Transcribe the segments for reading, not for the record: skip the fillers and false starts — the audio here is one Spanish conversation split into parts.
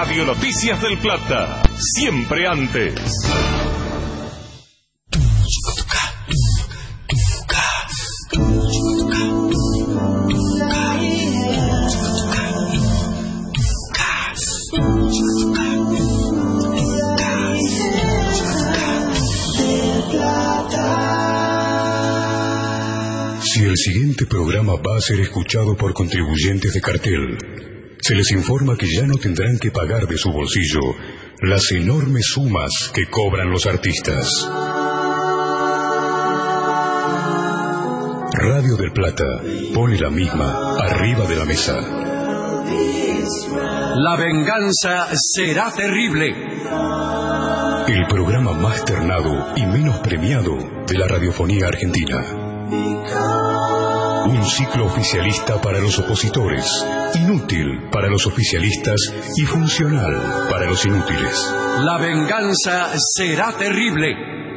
Radio Noticias del Plata. Siempre antes. Si el siguiente programa va a ser escuchado por contribuyentes de cartel, se les informa que ya no tendrán que pagar de su bolsillo las enormes sumas que cobran los artistas. Radio del Plata pone la misma arriba de la mesa. La venganza será terrible. El programa más ternado y menos premiado de la radiofonía argentina. Un ciclo oficialista para los opositores, inútil para los oficialistas y funcional para los inútiles. La venganza será terrible.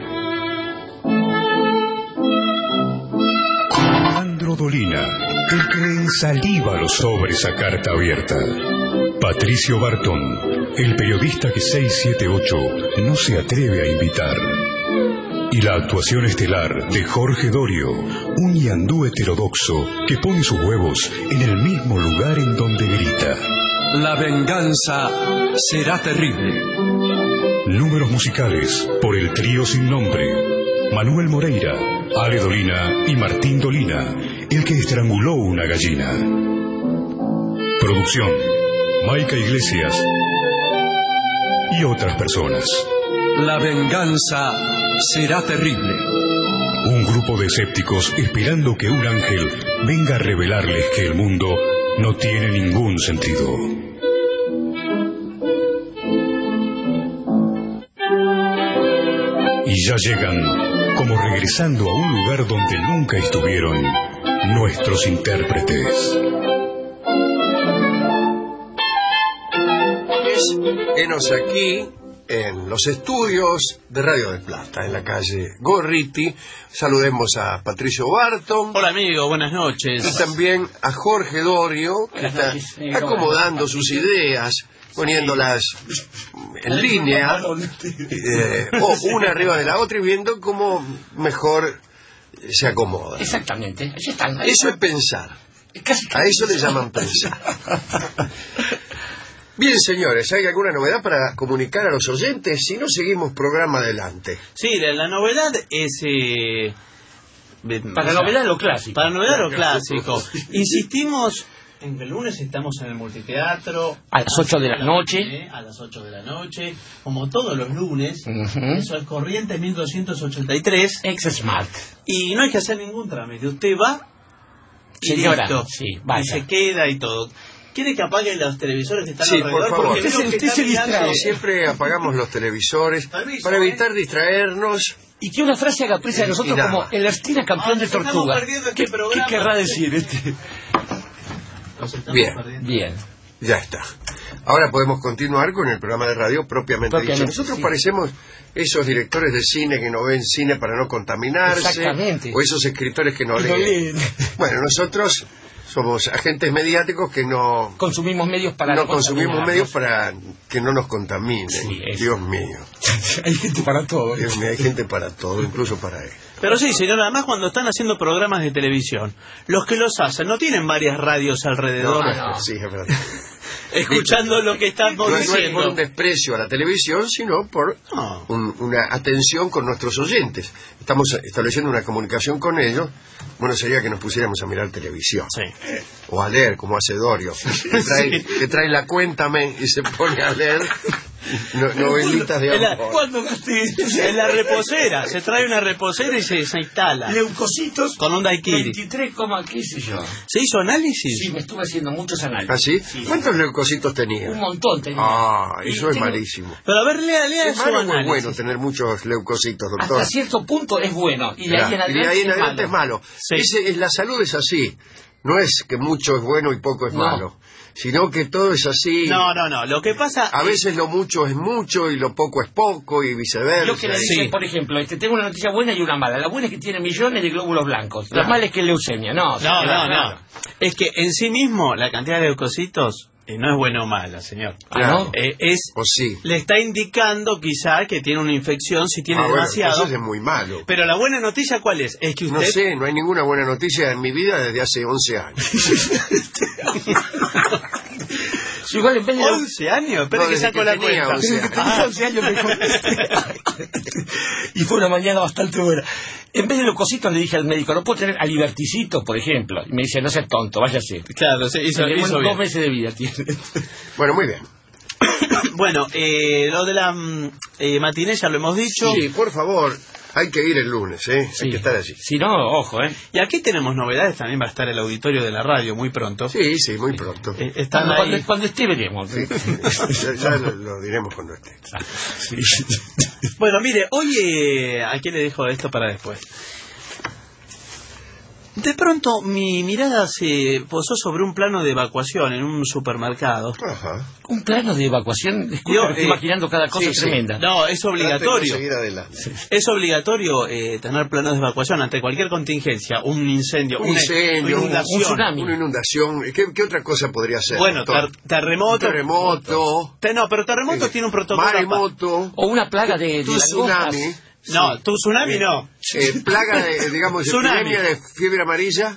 Alejandro Dolina, el que le ensaliva los sobres a carta abierta. Patricio Bartón, el periodista que 678 no se atreve a invitar. Y la actuación estelar de Jorge Dorio, un ñandú heterodoxo que pone sus huevos en el mismo lugar en donde grita. La venganza será terrible. Números musicales por el trío sin nombre. Manuel Moreira, Ale Dolina y Martín Dolina, el que estranguló una gallina. Producción, Maica Iglesias y otras personas. La venganza será terrible. Un grupo de escépticos esperando que un ángel venga a revelarles que el mundo no tiene ningún sentido. Y ya llegan, como regresando a un lugar donde nunca estuvieron, nuestros intérpretes. Enos aquí en los estudios de Radio del Plata, en la calle Gorriti. Saludemos a Patricio Barton. Hola amigo, buenas noches. Y también a Jorge Dorio, que está acomodando sus ideas, poniéndolas en línea, o una arriba de la otra, y viendo cómo mejor se acomoda. Exactamente. Eso es pensar. A eso le llaman pensar. Bien, señores, ¿hay alguna novedad para comunicar a los oyentes? Si no, seguimos programa adelante. Sí, la novedad es... Para novedad lo clásico. Para novedad lo clásico. Insistimos en que el lunes estamos en el multiteatro. A las 8 de la noche. A las 8 de la noche, como todos los lunes. Eso es Corrientes 1283. Ex-Smart. Y no hay que hacer ningún trámite. Usted va y Señora, listo. sí, y se queda y todo. ¿Quiere que apague los televisores que están Sí, alrededor? por favor. Porque Usted se distrae. Siempre apagamos los televisores Permiso, para evitar distraernos. Y que una frase haga prisa de nosotros como el Ertina campeón de tortuga. Este ¿Qué querrá decir este? Bien. Bien. Ya está. Ahora podemos continuar con el programa de radio propiamente dicho. Nosotros sí. Parecemos esos directores de cine que no ven cine para no contaminarse. Exactamente. O esos escritores que no leen. Bueno, nosotros somos agentes mediáticos que no consumimos medios para para que no nos contaminen. Sí, Dios mío. Hay gente para todo. Dios mío, hay gente para todo, incluso para él. Pero sí, señor, además cuando están haciendo programas de televisión, los que los hacen no tienen varias radios alrededor Sí, es verdad. escuchando lo que estamos No es diciendo. por un desprecio a la televisión, sino por una atención con nuestros oyentes. Estamos estableciendo una comunicación con ellos. Bueno, sería que nos pusiéramos a mirar televisión. Sí. O a leer, como hace Dorio. Que trae la Cuéntame y se pone a leer novelitas de amor. En la reposera, se trae una reposera y se instala. Leucocitos con un daiquiri. 23, qué sé yo. ¿Se hizo análisis? Sí, me estuve haciendo muchos análisis. ¿Ah, sí? Sí. ¿Cuántos leucocitos tenía? Un montón tenía. Eso es malísimo. Pero a ver, lea ¿Es su malo o es análisis. bueno tener muchos leucocitos, doctor? Hasta cierto punto es bueno. Y de ahí en Y de ahí en adelante es malo. Sí. La salud es así. No es que mucho es bueno y poco es malo, sino que todo es así. No. Lo que pasa... A veces lo mucho es mucho y lo poco es poco y viceversa. Lo que le dicen, por ejemplo, tengo una noticia buena y una mala. La buena es que tiene millones de glóbulos blancos. La mala es que es leucemia. No. Es que en sí mismo la cantidad de leucocitos no es buena o mala, señor. ¿No? ¿O sí? Le está indicando quizá que tiene una infección si tiene demasiado. Bueno, eso es muy malo. Pero la buena noticia, ¿cuál es? Es que usted... No sé, no hay ninguna buena noticia en mi vida desde hace 11 años. Igual en vez de 11 años, espera que saco la cuenta. 11 años mejor. Y fue una mañana bastante buena. En vez de los cositos le dije al médico, ¿no puedo tener aliberticito, por ejemplo? Y me dice, no seas tonto, váyase. Claro, hizo bien. 2 meses de vida tiene. Bueno, muy bien. Bueno, lo de la matiné ya lo hemos dicho. Sí, por favor, hay que ir el lunes, ¿eh? Sí. Hay que estar allí. Si no, ojo, ¿eh? Y aquí tenemos novedades, también va a estar el auditorio de la radio muy pronto. Sí, muy pronto. Están ahí. Cuando esté veremos. Ya lo diremos cuando esté. Bueno, mire, hoy, aquí le dejo esto para después. De pronto mi mirada se posó sobre un plano de evacuación en un supermercado. Ajá. Un plano de evacuación, disculpa, me estoy imaginando cada cosa tremenda. No, es obligatorio. Seguir adelante. Es obligatorio tener planos de evacuación ante cualquier contingencia, un incendio, una inundación. Un tsunami. Una inundación. ¿Qué otra cosa podría ser? Bueno, terremoto. Terremoto. No, pero terremoto tiene un protocolo. Maremoto. O una plaga de Tsunami. No, tu tsunami no. Plaga de, digamos, epidemia de fiebre amarilla.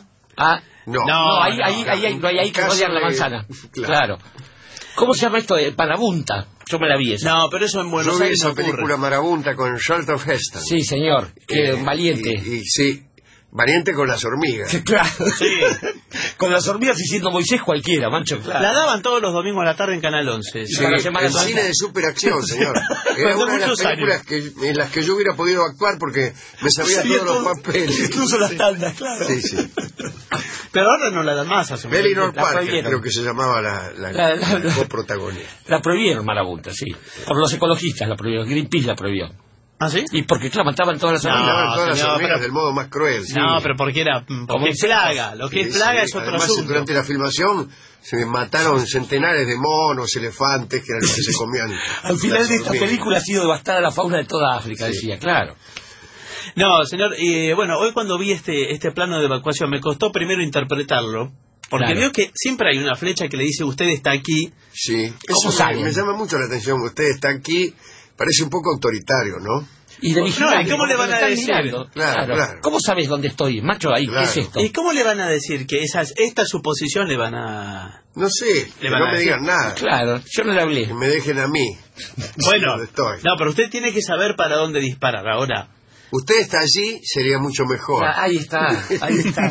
No, ahí que rodean la manzana. Claro. ¿Cómo se llama esto? Marabunta. Yo me la vi esa. No, pero eso en Buenos Yo vi Aires esa ocurre. película Marabunta con Charlton Heston. Sí, señor. Valiente. Sí, valiente con las hormigas. Claro. Sí. Con las hormigas y siendo Moisés cualquiera, mancho. Claro. La daban todos los domingos a la tarde en Canal 11. Sí, para la Semana el Santa. cine de superacción, señor. Era una de las películas en las que yo hubiera podido actuar porque me sabía todos los papeles. Incluso las tandas, claro. Sí. Pero ahora no la dan más. Elinor Parker, prohibieron. creo que se llamaba la coprotagonista. La prohibieron, Marabunta, sí. Por los ecologistas la prohibieron. Greenpeace la prohibió. ¿Ah, sí? Y porque, claro, mataban todas las hormigas. Mataban todas las señor, hormigas pero- del modo más cruel. No, pero porque era... Porque es plaga. Lo que es plaga es otro Además, asunto. durante la filmación se mataron centenares de monos, elefantes, que eran los que se comían. Al final las de esta hormigas. película ha sido devastada la fauna de toda África, decía, claro. No, señor, bueno, hoy cuando vi este plano de evacuación me costó primero interpretarlo, porque Claro. veo que siempre hay una flecha que le dice usted está aquí. Sí, ¿Cómo eso saben? me llama mucho la atención. Usted está aquí, parece un poco autoritario, ¿no? Y de No, vigilante, ¿y cómo le van porque a me decir? están mirando. Claro. ¿Cómo sabes dónde estoy? Macho, ahí, Claro. ¿qué es esto? ¿Y cómo le van a decir que esta suposición le van a... No sé, que van no a me decir. digan nada. Claro, yo no le hablé. Que me dejen a mí. Bueno, ¿Dónde estoy? no, pero usted tiene que saber para dónde disparar ahora. Usted está allí, sería mucho mejor. Ahí está, ahí está.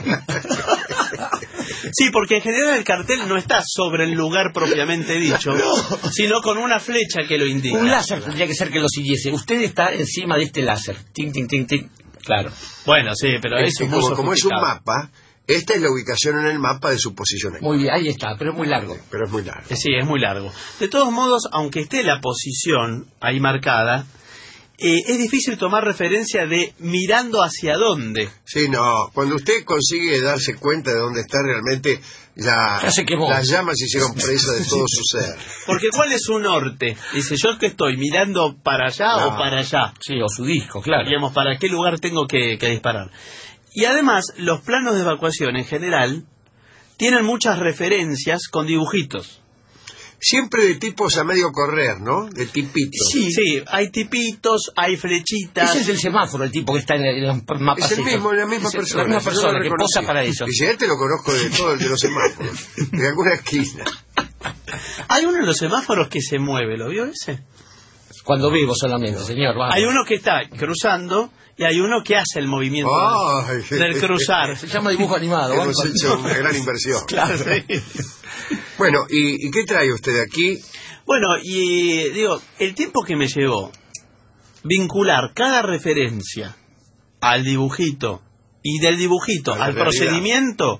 Sí, porque en general el cartel no está sobre el lugar propiamente dicho, sino con una flecha que lo indica. Un láser tendría que ser que lo siguiese. Usted está encima de este láser. Ting, ting, ting, ting. Claro. Bueno, sí, pero eso Y es muy como es un sofisticado. mapa, esta es la ubicación en el mapa de su posición aquí. Muy bien, ahí está, pero es muy largo. Pero es muy largo. Sí, es muy largo. De todos modos, aunque esté la posición ahí marcada, es difícil tomar referencia de mirando hacia dónde. Sí, no. Cuando usted consigue darse cuenta de dónde está realmente, Ya se quemó. las llamas hicieron presa de todo su ser. Porque ¿cuál es su norte? Dice, yo que estoy mirando para allá o para allá. Sí, o su disco, claro. Digamos, ¿para qué lugar tengo que disparar? Y además, los planos de evacuación en general tienen muchas referencias con dibujitos. Siempre de tipos a medio correr, ¿no? De tipitos. Sí, hay tipitos, hay flechitas. Ese es el semáforo, el tipo que está en los mapas. Es el estos. mismo, la misma Es persona. La misma Yo lo persona que reconocí. posa para eso. Dice, este lo conozco de todo el de los semáforos. De alguna esquina. Hay uno en los semáforos que se mueve, ¿lo vio ese? Cuando vivo solamente, señor. Vamos. Hay uno que está cruzando y hay uno que hace el movimiento Ay. del cruzar. Se llama dibujo animado. Hemos vamos. hecho una gran inversión. Claro. Bueno, ¿y qué trae usted aquí? Bueno, y digo, el tiempo que me llevó vincular cada referencia al dibujito y del dibujito A la al realidad. procedimiento,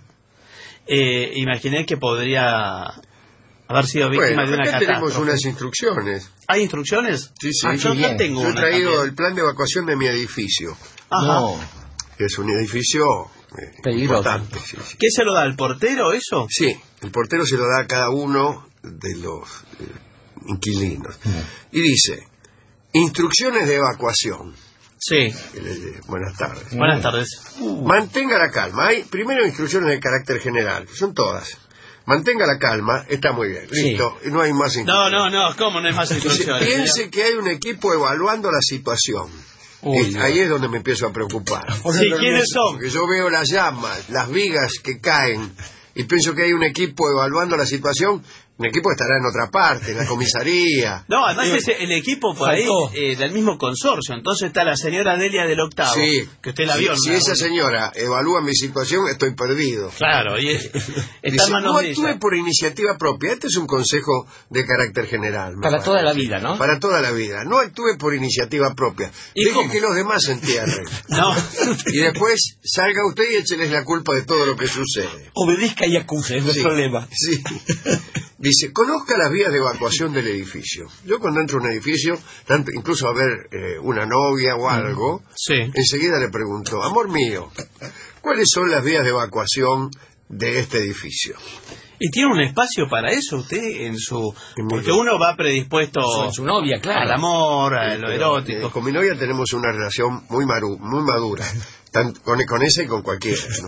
imaginé que podría haber sido víctima Bueno, de una acá tenemos catástrofe. unas instrucciones. ¿Hay instrucciones? Sí, sí. Ah, yo Qué acá bien. tengo Yo he una traído también. el plan de evacuación de mi edificio. Ajá. No. Que es un edificio Peligroso. importante. Sí, sí. ¿Qué se lo da al portero eso? Sí, el portero se lo da a cada uno de los inquilinos. Y dice, instrucciones de evacuación. Sí. Buenas tardes. Buenas tardes. Mantenga la calma. Hay primero instrucciones de carácter general, que son todas. Mantenga la calma, está muy bien, listo, no hay más instrucciones. No, ¿cómo no hay más instrucciones? Piense que hay un equipo evaluando la situación. Ahí es donde me empiezo a preocupar. Sí, ¿quiénes son? Porque yo veo las llamas, las vigas que caen, y pienso que hay un equipo evaluando la situación. Un equipo estará en otra parte, en la comisaría. No, además es el equipo por ahí del mismo consorcio. Entonces está la señora Delia del Octavo, que usted la vio. Si esa señora evalúa mi situación, estoy perdido. Claro, y dice, no actúe por iniciativa propia. Este es un consejo de carácter general. Para toda la vida, ¿no? Para toda la vida. No actúe por iniciativa propia. Deje que los demás se entierren. No. Y después salga usted y écheles la culpa de todo lo que sucede. Obedezca y acuse, es el problema. Sí. Dice, conozca las vías de evacuación del edificio. Yo cuando entro a un edificio, incluso a ver una novia o algo, enseguida le pregunto, amor mío, ¿cuáles son las vías de evacuación de este edificio? ¿Y tiene un espacio para eso usted en su...? Porque uno va predispuesto con su novia, claro, al amor, a lo erótico. Con mi novia tenemos una relación muy madura, con esa y con cualquiera, ¿no?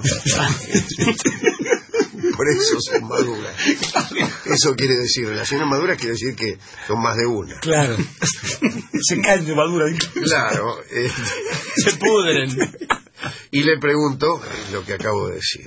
Por eso son maduras. Eso quiere decir, relaciones maduras quiere decir que son más de una. Claro. Se caen de madura. Claro. Se pudren. Y le pregunto lo que acabo de decir.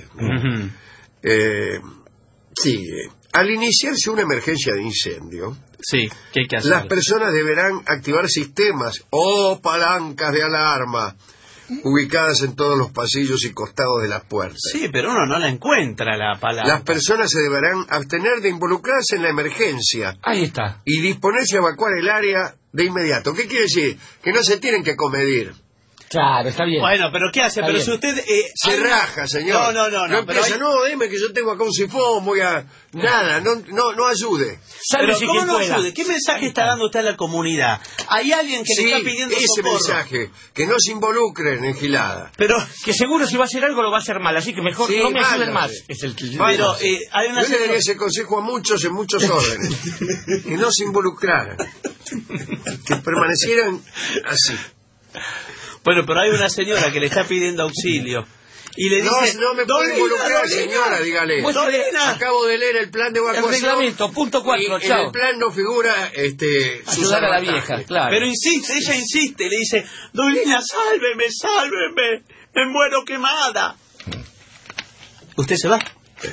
Sigue. Al iniciarse una emergencia de incendio, ¿qué hay que hacer? Las personas deberán activar sistemas o palancas de alarma ubicadas en todos los pasillos y costados de las puertas. Sí, pero uno no la encuentra la palanca. Las personas se deberán abstener de involucrarse en la emergencia. Ahí está. Y disponerse a evacuar el área de inmediato. ¿Qué quiere decir? Que no se tienen que comedir. Claro, está bien. Bueno, pero ¿qué hace? Está pero bien. Si usted... se raja, señor. No Empieza, dime que yo tengo acá un sifón, voy a... Nada, no ayude. Pero ¿cómo no ayude? ¿Qué mensaje está dando usted a la comunidad? Hay alguien que le está pidiendo ese socorro. mensaje, que no se involucren en gilada. Pero que seguro si va a hacer algo lo va a hacer mal, así que mejor no me ayuden más. Es el que... Pero hay una... Yo le daría ese consejo a muchos en muchos órdenes. Que no se involucraran. Que permanecieran así. Bueno, pero hay una señora que le está pidiendo auxilio. Y le dice, no me puedo involucrar, señora, dígale. Acabo de leer el plan de evacuación. El reglamento, punto 4, en el plan no figura ayudar a la vieja, claro. Pero ella insiste, le dice, Dolina, sálveme, me muero quemada. ¿Usted se va?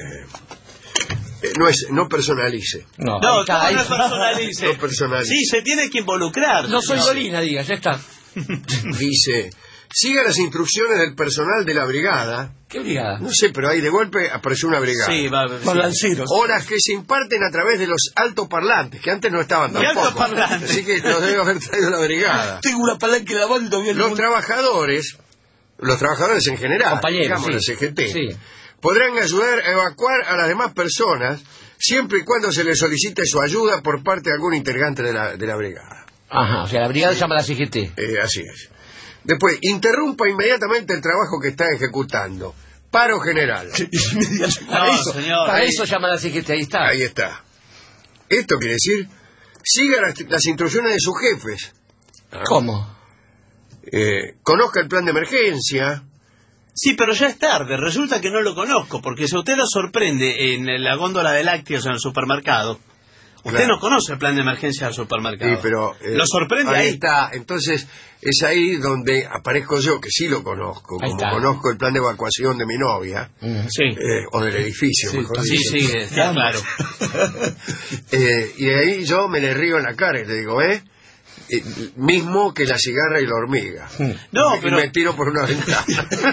No personalice. No personalice. No personalice. Sí, se tiene que involucrar. No soy Dolina, diga, ya está. Dice, siga las instrucciones del personal de la brigada. ¿Qué brigada? No sé, pero ahí de golpe apareció una brigada. Sí, con lanceros. O las que se imparten a través de los altoparlantes, que antes no estaban tampoco. Altoparlantes. Así que los debe haber traído la brigada. Tengo una palanca en la mano y todavía no... Los trabajadores en general, compañeros, digamos, la CGT, podrán ayudar a evacuar a las demás personas siempre y cuando se les solicite su ayuda por parte de algún integrante de la brigada. Ajá, o sea, la brigada se llama la CGT. Así es. Después, interrumpa inmediatamente el trabajo que está ejecutando. Paro general. Para eso llama la CGT, ahí está. Ahí está. Esto quiere decir, siga las instrucciones de sus jefes. ¿Cómo? Conozca el plan de emergencia. Sí, pero ya es tarde. Resulta que no lo conozco, porque si usted lo sorprende en la góndola de lácteos en el supermercado, usted no conoce el plan de emergencia del supermercado. Sí, pero... lo sorprende ahí. Está. Entonces, es ahí donde aparezco yo, que sí lo conozco. Como conozco el plan de evacuación de mi novia. O del edificio, mejor dicho. Sí, está claro. Y de ahí yo me le río en la cara y le digo, mismo que la cigarra y la hormiga. Pero me tiro por una ventana.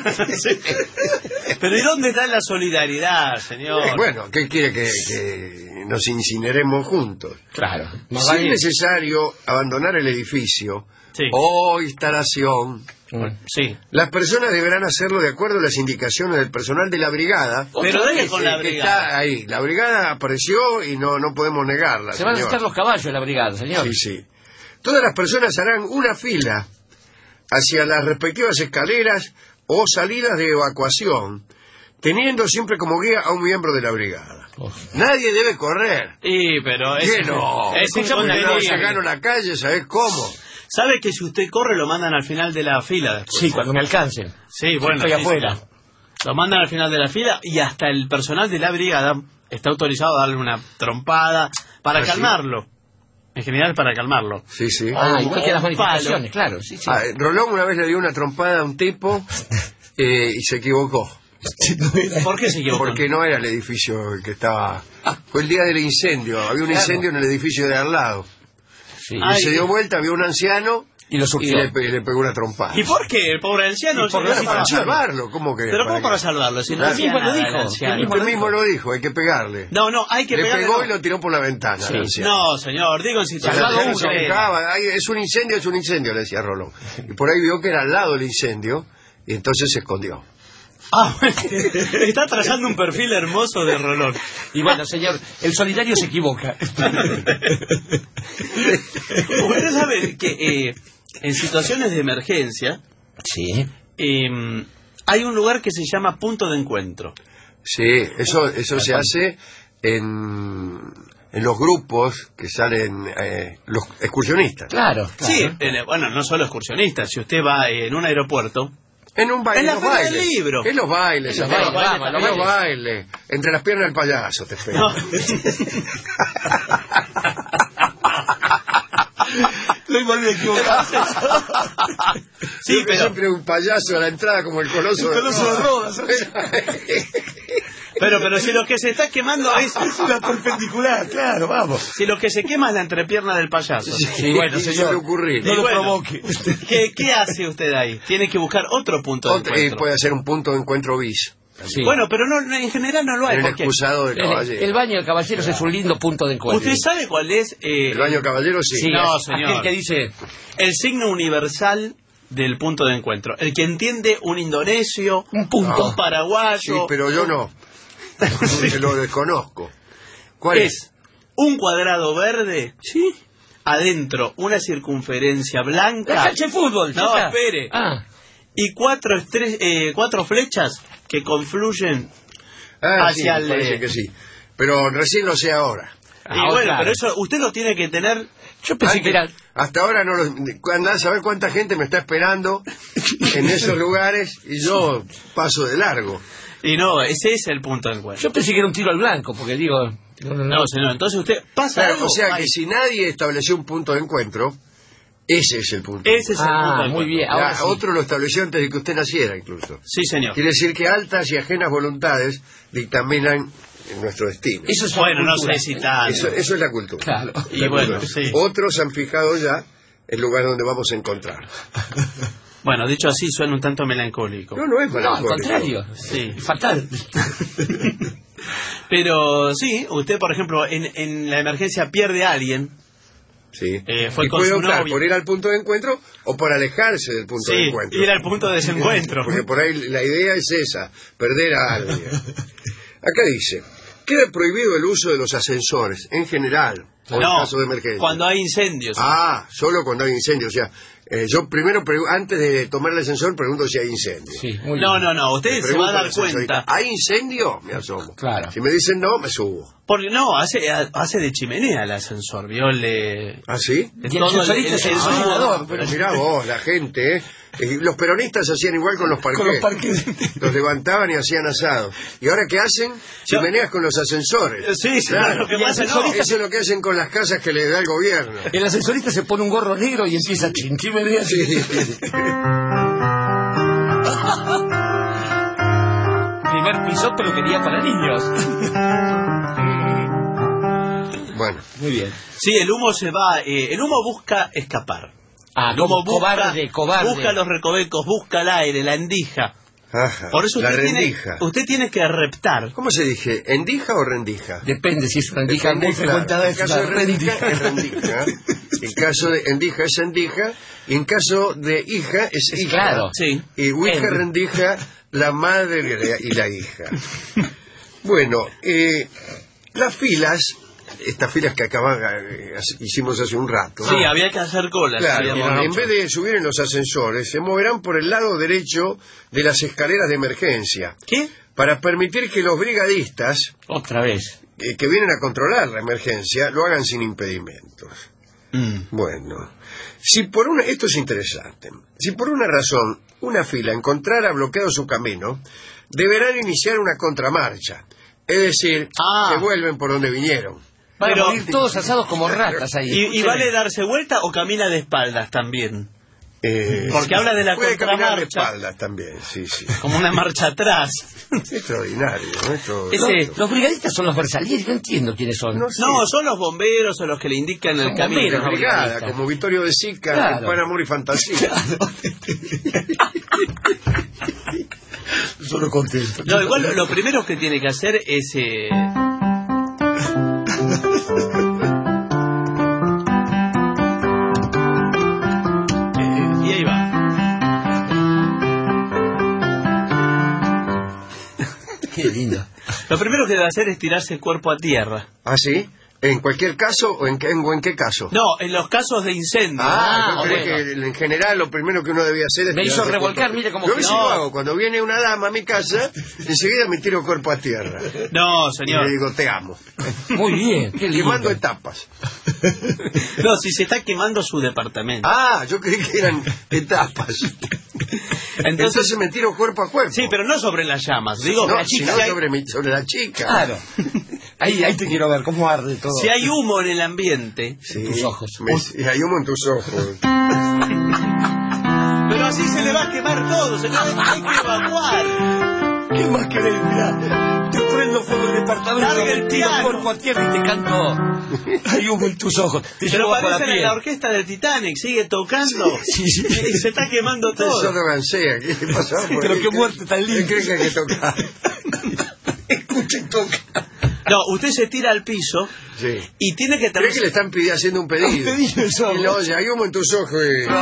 Pero ¿y dónde está la solidaridad, señor? Bueno, ¿qué quiere que nos incineremos juntos? Claro. Si es necesario abandonar el edificio o instalación, las personas deberán hacerlo de acuerdo a las indicaciones del personal de la brigada. Pero dele con la brigada. Está ahí. La brigada apareció y no podemos negarla. Se van a necesitar los caballos de la brigada, señor. Sí. Todas las personas harán una fila hacia las respectivas escaleras o salidas de evacuación, teniendo siempre como guía a un miembro de la brigada. Nadie debe correr. Pero gano la calle, ¿sabés cómo? ¿Sabe que si usted corre lo mandan al final de la fila después? Sí, cuando me alcancen. Sí, bueno. Estoy afuera. Lo mandan al final de la fila y hasta el personal de la brigada está autorizado a darle una trompada para calmarlo. En general para calmarlo. Sí, sí. Igual que las manifestaciones, claro. Sí, sí. Rolón una vez le dio una trompada a un tipo y se equivocó. ¿Por qué se equivocó? Porque no era el edificio el que estaba... Fue el día del incendio. Había un incendio en el edificio de al lado. Sí. Y se dio vuelta, vio un anciano y lo surgió. Y le pegó una trompada. ¿Y por qué? El pobre anciano... Para salvarlo, ¿cómo que? ¿Pero cómo para salvarlo? Si no Él mismo lo dijo. Usted mismo lo dijo, hay que pegarle. No, hay que pegarle. Le pegó y lo tiró por la ventana. Sí. No, señor, digo en situación... Es un incendio, le decía Rolón. Y por ahí vio que era al lado el incendio y entonces se escondió. Está trazando un perfil hermoso de Rolón. Y bueno, señor, el solidario se equivoca. Usted sabe que en situaciones de emergencia Sí. Hay un lugar que se llama punto de encuentro. Sí, eso se hace en los grupos que salen los excursionistas. Claro. Sí, bueno, no solo excursionistas. Si usted va en un aeropuerto... En un baile, en la feria del libro. En los bailes, los bailes. entre las piernas del payaso te espero. No. No volví a equivocarse. Sí, pero siempre un payaso a la entrada como el coloso de Rodas. Pero si lo que se está quemando es una perpendicular, claro, vamos. Si lo que se quema es la entrepierna del payaso. Sí, bueno, señor, ocurrir. no lo provoque. ¿Qué hace usted ahí? Tiene que buscar otro punto de encuentro. Puede ser un punto de encuentro bis. Sí. Bueno, pero no, en general no lo hay. El excusado de caballeros. El baño de caballeros es un lindo punto de encuentro. ¿Usted sabe cuál es? El baño de caballeros, sí. No, señor. Aquel que dice... El signo universal del punto de encuentro. El que entiende un indonesio, un punto, un paraguayo... Sí, pero yo no. Lo desconozco. ¿Cuál es? Un cuadrado verde. Sí. Adentro una circunferencia blanca. La cancha de fútbol. No, espere. Y cuatro flechas que confluyen hacia sí, parece que sí. Pero recién lo sé ahora. Y bueno, claro. Pero eso usted lo tiene que tener. Yo pensé que era... Hasta ahora no lo... Andá a saber cuánta gente me está esperando en esos lugares y yo paso de largo. Y no, ese es el punto de encuentro. Yo pensé que era un tiro al blanco, porque digo... No, señor, entonces usted pasa... Claro, o sea que si nadie estableció un punto de encuentro, ese es el punto. Ese es el punto de muy bien. Ahora sí. Otro lo estableció antes de que usted naciera, incluso. Sí, señor. Quiere decir que altas y ajenas voluntades dictaminan nuestro destino. Eso es bueno, no sé si tal. Eso es la cultura. Claro. Y bueno, sí. Otros han fijado ya el lugar donde vamos a encontrar. Bueno, dicho así, suena un tanto melancólico. No es melancólico. No, al contrario. Sí. Fatal. Pero sí, usted, por ejemplo, en la emergencia pierde a alguien. Sí. Fue y con puede su optar novia. por ir al punto de encuentro o por alejarse del punto de encuentro. Ir al punto de desencuentro. Porque por ahí la idea es esa, perder a alguien. Acá dice, queda prohibido el uso de los ascensores en general o en caso de emergencia. Cuando hay incendios. Solo cuando hay incendios. O sea, yo primero, antes de tomar el ascensor, pregunto si hay incendio. Sí, no, usted se va a dar cuenta. ¿Hay incendio? Me asomo. Claro. Si me dicen no, me subo. Porque no, hace de chimenea el ascensor, ¿vio? ¿Ah, sí? Y el ascensorista es el iluminador. Pero mirá vos, la gente, los peronistas hacían igual con los parqués. Los levantaban y hacían asados. ¿Y ahora qué hacen? Chimeneas con los ascensores. Sí, claro. Eso es lo que hacen con las casas que les da el gobierno. El ascensorista se pone un gorro negro y empieza a chimeneas. Sí. Primer piso, pero quería para niños. Bueno. Muy bien. Sí, el humo se va, el humo busca escapar. El humo cobarde. Busca los recovecos, busca el aire, la endija. Ajá, por eso la rendija. Usted tiene que reptar. ¿Cómo se dice? ¿Endija o rendija? Depende, si es una rendija muy frecuentada. En caso de rendija es rendija. En caso de endija es endija. Y en caso de hija es hija. Claro. Sí. Y Ouija rendija, la madre y la hija. Bueno, las filas, estas filas que hicimos hace un rato. Sí, había que hacer colas. Claro, en vez de subir en los ascensores, se moverán por el lado derecho de las escaleras de emergencia. ¿Qué? Para permitir que los brigadistas, otra vez, que vienen a controlar la emergencia, lo hagan sin impedimentos. Bueno, esto es interesante. Si por una razón una fila encontrara bloqueado su camino, deberán iniciar una contramarcha, Es decir, se vuelven por donde vinieron. Van a morir todos asados como ratas ahí. ¿Y vale darse vuelta o camina de espaldas también? Porque habla de la puede caminar de contramarcha. espaldas también, sí. Como una marcha atrás. Extraordinario, ¿no? Los brigadistas son los Versalieri, no entiendo quiénes son. No sé. No, son los bomberos o los que le indican el camino. bomberos, Brigada, como Vittorio de Sica, Claro. en Pan, Amor y Fantasía. Solo contento. No, igual lo primero que tiene que hacer es... y ahí va. Qué lindo. Lo primero que debe hacer es tirarse el cuerpo a tierra. ¿Ah, sí? ¿En cualquier caso o en qué caso? No, en los casos de incendio. Yo creo que en general lo primero que uno debía hacer es... Me hizo tirarse revolcar, cuerpo. mire cómo Yo que sí no. lo hago. Cuando viene una dama a mi casa, enseguida me tiro cuerpo a tierra. No, Y señor. le digo, te amo. Muy bien, qué lindo. Quemando etapas. No, si se está quemando su departamento. Yo creí que eran etapas. Entonces me tiro cuerpo a cuerpo. Sí, pero no sobre las llamas. Digo, No, la chica, sino si hay- sobre la chica. Claro. Ahí te quiero ver cómo arde todo. si hay humo en el ambiente, Sí, tus ojos. y hay humo en tus ojos. pero así se le va a quemar todo, señor. Hay que evacuar. ¿Qué más querés? Mirá, te prendo fuego el departamento, Larga el te tiro piano. cuerpo a tierra y te canto. Hay humo en tus ojos. Te Pero llevo bajo la parece piel. la orquesta del Titanic, sigue tocando Sí. y se está quemando Ustedes todo. solo gansea. ¿Qué le pasaba por Pero ahí? qué muerte tan linda. ¿Qué creen que hay que tocar? Escucha y toca. No, usted se tira al piso Sí. y tiene que ¿Crees que le están haciendo un pedido? Un pedido, eso. Y le oye, hay humo en tus ojos.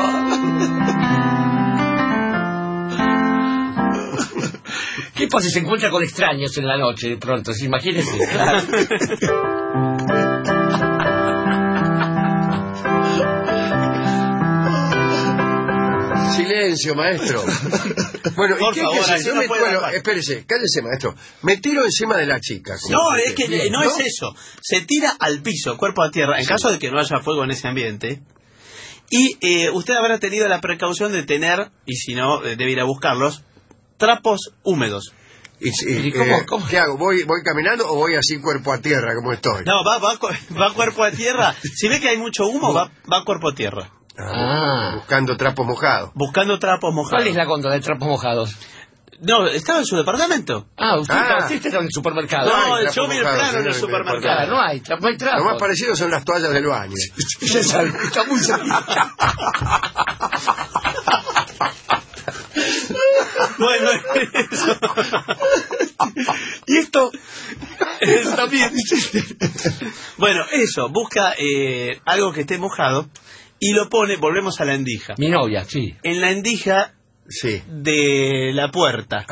¿Qué pasa si se encuentra con extraños en la noche de pronto? Imagínese. Claro. Silencio, maestro. Bueno, Por ¿y qué hay favor, que hacer? así Yo no me- puede bueno, hablar. espérese, cállese, maestro. Me tiro encima de la chica. como No, dice. es que Bien, no es eso. Se tira al piso, cuerpo a tierra, en caso de que no haya fuego en ese ambiente. Y usted habrá tenido la precaución de tener, y si no, debe ir a buscarlos, trapos húmedos. ¿Y cómo? qué hago? ¿Voy caminando o voy así cuerpo a tierra como estoy? No, va cuerpo a tierra. Si ve que hay mucho humo, va cuerpo a tierra. Buscando trapos mojados. Buscando trapos mojados. ¿Cuál es la góndola de trapos mojados? No, estaba en su departamento. Usted está en el supermercado. No, hay trapos yo vi el mojados, plano en el no, supermercado. No hay Lo trapos. más parecido son las toallas del baño. Ya sabe, está muy cerquita. Bueno, eso. Y esto también. Bueno, eso, busca algo que esté mojado y lo pone, volvemos a la endija. Mi novia, sí. En la endija Sí. de la puerta.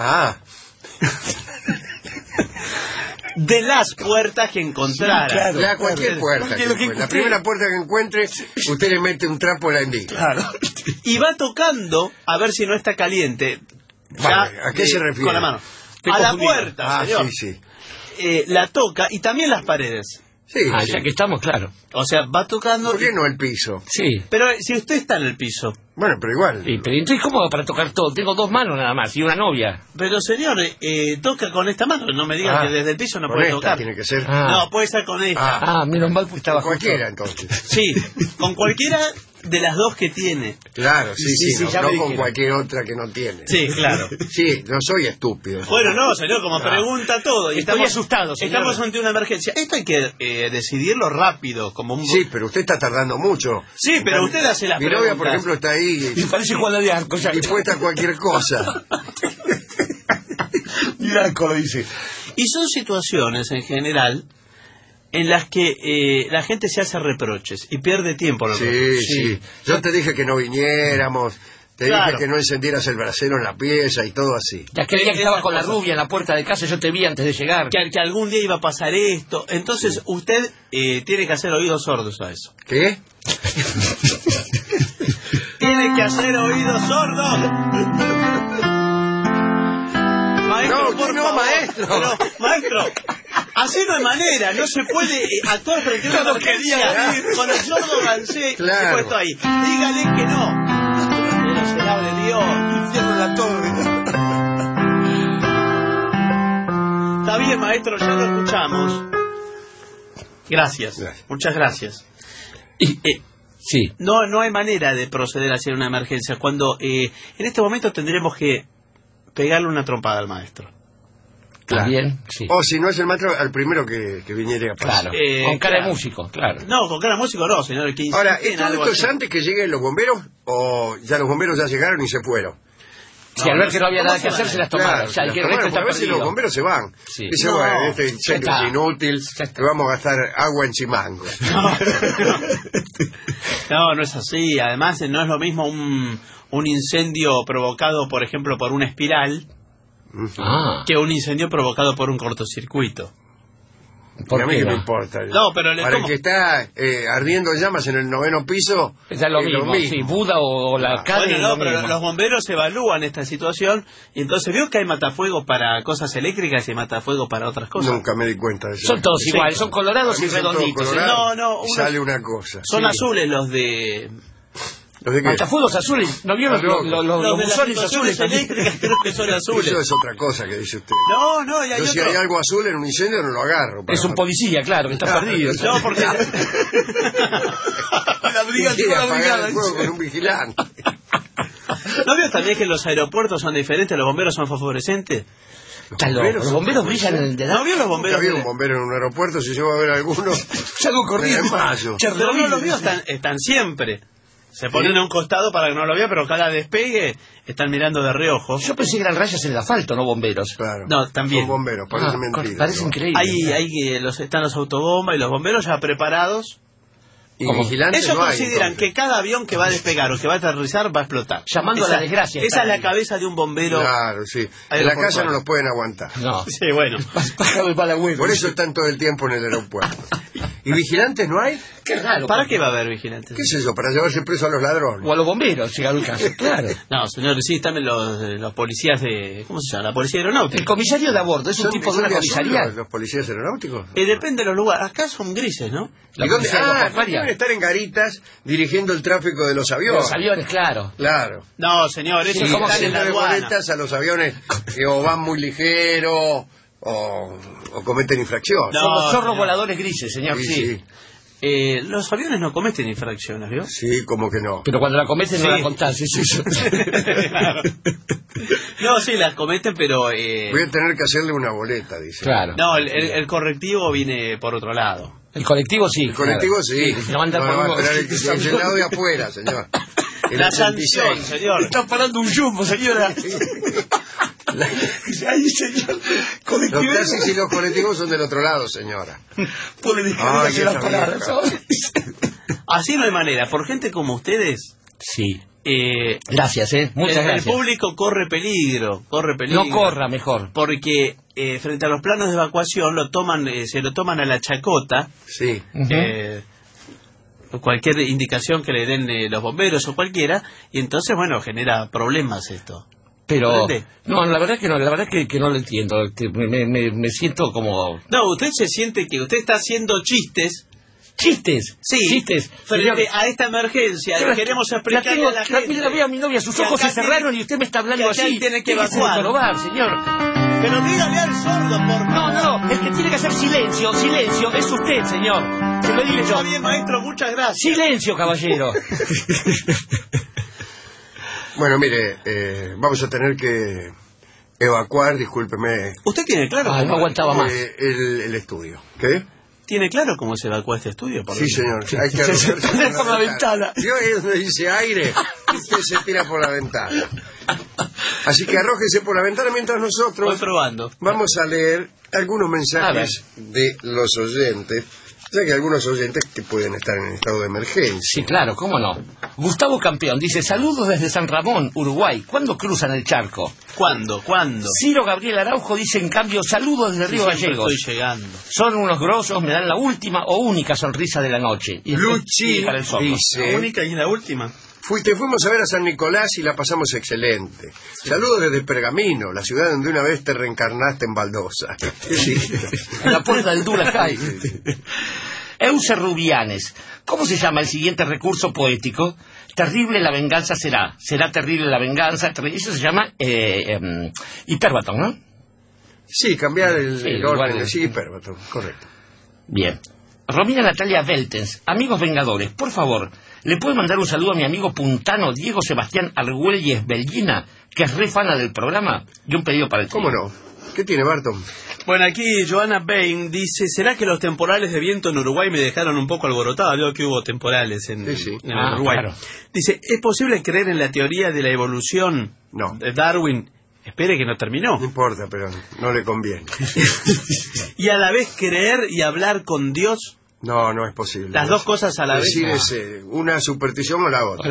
De las puertas que encontrara. Cualquier puerta. que encuentre. La primera puerta que encuentre, usted le mete un trapo a la endija. Claro. Y va tocando a ver si no está caliente. Vale, ¿a qué se refiere? Con la mano. Estoy A la confundido. puerta, señor. Sí. La toca y también las paredes. Sí, sí. Ya que estamos, claro. O sea, va tocando. ¿Por qué no el piso? Sí. Pero si usted está en el piso. Bueno, pero igual. Sí, pero entonces, ¿cómo hago para tocar todo? Tengo 2 manos nada más y una novia. Pero señor, toca con esta mano. No me diga que desde el piso no con puede esta tocar. tiene que ser. No, puede ser con esta. Menos mal porque estaba Cualquiera, entonces. Sí, con cualquiera de las dos que tiene. Claro, sí, ya no me con dijeron. cualquier otra que no tiene. Sí, claro. Sí, no soy estúpido. Bueno, no, señor, como pregunta todo. Y Estoy asustado, señor. Estamos ante una emergencia. Esto hay que decidirlo rápido, como un... Sí, pero usted está tardando mucho. Sí, pero usted hace las Mi novia, por preguntas. ejemplo, está ahí Me parece Juana de Arco ya. dispuesta a cualquier cosa. Y de Arco lo dice. Y son situaciones, en general, en las que la gente se hace reproches y pierde tiempo. en los reproches. Sí. Yo te dije que no viniéramos, te Claro. dije que no encendieras el brasero en la pieza y todo así. Ya que día que estaba con la rubia en la puerta de casa, yo te vi antes de llegar. Que algún día iba a pasar esto. Entonces, usted tiene que hacer oídos sordos a eso. ¿Qué? Tiene que hacer oídos sordos. Maestro, No, por no, favor. maestro. Pero, maestro, así no hay manera. No se puede actuar frente a una emergencia con el sordo gansé Claro. puesto ahí. Dígale que no. Pero será de Dios. Infierno en la torre. Está bien, maestro, ya lo escuchamos. Gracias. Muchas gracias. Sí. No hay manera de proceder hacia una emergencia. Cuando en este momento tendremos que pegarle una trompada al maestro. Claro. Bien, sí. O si no es el maestro, al primero que viniera a pasar. Claro, con cara de músico, claro. No, con cara de músico no, señor. Ahora, ¿esto es antes que lleguen los bomberos o ya los bomberos ya llegaron y se fueron? Si al ver que no había nada que hacer, se las tomaron. Claro, a veces los bomberos se van. Sí. Dice, bueno, este incendio es inútil, que vamos a gastar agua en Chimango. No es así. Además, no es lo mismo un incendio provocado, por ejemplo, por una espiral que un incendio provocado por un cortocircuito. A mí que me importa. No, pero para el que está ardiendo en llamas en el 9º piso, es lo mismo. Sí, Buda o la calle. Bueno, pero los bomberos evalúan esta situación y entonces veo que hay matafuegos para cosas eléctricas y matafuegos para otras cosas. Nunca me di cuenta de eso. Son todos iguales, son colorados y redonditos. Sale una cosa. Son azules los de... ¿Los de qué? Matafuegos azules. ¿No vio los buzones azules eléctricas? Creo que son azules. Eso es otra cosa que dice usted. No, y hay si hay algo azul en un incendio no lo agarro. Es un policía, claro, que está perdido. No, porque... la brigada el fuego con un vigilante. ¿No vio también que los aeropuertos son diferentes? ¿Los bomberos son fosforescentes? Los bomberos brillan en el dedo. ¿No vio los bomberos? Había un bombero en un aeropuerto, si llego a ver alguno, salgo corriendo. En mayo. Pero no los vio, están siempre. Se ponen a un costado para que no lo vea, pero cada despegue están mirando de reojo. Yo pensé que eran rayas en el asfalto, no bomberos. Claro. No, también. Son bomberos, parece mentira. Parece increíble. Están los autobombas y los bomberos ya preparados. Y vigilantes ellos no hay, consideran entonces. que cada avión que va a despegar o que va a aterrizar va a explotar. Llamando a la desgracia. Esa es la cabeza de un bombero. Claro, sí. En la casa no los pueden aguantar. No. Sí, bueno. Por eso están todo el tiempo en el aeropuerto. ¿Y vigilantes no hay? Qué raro. ¿Para qué va a haber vigilantes? ¿Qué es eso? ¿Para llevarse preso a los ladrones? O a los bomberos, si el caso. Claro. No, señor, sí, también los policías de... ¿Cómo se llama? La policía aeronáutica. El comisario de a bordo es un tipo de una comisaría. ¿Los policías aeronáuticos? Depende de los lugares. Acá son grises, ¿no? ¿Y dónde? Deben estar en garitas dirigiendo el tráfico de los aviones. Los aviones, claro. Claro. No, señor, eso es como haciendo de boletas a los aviones que o van muy ligero o cometen infracciones. No, son los zorros voladores grises, señor, sí. Los aviones no cometen infracciones, ¿vio? Sí, como que no. Pero cuando la cometen no la contás, eso. Claro. No, sí, las cometen, pero... Voy a tener que hacerle una boleta, dice. Claro. No, el correctivo viene por otro lado. El colectivo sí. El colectivo sí. No anda va a esperar el lado de afuera, señor. La sanción, señor. Está parando un jumbo, señora. Ahí, señor. Los taxis y los colectivos son del otro lado, señora. Así no hay manera. Por gente como ustedes... Sí. Gracias, muchas gracias. El público corre peligro. No corra, mejor. Porque frente a los planos de evacuación se lo toman a la chacota. Sí. Cualquier indicación que le den los bomberos o cualquiera, y entonces, bueno, genera problemas esto. Pero, no, la verdad que no lo entiendo. Me siento como... No, usted se siente que usted está haciendo chistes. ¿Chistes? Sí, chistes. Frente a esta emergencia, queremos explicarle a la gente. La veo a mi novia, sus ojos se cerraron y usted me está hablando así. Tiene que evacuar. Señor. Pero dígale al sordo, por favor. No, el que tiene que hacer silencio, es usted, señor. Se lo digo yo. Está bien, maestro, muchas gracias. Silencio, caballero. Bueno, mire, vamos a tener que evacuar, discúlpeme. ¿Usted tiene claro? No aguantaba más. El estudio. ¿Qué? ¿Tiene claro cómo se evacúa este estudio? Sí, señor. Hay que arrojarse por la ventana. Yo ahí es donde dice aire, usted se tira por la ventana. Así que arrójese por la ventana mientras nosotros voy probando. Vamos a leer algunos mensajes de los oyentes. Ya que algunos oyentes que pueden estar en estado de emergencia. Sí, claro, cómo no. Gustavo Campeón dice, saludos desde San Ramón, Uruguay. ¿Cuándo cruzan el charco? ¿Cuándo? Ciro Gabriel Araujo dice, en cambio, saludos desde Río Gallegos. Estoy llegando. Son unos grosos, me dan la última o única sonrisa de la noche. Y Luchi dice... La única y la última. Fuimos a ver a San Nicolás y la pasamos excelente. Sí. Saludos desde Pergamino, la ciudad donde una vez te reencarnaste en baldosa. Sí. En la puerta del Dulacay. Euse Rubianes. ¿Cómo se llama el siguiente recurso poético? Terrible la venganza será. Será terrible la venganza. Eso se llama hiperbatón, ¿no? Sí, cambiar el orden igual. sí, pero correcto. Bien. Romina Natalia Beltens, amigos Vengadores, por favor, ¿le puede mandar un saludo a mi amigo puntano Diego Sebastián Argüelles Belgina, que es re fana del programa? Y un pedido para el ¿Cómo no? ¿Qué tiene, Barton? Bueno, aquí Joana Bain dice, ¿será que los temporales de viento en Uruguay me dejaron un poco alborotado? Yo que hubo temporales en Uruguay. Claro. Dice, ¿es posible creer en la teoría de la evolución de Darwin? Espere que no terminó. No importa, pero no le conviene. Y a la vez creer y hablar con Dios. No, no es posible. Las dos cosas a la vez. Es una superstición o la otra.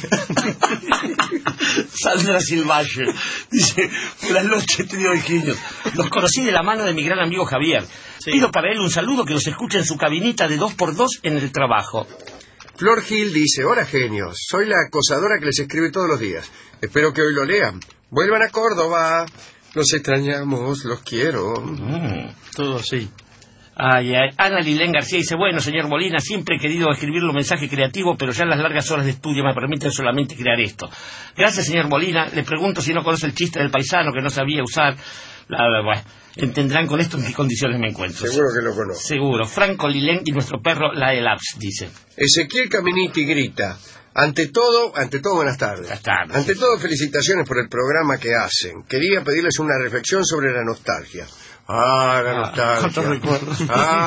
Sandra Silvache dice, buenas noches, trío de genios. Los conocí de la mano de mi gran amigo Javier. Sí. Pido para él un saludo, que los escuche en su cabinita de 2x2 en el trabajo. Flor Gil dice, hola genios, soy la acosadora que les escribe todos los días. Espero que hoy lo lean. Vuelvan a Córdoba. Los extrañamos, los quiero. Todo sí. Ay, Ana Lilén García dice, bueno, señor Molina, siempre he querido escribirle un mensaje creativo, pero ya las largas horas de estudio me permiten solamente crear esto. Gracias, señor Molina. Le pregunto si no conoce el chiste del paisano que no sabía usar. Bueno, entenderán con esto en qué condiciones me encuentro. Seguro que lo conozco. Seguro. Franco Lilén y nuestro perro Laelaps, dice. Ezequiel Caminiti grita, ante todo, buenas tardes. Buenas tardes. Ante todo, felicitaciones por el programa que hacen. Quería pedirles una reflexión sobre la nostalgia. La nostalgia. ¿Cuántos recuerdos?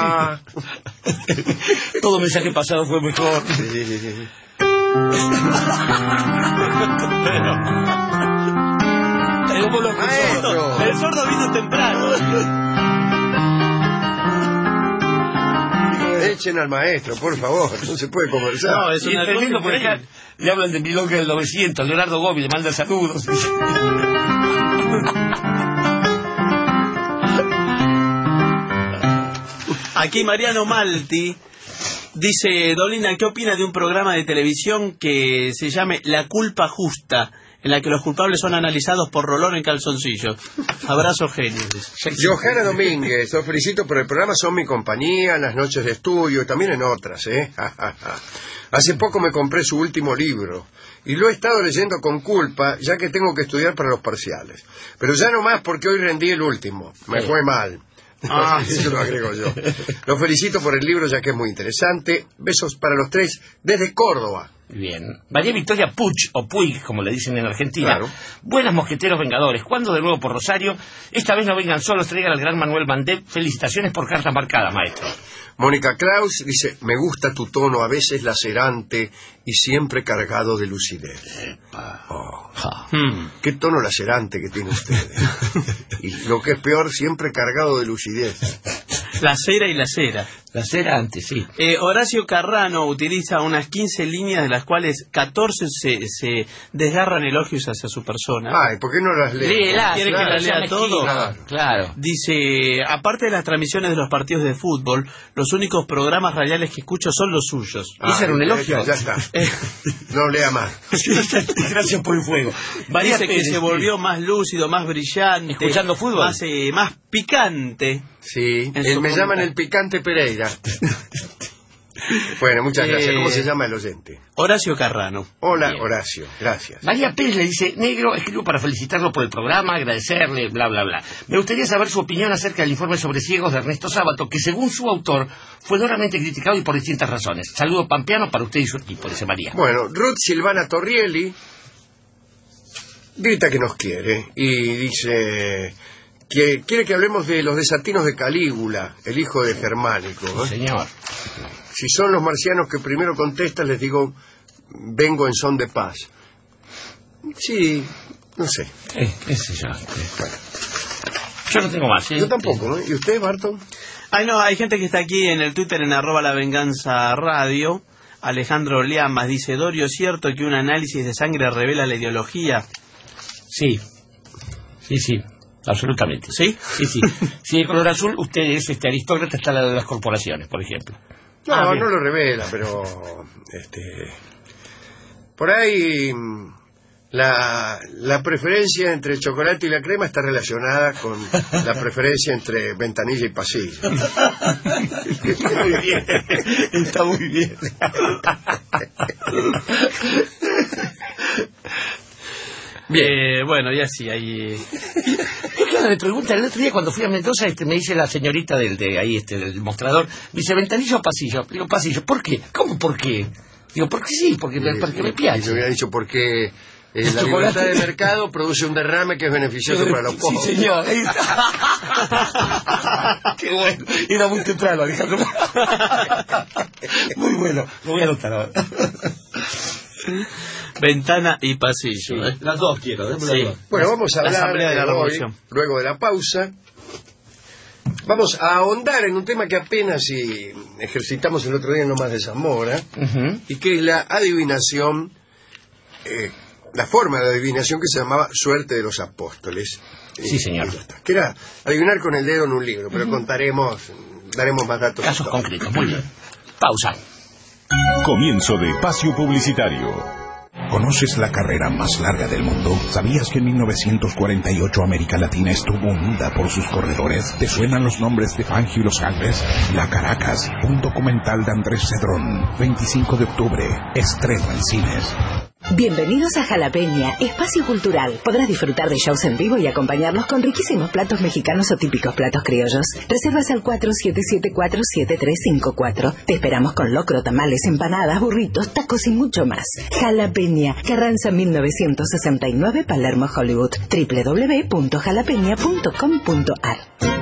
Sí. Todo mensaje pasado fue mejor. Sí. ¿Cómo lo Maestro. El sordo vino temprano. Echen al maestro, por favor. No se puede conversar. No, es Sí, una tremendo, cosa por acá increíble. le hablan de Milonga del 900. Leonardo Gobi le manda saludos. Aquí Mariano Malti dice, Dolina, ¿qué opina de un programa de televisión que se llame La Culpa Justa, en la que los culpables son analizados por Rolón en calzoncillos? Abrazo, genios. Johanna Domínguez, los felicito por el programa, son mi compañía en las noches de estudio y también en otras, Hace poco me compré su último libro y lo he estado leyendo con culpa, ya que tengo que estudiar para los parciales. Pero ya no más, porque hoy rendí el último. Me fue mal. Eso lo agrego yo. Los felicito por el libro, ya que es muy interesante. Besos para los tres desde Córdoba. Bien. María Victoria Puig, o Puig, como le dicen en Argentina. Claro. Buenas mosqueteros vengadores. ¿Cuándo de nuevo por Rosario? Esta vez no vengan solos, traigan al gran Manuel Bandé. Felicitaciones por carta marcada, maestro. Mónica Kraus dice, me gusta tu tono, a veces lacerante y siempre cargado de lucidez. Qué tono lacerante que tiene usted. Y lo que es peor, siempre cargado de lucidez. La cera y la cera. La cera antes, sí. Horacio Carrano utiliza unas 15 líneas, de las cuales 14 se desgarran elogios hacia su persona. Ay, ¿por qué no las lee? Léela, ¿Quiere que la lea todo? Claro. Dice, aparte de las transmisiones de los partidos de fútbol, los únicos programas radiales que escucho son los suyos. ¿Ese era un elogio? Ya está. No lea más. Gracias por el fuego. Dice que se volvió más lúcido, más brillante. ¿Escuchando fútbol? Más picante. Sí, En me su llaman el picante Pereira. Bueno, muchas gracias. ¿Cómo se llama el oyente? Horacio Carrano. Hola, Bien. Horacio, gracias. María Pérez le dice, negro, escribo para felicitarlo por el programa, agradecerle, bla, bla, bla. Me gustaría saber su opinión acerca del informe sobre ciegos de Ernesto Sábato, que según su autor fue duramente criticado y por distintas razones. Saludo pampeano para usted y su equipo, dice María. Bueno, Ruth Silvana Torrielli grita que nos quiere y dice que quiere que hablemos de los desatinos de Calígula, el hijo de Germánico, ¿no? Señor. Si son los marcianos que primero contestan, les digo, vengo en son de paz. Sí, no sé. Qué sé yo. Yo no tengo más, ¿eh? Yo tampoco, ¿no? ¿Y usted, Barton? Ay, no, hay gente que está aquí en el Twitter en @lavenganzaradio. Alejandro Liamas dice, Dorio, ¿es cierto que un análisis de sangre revela la ideología? Sí. Absolutamente. ¿Sí? Sí. Si de color azul, usted es aristócrata, está al lado de las corporaciones, por ejemplo. No, bien. no lo revela, pero por ahí la preferencia entre el chocolate y la crema está relacionada con la preferencia entre ventanilla y pasillo. Muy bien. Está muy bien. Bien. Bueno, y así, ahí... le pregunta el otro día cuando fui a Mendoza, me dice la señorita del mostrador, me dice, ¿ventanilla o pasillo? Digo, pasillo. ¿Por qué? ¿Cómo por qué? Digo, porque sí, porque me piace. Yo había dicho porque la libertad de mercado produce un derrame que es beneficioso para los pobres. Sí, señor. Qué bueno. Era muy temprano, Alejandro. Muy bueno. Lo voy a anotar ahora. Ventana y pasillo. Las dos quiero. Sí. Bueno, vamos a hablar de la Revolución. Luego de la pausa. Vamos a ahondar en un tema que apenas ejercitamos el otro día en Lomas de Zamora, y que es la adivinación, la forma de adivinación que se llamaba Suerte de los Apóstoles. Sí, señor. Que era adivinar con el dedo en un libro, pero daremos más datos. Casos concretos, muy bien. Pausa. Comienzo de espacio publicitario. ¿Conoces la carrera más larga del mundo? ¿Sabías que en 1948 América Latina estuvo unida por sus corredores? ¿Te suenan los nombres de Fangio y los Alpes? La Caracas, un documental de Andrés Cedrón. 25 de octubre, estreno en cines. Bienvenidos a Jalapeña, espacio cultural. Podrás disfrutar de shows en vivo y acompañarnos con riquísimos platos mexicanos o típicos platos criollos. Reservas al 4774-7354. Te esperamos con locro, tamales, empanadas, burritos, tacos y mucho más. Jalapeña, Carranza 1969, Palermo, Hollywood. www.jalapeña.com.ar.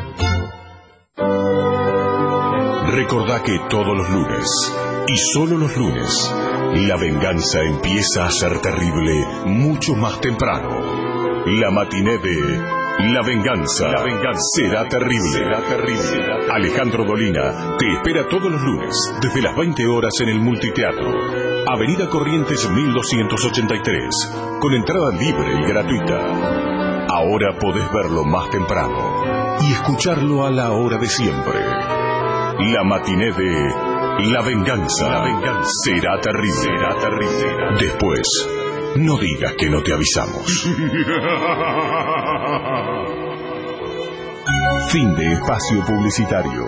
Recordá que todos los lunes, y solo los lunes, la venganza empieza a ser terrible mucho más temprano. La matiné de La Venganza será terrible. Alejandro Dolina te espera todos los lunes desde las 20 horas en el Multiteatro, Avenida Corrientes 1283, con entrada libre y gratuita. Ahora podés verlo más temprano y escucharlo a la hora de siempre. La matiné de La Venganza será terrible. Después, no digas que no te avisamos. Fin de espacio publicitario.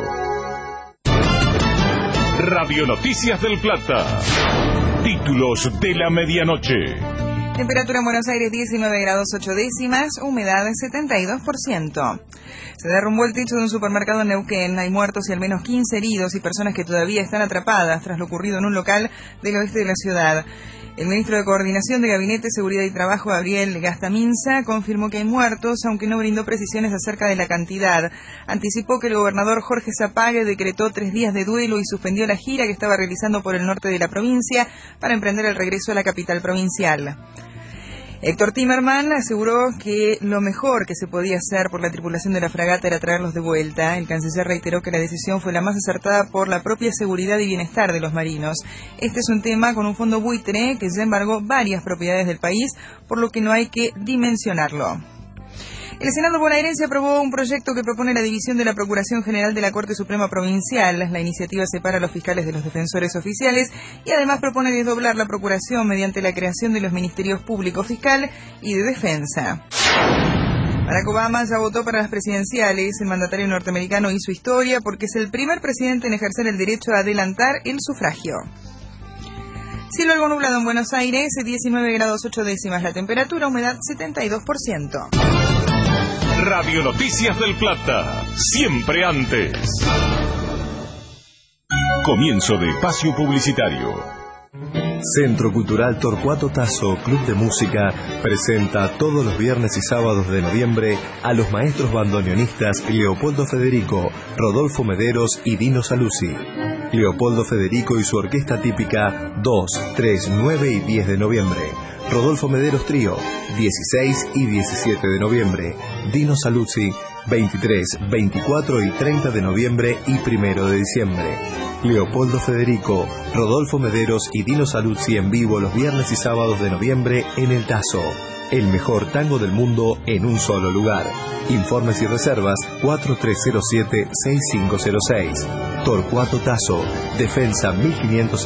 Radio Noticias del Plata. Títulos de la medianoche. Temperatura en Buenos Aires 19 grados 8 décimas, humedad 72%. Se derrumbó el techo de un supermercado en Neuquén. Hay muertos y al menos 15 heridos y personas que todavía están atrapadas tras lo ocurrido en un local del oeste de la ciudad. El ministro de Coordinación de Gabinete, Seguridad y Trabajo, Gabriel Gastaminza, confirmó que hay muertos, aunque no brindó precisiones acerca de la cantidad. Anticipó que el gobernador Jorge Zapague decretó 3 días de duelo y suspendió la gira que estaba realizando por el norte de la provincia para emprender el regreso a la capital provincial. Héctor Timerman aseguró que lo mejor que se podía hacer por la tripulación de la fragata era traerlos de vuelta. El canciller reiteró que la decisión fue la más acertada por la propia seguridad y bienestar de los marinos. Este es un tema con un fondo buitre que ya embargó varias propiedades del país, por lo que no hay que dimensionarlo. El Senado bonaerense aprobó un proyecto que propone la división de la Procuración General de la Corte Suprema Provincial. La iniciativa separa a los fiscales de los defensores oficiales y además propone desdoblar la Procuración mediante la creación de los Ministerios Público Fiscal y de Defensa. Barack Obama ya votó para las presidenciales. El mandatario norteamericano hizo historia porque es el primer presidente en ejercer el derecho a adelantar el sufragio. Cielo algo nublado en Buenos Aires, 19 grados 8 décimas la temperatura, humedad 72%. Radio Noticias del Plata, siempre antes. Comienzo de espacio publicitario. Centro Cultural Torcuato Tasso, Club de Música, presenta todos los viernes y sábados de noviembre a los maestros bandoneonistas Leopoldo Federico, Rodolfo Mederos y Dino Saluzzi. Leopoldo Federico y su orquesta típica 2, 3, 9 y 10 de noviembre. Rodolfo Mederos Trío, 16 y 17 de noviembre. Dino Saluzzi, 23, 24 y 30 de noviembre y 1 de diciembre. Leopoldo Federico, Rodolfo Mederos y Dino Saluzzi en vivo los viernes y sábados de noviembre en el Tasso. El mejor tango del mundo en un solo lugar. Informes y reservas 4307-6506. Torcuato Tasso, Defensa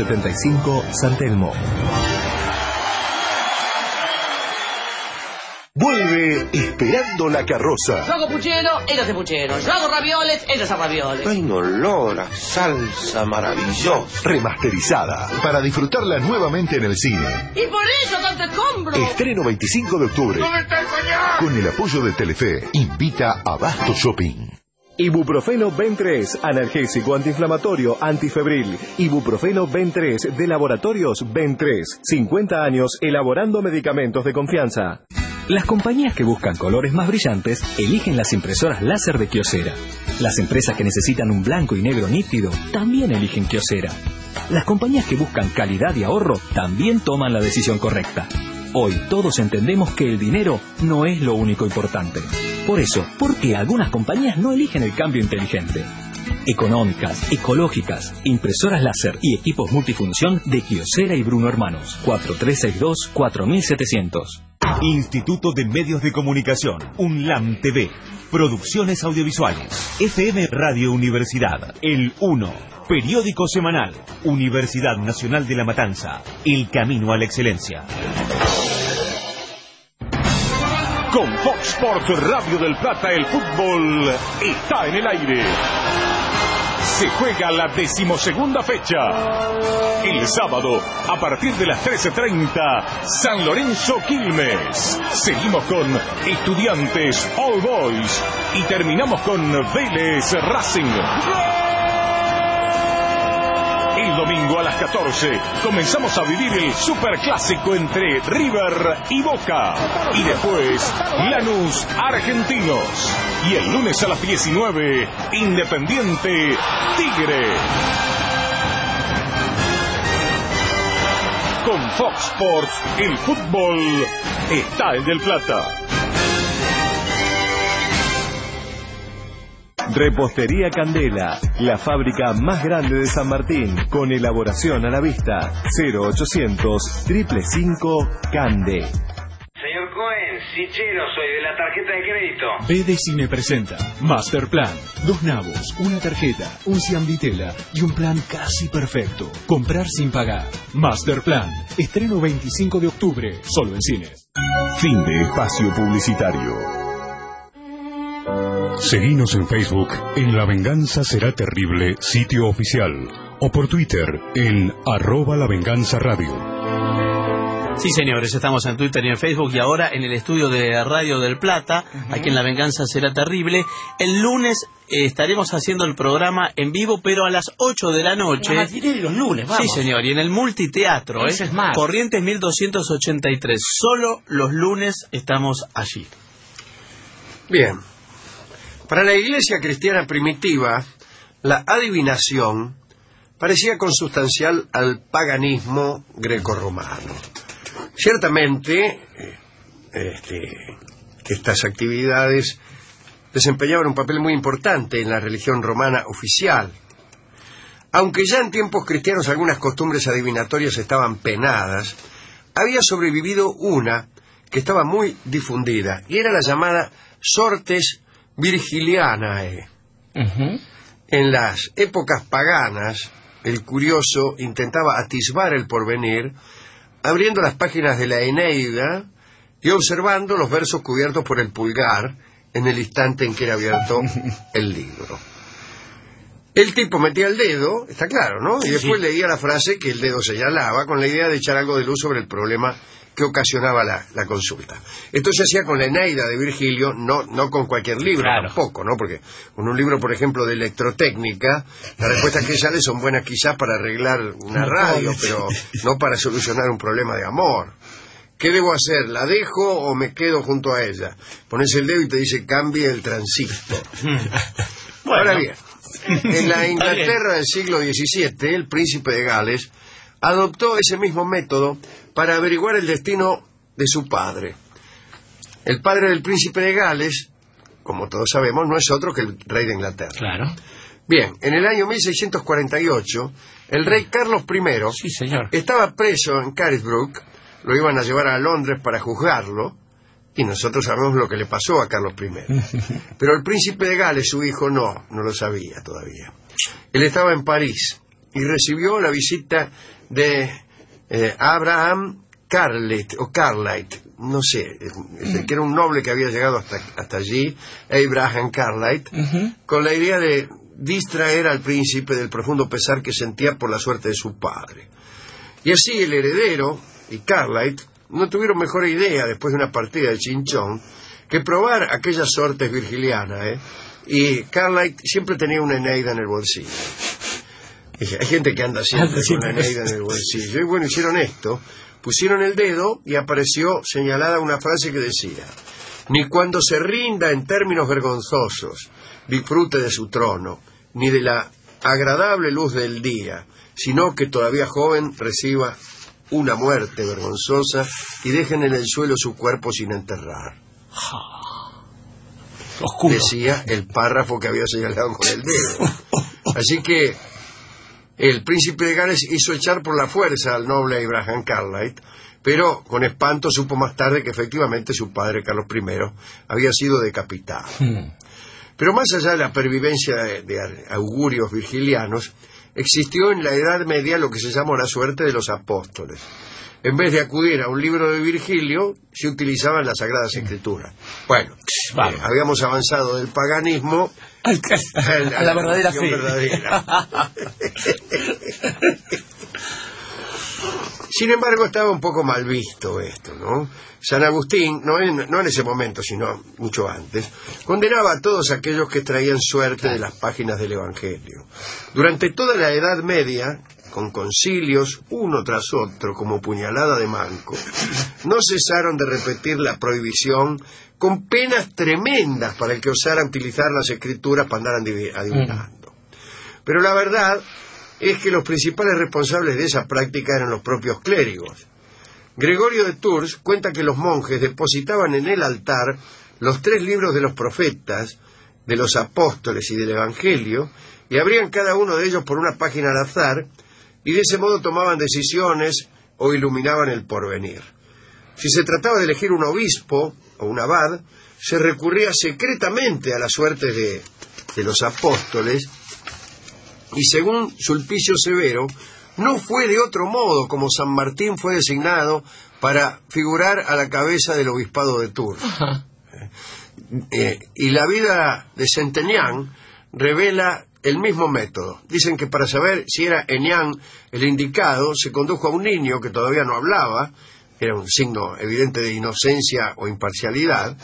1575, San Telmo. Vuelve Esperando la Carroza. Yo hago puchero, ellos hacen puchero. Yo hago ravioles, ellos hacen ravioles. Hay un olor a salsa maravillosa. Remasterizada para disfrutarla nuevamente en el cine. Y por eso tanto escombro. Estreno 25 de octubre. ¿Dónde está el pañal? Con el apoyo de Telefe. Invita a Basto Shopping. Ibuprofeno Ben 3, analgésico, antiinflamatorio, antifebril. Ibuprofeno Ben 3 de Laboratorios Ben 3. 50 años elaborando medicamentos de confianza. Las compañías que buscan colores más brillantes eligen las impresoras láser de Kyocera. Las empresas que necesitan un blanco y negro nítido también eligen Kyocera. Las compañías que buscan calidad y ahorro también toman la decisión correcta. Hoy todos entendemos que el dinero no es lo único importante. Por eso, ¿por qué algunas compañías no eligen el cambio inteligente? Económicas, ecológicas, impresoras láser y equipos multifunción de Kyocera y Bruno Hermanos. 4362-4700. Instituto de Medios de Comunicación, UNLAM TV, Producciones Audiovisuales, FM Radio Universidad, El 1, Periódico Semanal, Universidad Nacional de La Matanza, El Camino a la Excelencia. Con Fox Sports Radio del Plata, el fútbol está en el aire. Se juega la 12ª fecha. El sábado, a partir de las 13:30, San Lorenzo Quilmes. Seguimos con Estudiantes All Boys y terminamos con Vélez Racing. El domingo a las 14 comenzamos a vivir el superclásico entre River y Boca. Y después Lanús Argentinos. Y el lunes a las 19, Independiente Tigre. Con Fox Sports, el fútbol está en del Plata. Repostería Candela, la fábrica más grande de San Martín, con elaboración a la vista. 0800 555 Cande. Señor Cohen, Sichero soy, de la tarjeta de crédito. BD Cine presenta Masterplan. 2 nabos, una tarjeta, un ciambitela y un plan casi perfecto. Comprar sin pagar. Masterplan. Estreno 25 de octubre, solo en cines. Fin de espacio publicitario. Seguinos en Facebook en La Venganza Será Terrible, sitio oficial, o por Twitter en @lavenganzaradio. Sí, señores, estamos en Twitter y en Facebook y ahora en el estudio de Radio del Plata, aquí en La Venganza Será Terrible. El lunes estaremos haciendo el programa en vivo, pero a las 8 de la noche. La matiné de los lunes, vamos. Sí, señor, y en el multiteatro, Ese es más. Corrientes 1283. Solo los lunes estamos allí. Bien. Para la iglesia cristiana primitiva, la adivinación parecía consustancial al paganismo grecorromano. Ciertamente, estas actividades desempeñaban un papel muy importante en la religión romana oficial. Aunque ya en tiempos cristianos algunas costumbres adivinatorias estaban penadas, había sobrevivido una que estaba muy difundida, y era la llamada sortes Virgilianae. En las épocas paganas, el curioso intentaba atisbar el porvenir abriendo las páginas de la Eneida y observando los versos cubiertos por el pulgar en el instante en que era abierto el libro. El tipo metía el dedo, está claro, ¿no? Y después leía la frase que el dedo señalaba con la idea de echar algo de luz sobre el problema que ocasionaba la consulta. Esto se hacía con la Eneida de Virgilio, no con cualquier libro, tampoco, ¿no? Porque con un libro, por ejemplo, de electrotécnica, las respuestas que salen son buenas quizás para arreglar una radio, pero no para solucionar un problema de amor. ¿Qué debo hacer? ¿La dejo o me quedo junto a ella? Pones el dedo y te dice cambie el transistor. Ahora bien, en la Inglaterra del siglo XVII, el príncipe de Gales adoptó ese mismo método para averiguar el destino de su padre. El padre del príncipe de Gales, como todos sabemos, no es otro que el rey de Inglaterra. Claro. Bien, en el año 1648, el rey Carlos I estaba preso en Carisbrooke, lo iban a llevar a Londres para juzgarlo, y nosotros sabemos lo que le pasó a Carlos I. Pero el príncipe de Gales, su hijo, no lo sabía todavía. Él estaba en París y recibió la visita de Abraham Carlight, no sé, que era un noble que había llegado hasta allí, Abraham Cartwright, con la idea de distraer al príncipe del profundo pesar que sentía por la suerte de su padre. Y así el heredero y Cartwright no tuvieron mejor idea, después de una partida de chinchón, que probar aquellas sortes virgilianas, y Cartwright siempre tenía una Eneida en el bolsillo. Hay gente que anda siempre con una Eneida en el bolsillo. Y bueno, hicieron esto, pusieron el dedo y apareció señalada una frase que decía: ni cuando se rinda en términos vergonzosos disfrute de su trono, ni de la agradable luz del día, sino que todavía joven reciba una muerte vergonzosa y dejen en el suelo su cuerpo sin enterrar. Oscuro. Decía el párrafo que había señalado con el dedo. Así que el príncipe de Gales hizo echar por la fuerza al noble Abraham Cartwright, pero con espanto supo más tarde que efectivamente su padre, Carlos I, había sido decapitado. Pero más allá de la pervivencia de augurios virgilianos, existió en la Edad Media lo que se llamó la suerte de los apóstoles. En vez de acudir a un libro de Virgilio, se utilizaban las Sagradas Escrituras. Bueno, habíamos avanzado del paganismo a la verdadera fe. Sin embargo, estaba un poco mal visto esto, ¿no? San Agustín, no en ese momento, sino mucho antes, condenaba a todos aquellos que traían suerte de las páginas del Evangelio. Durante toda la Edad Media, con concilios uno tras otro como puñalada de manco, no cesaron de repetir la prohibición con penas tremendas para el que osara utilizar las escrituras para andar adivinando. Pero la verdad es que los principales responsables de esa práctica eran los propios clérigos. Gregorio de Tours cuenta que los monjes depositaban en el altar los 3 libros de los profetas, de los apóstoles y del Evangelio, y abrían cada uno de ellos por una página al azar, y de ese modo tomaban decisiones o iluminaban el porvenir. Si se trataba de elegir un obispo o un abad, se recurría secretamente a la suerte de los apóstoles, y según Sulpicio Severo, no fue de otro modo como San Martín fue designado para figurar a la cabeza del obispado de Tours. Y la vida de Saint-Aignan revela el mismo método. Dicen que para saber si era Aignan el indicado, se condujo a un niño que todavía no hablaba, era un signo evidente de inocencia o imparcialidad,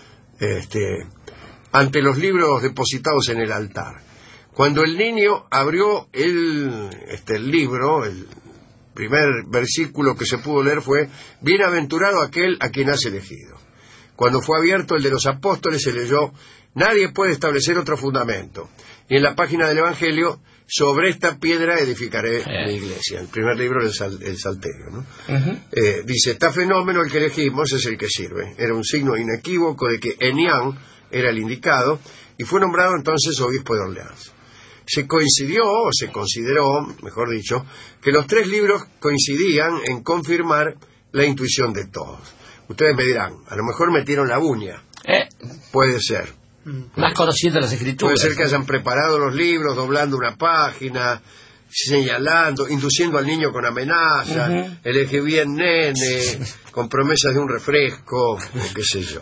ante los libros depositados en el altar. Cuando el niño abrió el libro, el primer versículo que se pudo leer fue: bienaventurado aquel a quien has elegido. Cuando fue abierto el de los apóstoles, se leyó: nadie puede establecer otro fundamento. Y en la página del Evangelio: sobre esta piedra edificaré mi iglesia. El primer libro del Salterio, ¿no? Dice: está fenómeno el que elegimos es el que sirve. Era un signo inequívoco de que Aignan era el indicado, y fue nombrado entonces obispo de Orleans. Se consideró, mejor dicho, que los 3 libros coincidían en confirmar la intuición de todos. Ustedes me dirán, a lo mejor metieron la uña. Puede ser. Más conociendo las escrituras. Puede ser que hayan preparado los libros, doblando una página, señalando, induciendo al niño con amenazas, elegí bien nene, con promesas de un refresco, o qué sé yo.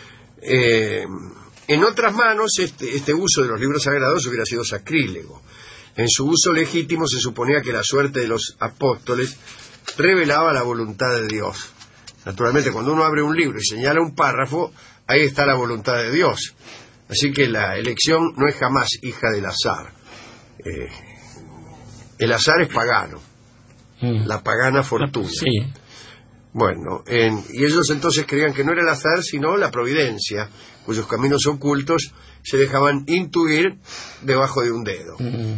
En otras manos, este uso de los libros sagrados hubiera sido sacrílego. En su uso legítimo se suponía que la suerte de los apóstoles revelaba la voluntad de Dios. Naturalmente, cuando uno abre un libro y señala un párrafo, ahí está la voluntad de Dios. Así que la elección no es jamás hija del azar. El azar es pagano, la pagana fortuna. Sí. Bueno, y ellos entonces creían que no era el azar, sino la providencia, cuyos caminos ocultos se dejaban intuir debajo de un dedo.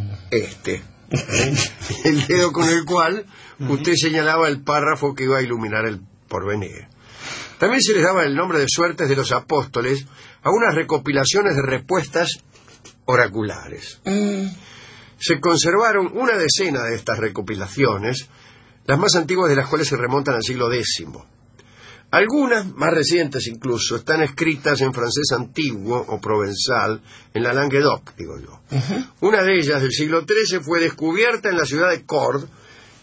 El dedo con el cual usted señalaba el párrafo que iba a iluminar el porvenir. También se les daba el nombre de suertes de los apóstoles a unas recopilaciones de respuestas oraculares. Se conservaron una decena de estas recopilaciones, las más antiguas de las cuales se remontan al siglo X. Algunas, más recientes incluso, están escritas en francés antiguo o provenzal, en la Languedoc, digo yo. Una de ellas, del siglo XIII, fue descubierta en la ciudad de Cordes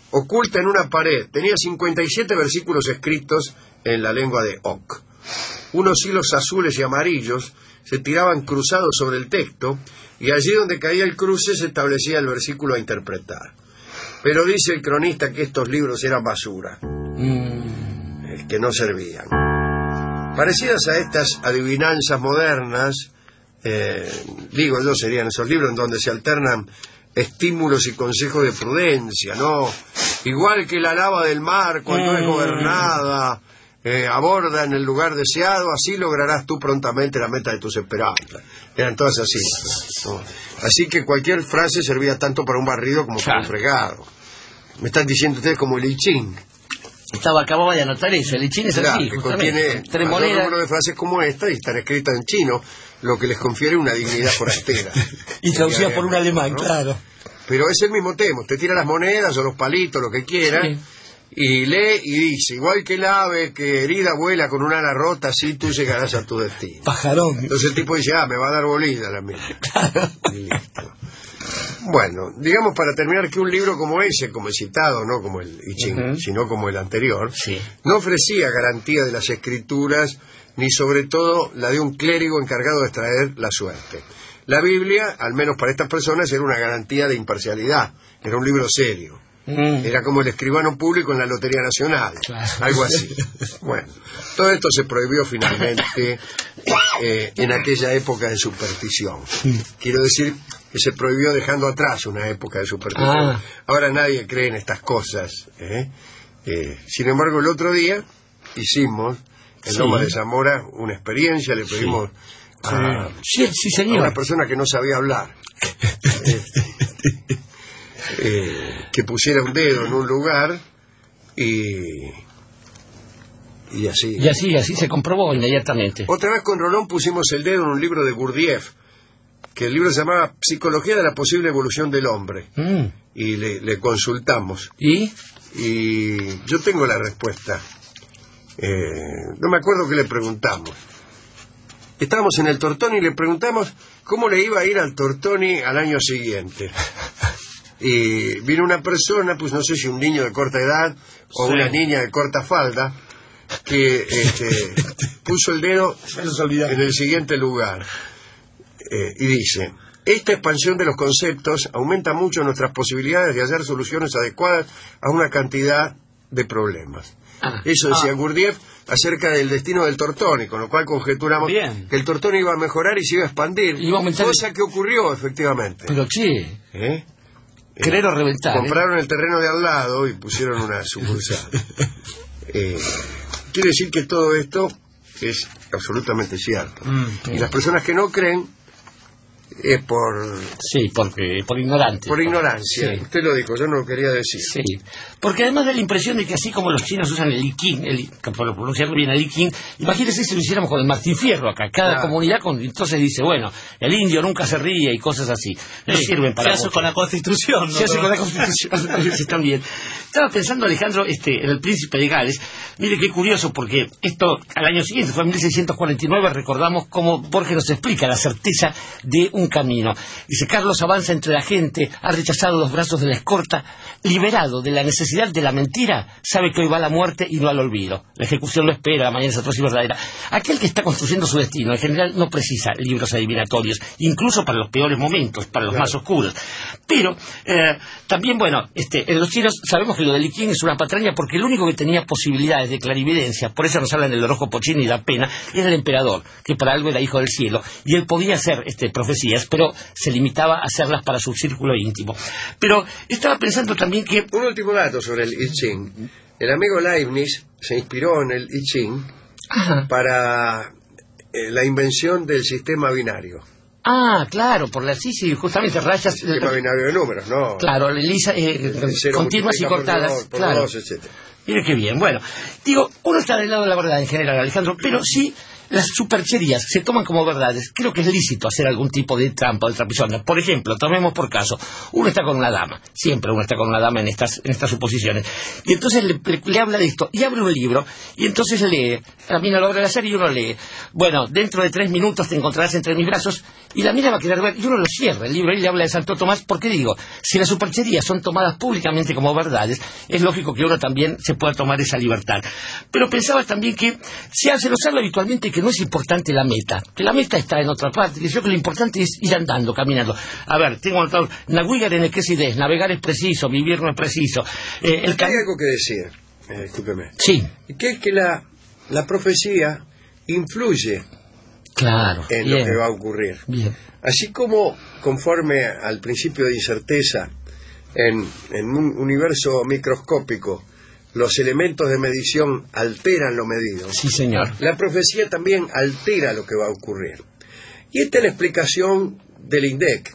oculta en una pared. Tenía 57 versículos escritos en la lengua de Oc. Unos hilos azules y amarillos se tiraban cruzados sobre el texto, y allí donde caía el cruce se establecía el versículo a interpretar. Pero dice el cronista que estos libros eran basura, que no servían. Parecidas a estas adivinanzas modernas, digo yo, serían esos libros en donde se alternan estímulos y consejos de prudencia, ¿no? Igual que la lava del mar cuando es gobernada, aborda en el lugar deseado, así lograrás tú prontamente la meta de tus esperanzas. Eran todas así, ¿no? Así que cualquier frase servía tanto para un barrido como para un fregado. Me están diciendo ustedes como el I Ching. Acababa de anotar eso, el I Ching es así, que contiene un número de frases como esta y están escritas en chino, lo que les confiere una dignidad forastera. Y traducida por un alemán, ¿no? Claro. Pero es el mismo tema, usted tira las monedas o los palitos, lo que quiera, sí, y lee y dice, igual que el ave que herida vuela con una ala rota, así tú llegarás a tu destino. Pajarón. Entonces el tipo dice, me va a dar bolilla la mía. Claro. Y listo. Bueno, digamos para terminar que un libro como ese, como el citado, no como el I Ching, sino como el anterior, no ofrecía garantía de las escrituras, ni sobre todo la de un clérigo encargado de extraer la suerte. La Biblia, al menos para estas personas, era una garantía de imparcialidad, era un libro serio. Era como el escribano público en la Lotería Nacional, algo así. Bueno, todo esto se prohibió finalmente en aquella época de superstición. Quiero decir que se prohibió dejando atrás una época de superstición. Ahora nadie cree en estas cosas. Sin embargo, el otro día hicimos en Loma de Zamora una experiencia, le pedimos a una persona que no sabía hablar que pusiera un dedo en un lugar y así. Y así se comprobó inmediatamente. Otra vez con Rolón pusimos el dedo en un libro de Gurdjieff, que el libro se llamaba Psicología de la posible evolución del hombre. Y le consultamos. ¿Y yo tengo la respuesta. No me acuerdo qué le preguntamos. Estábamos en el Tortoni y le preguntamos cómo le iba a ir al Tortoni al año siguiente. Y vino una persona, pues no sé si un niño de corta edad o una niña de corta falda, que puso el dedo en el siguiente lugar y dice: esta expansión de los conceptos aumenta mucho nuestras posibilidades de hallar soluciones adecuadas a una cantidad de problemas. Eso decía Gurdjieff acerca del destino del Tortoni, con lo cual conjeturamos que el Tortoni iba a mejorar y se iba a expandir, cosa que ocurrió efectivamente. Pero sí, querer o reventar. Compraron el terreno de al lado y pusieron una sucursal. Quiere decir que todo esto es absolutamente cierto. Y las personas que no creen es por ignorantes. Por ignorancia. Sí. Usted lo dijo, yo no lo quería decir. Sí. Porque además da la impresión de que así como los chinos usan el I Ching, por pronunciarlo bien el I Ching, imagínese si lo hiciéramos con el Martín Fierro acá. Cada comunidad entonces dice, bueno, el indio nunca se ríe y cosas así. No sirven para se hace con la Constitución. Se hace con la Constitución también. Estaba pensando, Alejandro, en el Príncipe de Gales. Mire qué curioso, porque esto al año siguiente, fue en 1649, recordamos cómo Borges nos explica la certeza de un camino. Dice: Carlos avanza entre la gente, ha rechazado los brazos de la escorta, liberado de la necesidad de la mentira, sabe que hoy va a la muerte y no al olvido. La ejecución lo espera, la mañana es atroz y verdadera. Aquel que está construyendo su destino, en general, no precisa libros adivinatorios, incluso para los peores momentos, para los más oscuros. Pero, también, bueno, en los chinos sabemos que lo de Li Qing es una patraña, porque el único que tenía posibilidades de clarividencia, por eso nos hablan del horóscopo Pochini y la pena, era el emperador, que para algo era hijo del cielo, y él podía hacer profecías, pero se limitaba a hacerlas para su círculo íntimo. Pero estaba pensando también que... Un último dato sobre el I Ching. El amigo Leibniz se inspiró en el I Ching para la invención del sistema binario. Claro, por sí, justamente rayas... El sistema binario de números, ¿no? Claro, continuas y cortadas. Claro. Dos, etc. Mire qué bien. Bueno, digo, uno está del lado de la verdad en general, Alejandro, pero sí las supercherías se toman como verdades, creo que es lícito hacer algún tipo de trampa o de trapisonda. Por ejemplo, tomemos por caso, uno está con una dama, siempre uno está con una dama en estas suposiciones, y entonces le habla de esto, y abre un libro, y entonces lee, la mina lo abre al azar y uno lee, bueno, dentro de 3 minutos te encontrarás entre mis brazos, y la mina va a querer ver, y uno lo cierra el libro y le habla de Santo Tomás, porque digo, si las supercherías son tomadas públicamente como verdades, es lógico que uno también se pueda tomar esa libertad. Pero pensaba también que se nos habla habitualmente que no es importante la meta, que la meta está en otra parte, que yo creo que lo importante es ir andando, caminando. A ver, tengo anotado, navegar en es navegar es preciso, vivir no es preciso. Hay algo que decir, discúlpeme. Sí. Que es que la profecía influye en lo que va a ocurrir. Bien. Así como, conforme al principio de incerteza, en un universo microscópico, los elementos de medición alteran lo medido. Sí, señor. La profecía también altera lo que va a ocurrir. Y esta es la explicación del INDEC.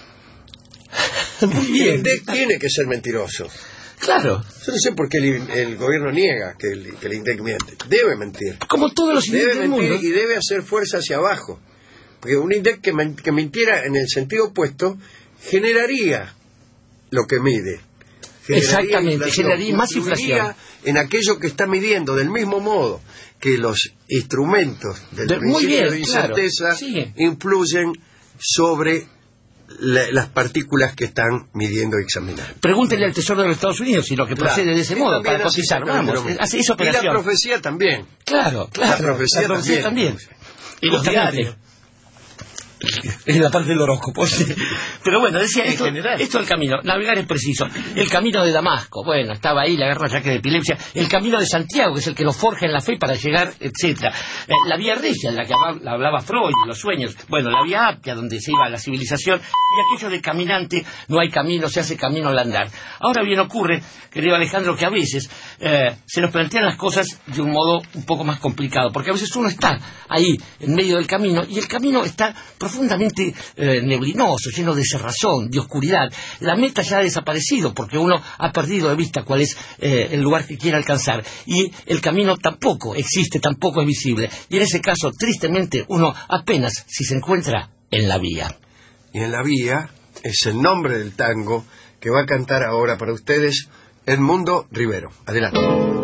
Muy bien. El INDEC tiene que ser mentiroso. Claro. Yo no sé por qué el gobierno niega que el INDEC miente. Debe mentir. Como todos los INDEC debe del mentir mundo. Y debe hacer fuerza hacia abajo. Porque un INDEC que mintiera en el sentido opuesto generaría lo que mide. Exactamente, generaría más inflación. En aquello que está midiendo, del mismo modo que los instrumentos del principio de incerteza influyen sobre las partículas que están midiendo y examinando. Pregúntenle al Tesoro de los Estados Unidos si lo que procede de ese modo para cotizar. Vamos, hace esa operación. Y la profecía también. Claro. La profecía también. Y los diarios. Es la parte del horóscopo. Pero bueno, decía esto del camino. Navegar es preciso. El camino de Damasco, bueno, estaba ahí, le agarró ataque de epilepsia. El camino de Santiago, que es el que nos forja en la fe para llegar, etcétera. La vía regia, de la que hablaba Freud, los sueños. Bueno, la vía Apia, donde se iba a la civilización. Y aquello de caminante, no hay camino, se hace camino al andar. Ahora bien ocurre, querido Alejandro, que a veces se nos plantean las cosas de un modo un poco más complicado. Porque a veces uno está ahí, en medio del camino, y el camino está profundamente neblinoso, lleno de cerrazón, de oscuridad. La meta ya ha desaparecido porque uno ha perdido de vista cuál es el lugar que quiere alcanzar, y el camino tampoco existe, tampoco es visible, y en ese caso, tristemente, uno apenas si se encuentra en la vía. Y en la vía es el nombre del tango que va a cantar ahora para ustedes Edmundo Rivero. Adelante.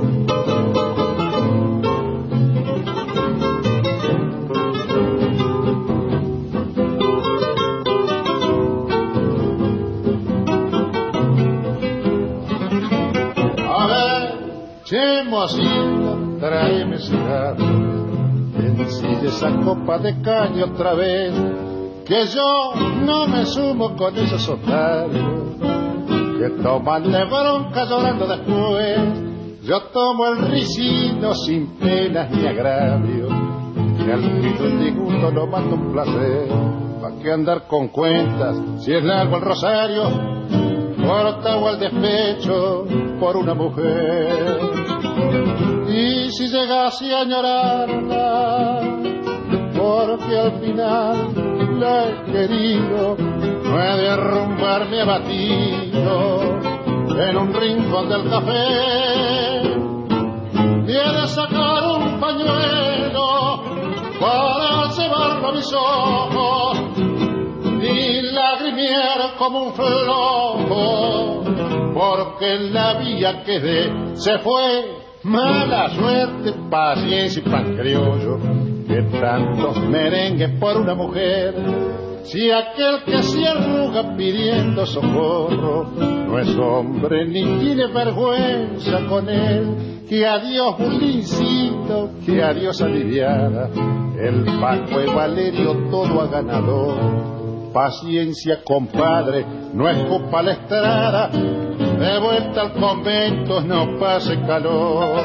Chemosita, tráeme cigarro, ensille esa copa de caña otra vez, que yo no me sumo con esos otarios que toman la bronca llorando después. Yo tomo el risino sin penas ni agravio, y al grito el disgusto lo mando un placer. ¿Pa' qué andar con cuentas si es largo el rosario? Corta o el despecho por una mujer. Y si llegase a añorarla, porque al final la he querido, no he de arrumbarme abatido en un rincón del café. Y he de sacar un pañuelo para llevarlo a mis ojos y lagrimiar como un flojo, porque en la vía que se fue. Mala suerte, paciencia y pan criollo, que tantos merengues por una mujer. Si aquel que se arruga pidiendo socorro no es hombre ni tiene vergüenza con él, que adiós Bulincito, que adiós aliviada, el Paco y Valerio todo ha ganado. Paciencia, compadre, no escupa la estrada, de vuelta al convento no pase calor.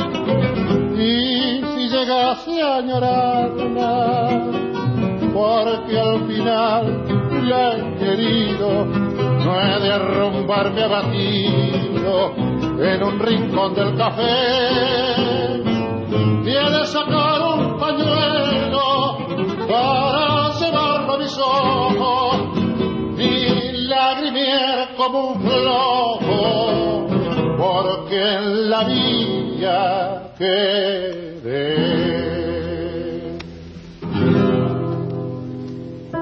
Y si llegase a añorarla, porque al final la he querido, no he de arrumbarme abatido en un rincón del café. Y he de sacar un pañuelo para llevarlo a mis ojos y lagrimiar como un flojo, porque en la vía quedé.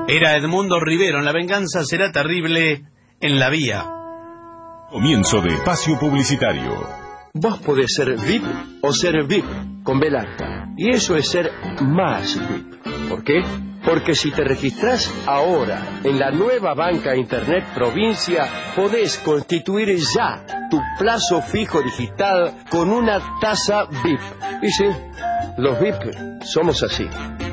Era Edmundo Rivero en La venganza será terrible en La Vía. Comienzo de espacio publicitario. Vos podés ser VIP o ser VIP con B larga. Y eso es ser más VIP. ¿Por qué? Porque si te registrás ahora en la nueva banca Internet Provincia, podés constituir ya tu plazo fijo digital con una tasa VIP. Y sí, los VIP somos así.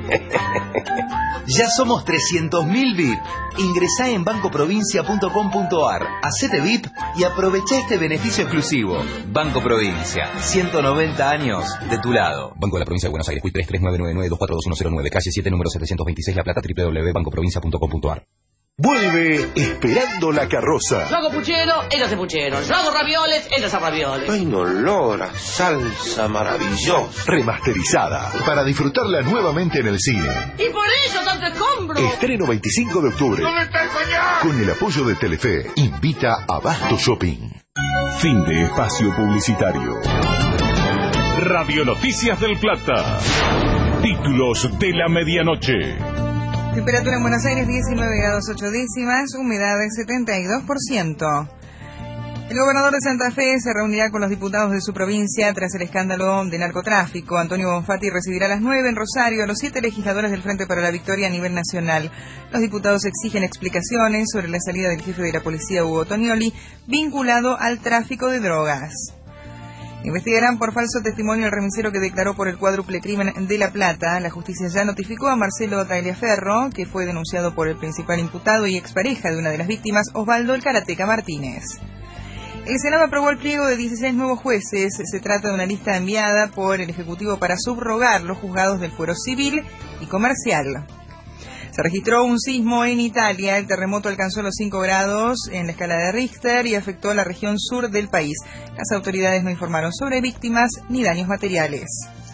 Ya somos 300.000 VIP. Ingresá en bancoprovincia.com.ar, hacete VIP y aprovechá este beneficio exclusivo. Banco Provincia, 190 años de tu lado. Banco de la Provincia de Buenos Aires, 33999242109, calle 7, número 726, La Plata, www.bancoprovincia.com.ar. Vuelve Esperando la Carroza. Yo hago puchero, ella hace puchero. Yo hago ravioles, ella hace ravioles. Hay un olor a salsa maravillosa. Remasterizada para disfrutarla nuevamente en el cine. Y por eso tanto escombro. Estreno 25 de octubre. ¿Dónde está el coñac? Con el apoyo de Telefe. Invita a Basto Shopping. Fin de espacio publicitario. Radio Noticias del Plata. Títulos de la medianoche. Temperatura en Buenos Aires 19 grados 8 décimas, humedad del 72%. El gobernador de Santa Fe se reunirá con los diputados de su provincia tras el escándalo de narcotráfico. Antonio Bonfatti recibirá a las 9 en Rosario a los 7 legisladores del Frente para la Victoria a nivel nacional. Los diputados exigen explicaciones sobre la salida del jefe de la policía, Hugo Tonioli, vinculado al tráfico de drogas. Investigarán por falso testimonio al remisero que declaró por el cuádruple crimen de La Plata. La justicia ya notificó a Marcelo Tagliaferro, que fue denunciado por el principal imputado y expareja de una de las víctimas, Osvaldo el Karateca Martínez. El Senado aprobó el pliego de 16 nuevos jueces. Se trata de una lista enviada por el Ejecutivo para subrogar los juzgados del fuero civil y comercial. Se registró un sismo en Italia. El terremoto alcanzó los 5 grados en la escala de Richter y afectó a la región sur del país. Las autoridades no informaron sobre víctimas ni daños materiales.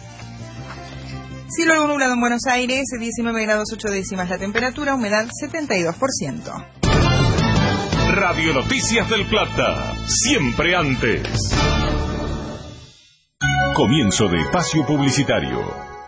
Cielo algo nublado en Buenos Aires, 19 grados 8 décimas la temperatura, humedad 72%. Radio Noticias del Plata, siempre antes. Comienzo de espacio publicitario.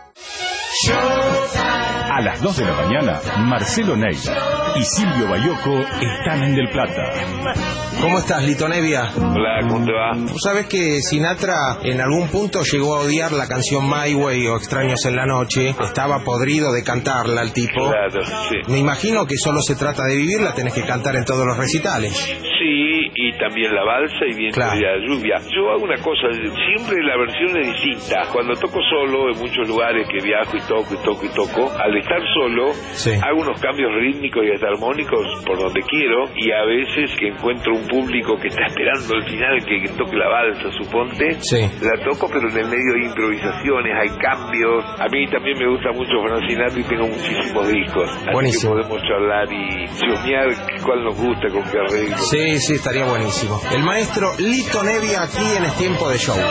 A las 2 de la mañana, Marcelo Neira y Silvio Bayoco están en Del Plata. ¿Cómo estás, Lito Nevia? Hola, ¿cómo te va? ¿Tú sabes que Sinatra en algún punto llegó a odiar la canción My Way o Extraños en la Noche? Estaba podrido de cantarla el tipo. Claro, sí. Me imagino que solo se trata de vivirla, tenés que cantar en todos los recitales. Sí, y también la balsa y Viento de la lluvia. Yo hago una cosa, siempre la versión es distinta. Cuando toco solo en muchos lugares que viajo y toco, al estar solo, hago unos cambios rítmicos y hasta armónicos por donde quiero, y a veces que encuentro un público que está esperando al final que toque la balsa, suponte, la toco, pero en el medio hay improvisaciones, hay cambios. A mí también me gusta mucho Frank Sinatra y tengo muchísimos discos. Así que podemos charlar y chusmear cuál nos gusta, con qué arreglo. Sí, estaría buenísimo. El maestro Lito Nevia aquí en Es Tiempo de Show.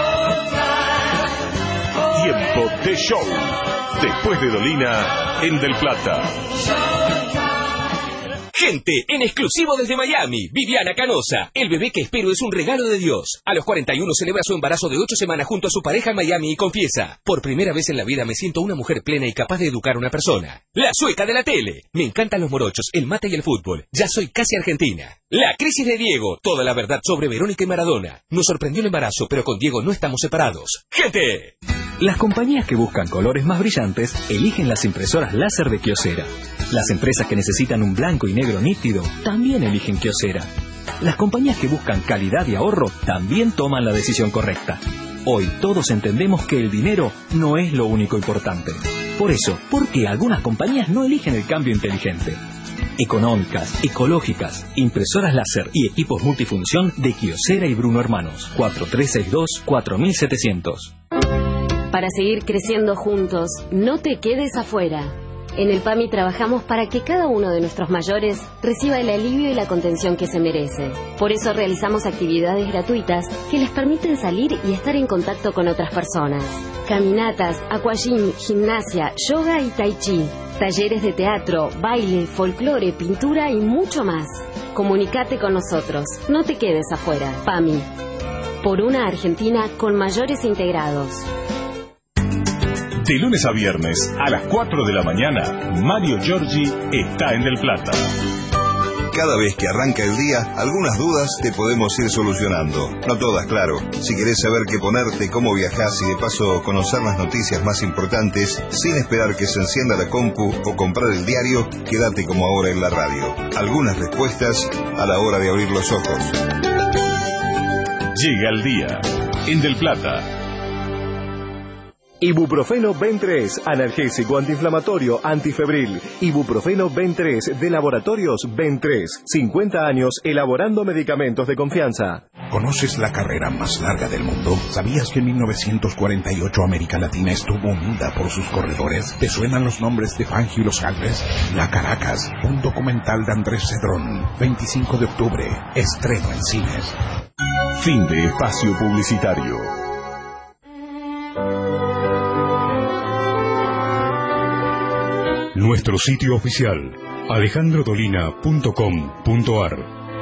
Tiempo de Show. Después de Dolina, en Del Plata. Gente, en exclusivo desde Miami, Viviana Canosa. El bebé que espero es un regalo de Dios. A los 41 celebra su embarazo de 8 semanas junto a su pareja en Miami y confiesa: por primera vez en la vida me siento una mujer plena y capaz de educar a una persona. La sueca de la tele. Me encantan los morochos, el mate y el fútbol. Ya soy casi argentina. La crisis de Diego. Toda la verdad sobre Verónica y Maradona. Nos sorprendió el embarazo, pero con Diego no estamos separados. ¡Gente! Las compañías que buscan colores más brillantes eligen las impresoras láser de Kyocera. Las empresas que necesitan un blanco y negro nítido también eligen Kyocera. Las compañías que buscan calidad y ahorro también toman la decisión correcta. Hoy todos entendemos que el dinero no es lo único importante. Por eso, ¿por qué algunas compañías no eligen el cambio inteligente? Económicas, ecológicas, impresoras láser y equipos multifunción de Kyocera y Bruno Hermanos. 4362-4700. Para seguir creciendo juntos, no te quedes afuera. En el PAMI trabajamos para que cada uno de nuestros mayores reciba el alivio y la contención que se merece. Por eso realizamos actividades gratuitas que les permiten salir y estar en contacto con otras personas. Caminatas, aquagym, gimnasia, yoga y tai chi. Talleres de teatro, baile, folclore, pintura y mucho más. Comunicate con nosotros. No te quedes afuera. PAMI. Por una Argentina con mayores integrados. De lunes a viernes, a las 4 de la mañana, Mario Giorgi está en Del Plata. Cada vez que arranca el día, algunas dudas te podemos ir solucionando. No todas, claro. Si querés saber qué ponerte, cómo viajás y de paso conocer las noticias más importantes, sin esperar que se encienda la compu o comprar el diario, quédate como ahora en la radio. Algunas respuestas a la hora de abrir los ojos. Llega el día en Del Plata. Ibuprofeno Ben 3, analgésico, antiinflamatorio, antifebril. Ibuprofeno Ben 3 de Laboratorios Ben 3. 50 años elaborando medicamentos de confianza. ¿Conoces la carrera más larga del mundo? ¿Sabías que en 1948 América Latina estuvo unida por sus corredores? ¿Te suenan los nombres de Fangio y los Alpes? La Caracas, un documental de Andrés Cedrón. 25 de octubre, estreno en cines. Fin de espacio publicitario. Nuestro sitio oficial, alejandrodolina.com.ar.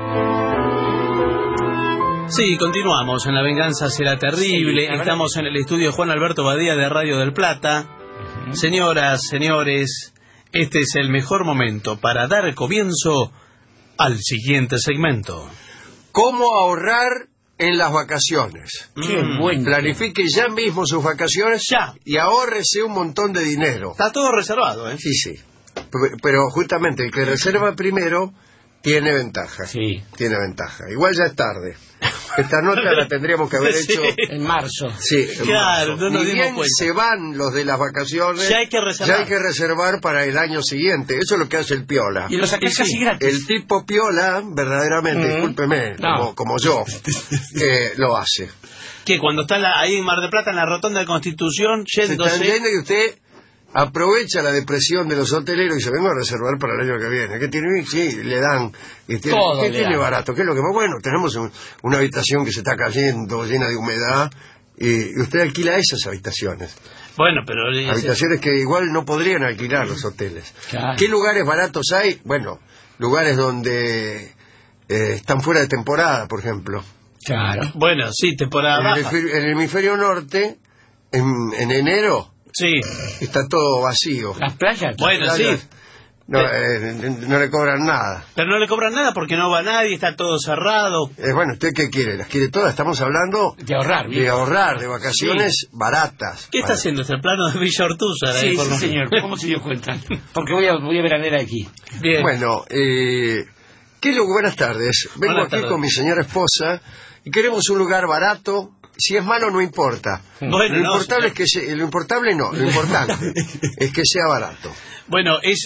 Sí, continuamos en La Venganza Será Terrible. Sí, estamos en el estudio Juan Alberto Badía de Radio del Plata. Señoras, señores, este es el mejor momento para dar comienzo al siguiente segmento. ¿Cómo ahorrar en las vacaciones? Qué bueno. Planifique ya mismo sus vacaciones y ahórrese un montón de dinero. Está todo reservado, ¿eh? Sí, sí. Pero justamente el que reserva primero tiene ventaja. Sí. Tiene ventaja. Igual ya es tarde. Esta nota la tendríamos que haber hecho en marzo. Sí, en claro, marzo. No nos Ni bien dimos cuenta. se van los de las vacaciones, ya hay que reservar para el año siguiente. Eso es lo que hace el piola. Y lo sacás casi gratis. El tipo piola, verdaderamente, discúlpeme, como yo, lo hace. Que cuando está ahí en Mar del Plata, en la Rotonda de Constitución, yéndose... Se está yendo y usted aprovecha la depresión de los hoteleros y se vengo a reservar para el año que viene. ¿Qué tiene? Sí, le dan. ¿Qué tiene barato? ¿Qué es lo que más? Bueno, tenemos una habitación que se está cayendo, llena de humedad, y usted alquila esas habitaciones. Bueno, pero... Habitaciones que igual no podrían alquilar los hoteles. Claro. ¿Qué lugares baratos hay? Bueno, lugares donde están fuera de temporada, por ejemplo. Claro. Bueno, sí, temporada baja. En el hemisferio norte, en enero... Sí. Está todo vacío. Las playas. Bueno, las playas, sí. No le cobran nada. Pero no le cobran nada porque no va nadie, está todo cerrado. Bueno, ¿usted qué quiere? ¿Las quiere todas? Estamos hablando de ahorrar. De vacaciones baratas. ¿Qué está haciendo? ¿Es el plano de Villa Ortuza? Sí, señor. ¿Cómo se dio cuenta? Porque voy a veranear aquí. Bien. Bueno, buenas tardes. Vengo aquí con mi señora esposa y queremos un lugar barato. Si es malo no importa. Bueno, lo importante es que lo importante es que sea barato. Bueno, es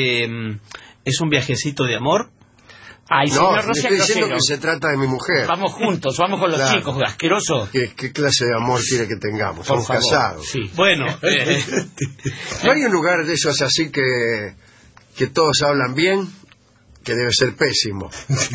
un viajecito de amor. Ay, no, estoy diciendo que se trata de mi mujer. Vamos juntos, vamos con los chicos, asqueroso. ¿Qué clase de amor quiere que tengamos? Somos casados. Sí. Bueno, ¿no hay un lugar de esos así que todos hablan bien? Que debe ser pésimo.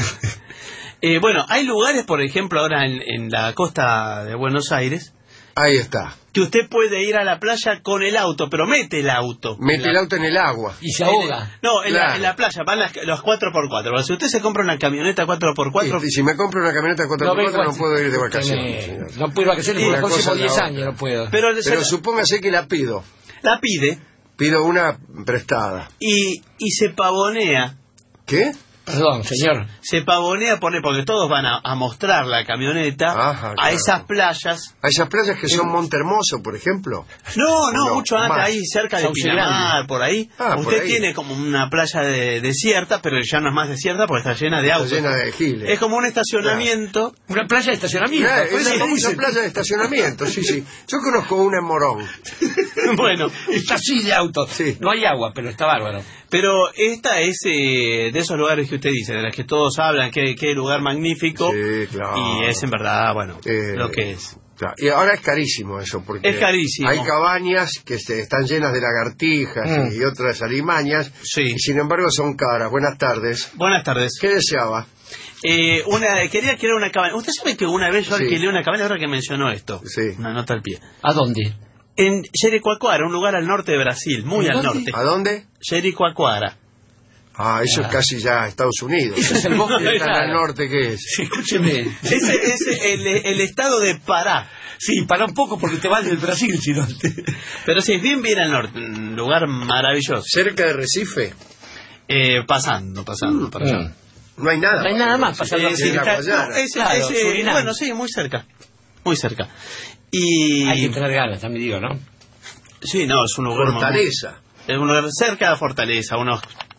Bueno, hay lugares, por ejemplo, ahora en la costa de Buenos Aires. Ahí está. Que usted puede ir a la playa con el auto, pero mete el auto. Mete el auto en el agua. Y se ahoga. No, en la playa, van los 4x4. Si usted se compra una camioneta 4x4... Si me compro una camioneta 4x4 no puedo ir de vacaciones. No puedo ir de vacaciones por los próximos 10 años, no puedo. Pero supóngase que la pido. La pide. Pido una prestada. Y se pavonea. ¿Qué? Perdón, señor. Se pavonea porque todos van a mostrar la camioneta a esas playas. ¿A esas playas que son Monte Hermoso, por ejemplo? No, mucho antes, ahí cerca de Pinamar, por ahí. Usted por ahí tiene como una playa desierta, pero ya no es más desierta porque está llena de autos. Está llena de giles. Es como un estacionamiento. Claro. Una playa de estacionamiento. Es la famosa playa de estacionamiento, sí. Yo conozco una en Morón. Bueno. Está así de autos. Sí. No hay agua, pero está bárbaro. Pero esta es de esos lugares que usted dice, de los que todos hablan, qué lugar magnífico. Sí, claro. Y es en verdad, bueno, lo que es. Claro. Y ahora es carísimo eso, porque es carísimo. Hay cabañas que están llenas de lagartijas y otras alimañas, y sin embargo son caras. Buenas tardes. Buenas tardes. ¿Qué deseaba? Quería alquilar una cabaña. Usted sabe que una vez yo alquilé una cabaña, ahora que mencionó esto. Sí. Una nota al pie. ¿A dónde? En Jericoacoara, un lugar al norte de Brasil, muy al norte. ¿A dónde? Jericoacoara. Ah, eso es casi ya Estados Unidos. Ese es el bosque de tan al norte que es. Sí, escúcheme. Ese es el estado de Pará. Sí, para un poco porque te vas del Brasil, si no. Pero sí, es bien al norte, un lugar maravilloso. ¿Cerca de Recife? Pasando para allá. No hay nada. No hay nada más pasando. Bueno, sí, muy cerca. Muy cerca. Y... Hay que tener ganas, también digo, ¿no? Sí, no, es un lugar... Fortaleza. Es un lugar cerca de Fortaleza, unos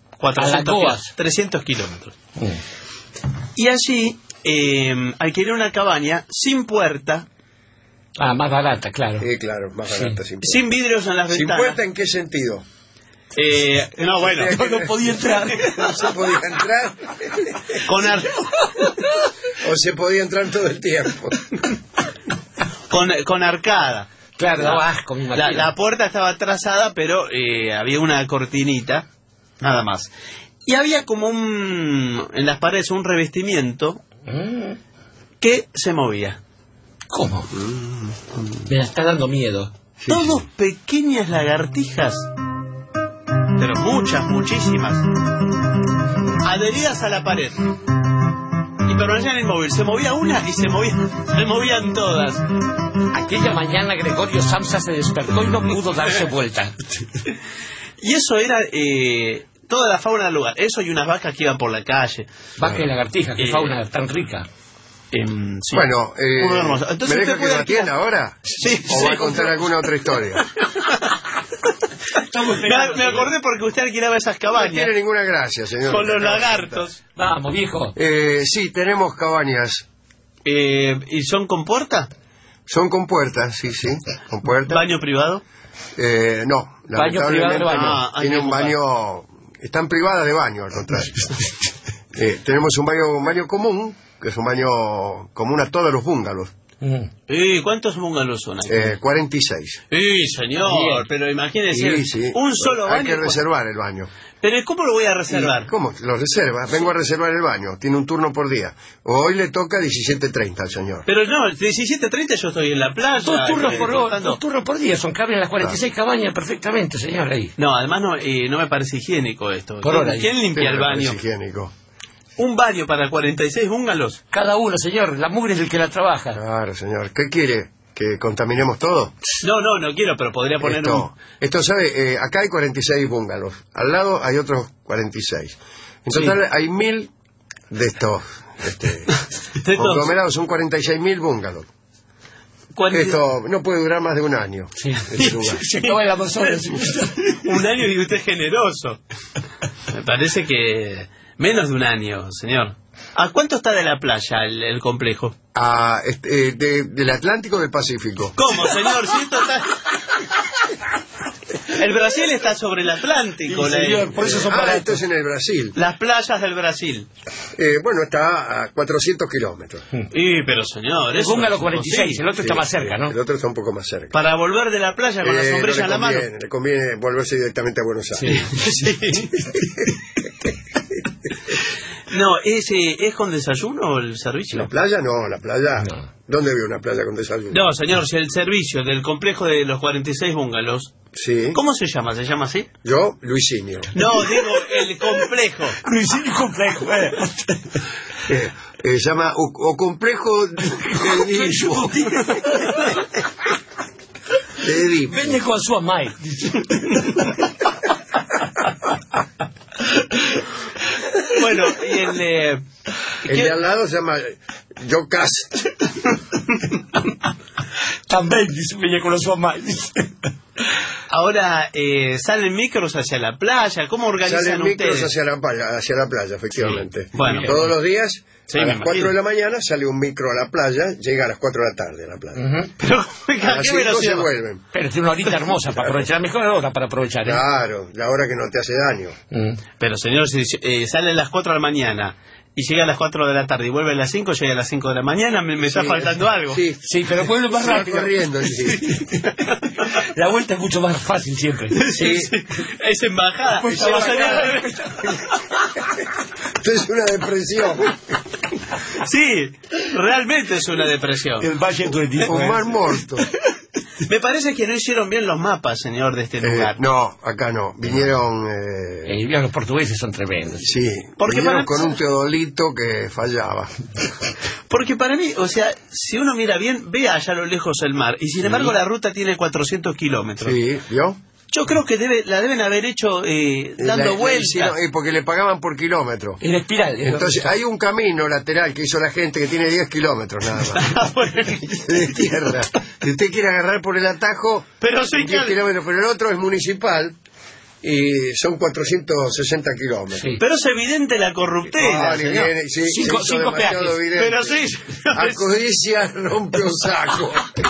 300 kilómetros. Y allí alquilé una cabaña sin puerta. Ah, más barata, claro. Claro, más barata. Sí. Sin vidrios en las ventanas. ¿Sin puerta en qué sentido? No, bueno. No podía entrar. No se podía entrar. O se podía entrar todo el tiempo. Con arcada. Claro, asco, mi imagino. La puerta estaba trazada, pero había una cortinita, nada más. Y había como en las paredes un revestimiento que se movía. ¿Cómo? Me está dando miedo. Todos pequeñas lagartijas, pero muchísimas, adheridas a la pared. Y permanecían inmóvil. Se movía una y se movían todas. Aquella mañana Gregorio Samsa se despertó y no pudo darse vuelta. Y eso era toda la fauna del lugar. Eso y unas vacas que iban por la calle. Vaca y lagartija, qué fauna tan rica. Sí. Bueno, entonces ¿me deja que lo atienda ahora? Sí, ¿O va a contar alguna otra historia? Me acordé porque usted alquilaba esas cabañas. No tiene ninguna gracia, señor. Con los lagartos. Vamos, viejo. Sí, tenemos cabañas. ¿Y son con puerta? Son con puertas, sí, con puertas. ¿Baño privado? No, baño privado de baño. Tiene un baño... Están privadas de baño, al contrario. Tenemos un baño común, que es un baño común a todos los búngalos. ¿Cuántos búngalos son ahí? 46. Sí, señor, bien. Pero imagínese, un solo baño. Hay que reservar el baño. ¿Pero cómo lo voy a reservar? ¿Cómo? Lo reserva. Vengo a reservar el baño. Tiene un turno por día. Hoy le toca 17:30 al señor. Pero no, 17:30 yo estoy en la playa. Dos turnos por día. Son caben las 46 cabañas perfectamente, señor, ahí. No, además no me parece higiénico esto. Por hora. ¿Quién limpia el baño? Es higiénico. ¿Un baño para 46 búngalos? Cada uno, señor. La mugre es el que la trabaja. Claro, señor. ¿Qué quiere? ¿Que contaminemos todo? No quiero, pero podría poner Esto, ¿sabe? Acá hay 46 búngalos. Al lado hay otros 46. En total hay 1000 de estos conglomerados. Son 46.000 búngalos. Esto no puede durar más de un año. Sí. Se acaba el Amazonas. Un año y usted es generoso. Me parece que... Menos de un año, señor. ¿A cuánto está de la playa el complejo? Del Atlántico o del Pacífico. ¿Cómo, señor? Si esto está... El Brasil está sobre el Atlántico. Sí, señor, por eso son baratos. Esto es en el Brasil. Las playas del Brasil. Bueno, está a 400 kilómetros. Pero señor, eso póngalo 46, el otro está más cerca, ¿no? El otro está un poco más cerca. Para volver de la playa con la sombrilla en la mano. Le conviene volverse directamente a Buenos Aires. Sí. No, ¿es con desayuno el servicio? ¿La playa? No, la playa... No. ¿Dónde veo una playa con desayuno? No, señor, si el servicio del complejo de los 46 búngalos... Sí. ¿Cómo se llama? ¿Se llama así? Yo, Luisinho. No, digo, el complejo. Luisinho complejo, Se llama o complejo de Edipo. Vende con su amai. Bueno, y el de al lado se llama Yocas. También dice venía con su amai. Ahora, ¿salen micros hacia la playa? ¿Cómo organizan ustedes? Salen micros hacia la playa, efectivamente. Sí. Bueno, todos los días, sí, a las 4 de la mañana, sale un micro a la playa, llega a las 4 de la tarde a la playa. Pero, a las 5 se vuelven. Pero es una horita hermosa para aprovechar, la mejor hora para aprovechar. Claro, la hora que no te hace daño. Pero señor, si sale a las 4 de la mañana y llega a las 4 de la tarde y vuelve a las 5, llega a las 5 de la mañana, me está faltando algo. Sí, pero vuelve más rápido. Corriendo, La vuelta es mucho más fácil siempre. Sí. Es embajada. Pues esto es una depresión. Sí, realmente es una depresión. El Valle del Un mar muerto. Me parece que no hicieron bien los mapas, señor, de este lugar. No, acá no. Vinieron... los portugueses son tremendos. Sí, porque vinieron con un teodolito que fallaba. Porque para mí, o sea, si uno mira bien, ve allá a lo lejos el mar. Y sin embargo la ruta tiene 400 kilómetros. Sí, ¿vio? Yo creo que la deben haber hecho dando vueltas. Porque le pagaban por kilómetro. En espiral. Entonces hay un camino lateral que hizo la gente que tiene 10 kilómetros nada más. De tierra. Si usted quiere agarrar por el atajo, pero 10 kilómetros, pero el otro es municipal. Y son 460 kilómetros. Sí. Pero es evidente la corruptela. Cinco peajes. Pero sí. Acodicia rompe un saco.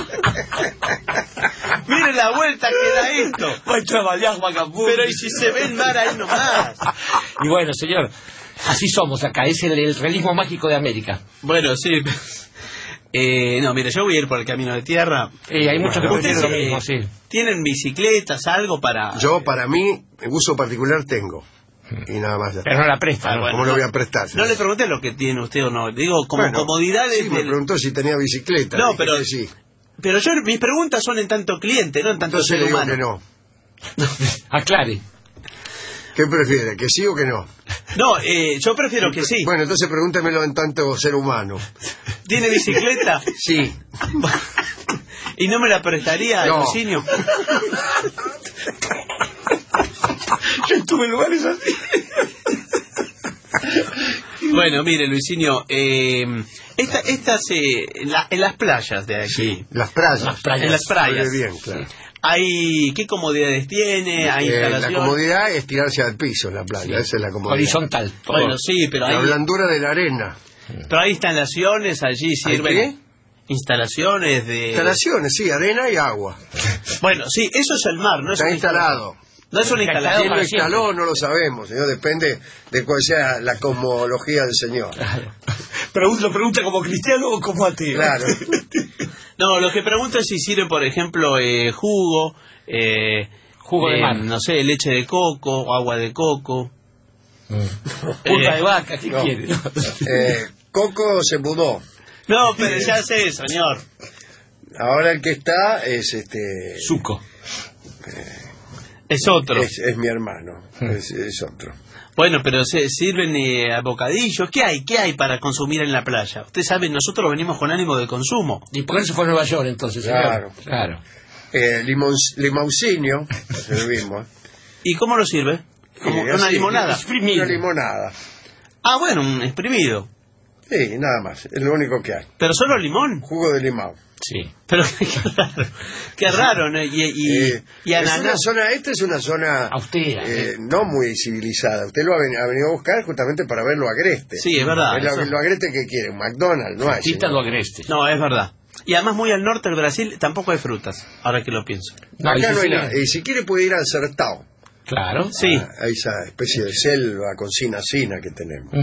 Mire la vuelta que da esto. Pero y si se ve el mar ahí nomás. Y bueno, señor, así somos acá. Es el realismo mágico de América. Bueno, sí. No, mire, yo voy a ir por el camino de tierra. Hay muchos que prefieren lo mismo, sí. ¿Tienen bicicletas, algo para...? Yo, para mí, uso particular tengo. Y nada más. Pero no la presta. ¿Cómo lo voy a prestar? No le pregunté lo que tiene usted o no. Digo, como comodidades... Sí, me preguntó si tenía bicicleta. No, pero... Sí. Pero mis preguntas son en tanto cliente, no en tanto ser humano. Entonces digo que no. Aclare. ¿Qué prefiere, que sí o que no? No, yo prefiero que sí. Bueno, entonces pregúntemelo en tanto ser humano. ¿Tiene bicicleta? Sí. ¿Y no me la prestaría, Luisinho? Yo estuve en lugares así. Bueno, mire, Luisinho, en las playas de aquí. Sí, las playas. En las playas. Muy bien, claro. ¿Qué comodidades tiene? ¿Hay instalación? La comodidad es tirarse al piso en la playa, esa es la comodidad. Horizontal. Bueno, sí, pero la blandura de la arena. Pero hay instalaciones, allí sirven... ¿Qué? Instalaciones de... Instalaciones, sí, arena y agua. Bueno, sí, eso es el mar, ¿no? Está instalado. No es una instalación. ¿Quién lo instaló? No lo sabemos, señor. Depende de cuál sea la cosmología del señor. Claro. ¿Lo pregunta como cristiano o como ateo? Claro. No, lo que pregunto es si sirve, por ejemplo, jugo de mar. No sé, leche de coco o agua de coco. Pulpa de vaca, ¿qué quiere? Coco se mudó. No, pero ya sé, señor. Ahora el que está es Suco. Es otro. Es mi hermano. Es otro. Bueno, pero sirven a bocadillos. ¿Qué hay para consumir en la playa? Usted sabe, nosotros venimos con ánimo de consumo. ¿Y por qué se fue a Nueva York entonces? Claro. Limousinho, servimos. ¿Y cómo lo sirve? Como una limonada. Una limonada. Ah, bueno, un exprimido. Sí, nada más, es lo único que hay. ¿Pero solo limón? Jugo de limón. Sí. Pero qué raro, ¿no? Y ananá. Esta es una zona austera, no muy civilizada. Usted lo ha venido a buscar justamente para ver lo agreste. Sí, es verdad. Lo agreste que quiere, un McDonald's, no hay. Lo agreste. No, es verdad. Y además muy al norte del Brasil tampoco hay frutas, ahora que lo pienso. Acá no hay nada. Y si quiere puede ir al Sertão. Claro. Sí. A esa especie de selva con sina que tenemos.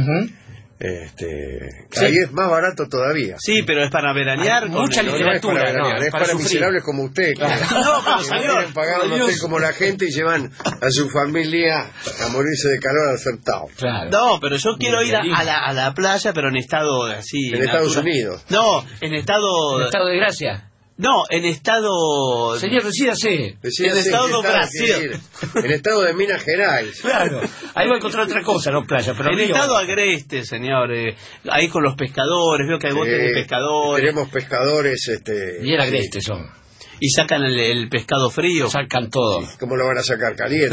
Sí. Ahí es más barato todavía. Sí, pero es para veranear. Mucha literatura. No es para miserables como usted. Claro. No, pero que señor, no quieren pagar un hotel como la gente y llevan a su familia a morirse de calor al Sertão. Claro. No, pero yo quiero ir a la playa, pero en estado así. En Estados Unidos. No, en estado... ¿En estado de gracia? No, en estado... Señor, decídase. En estado de Brasil. En estado de Minas Gerais. Claro. Ahí va a encontrar otra cosa, no playa. Pero en estado agreste, señor. Ahí con los pescadores. Veo que hay botes de pescadores. Tenemos pescadores... Bien agrestes son. Y sacan el pescado frío. Sacan todo. ¿Cómo lo van a sacar? Caliente.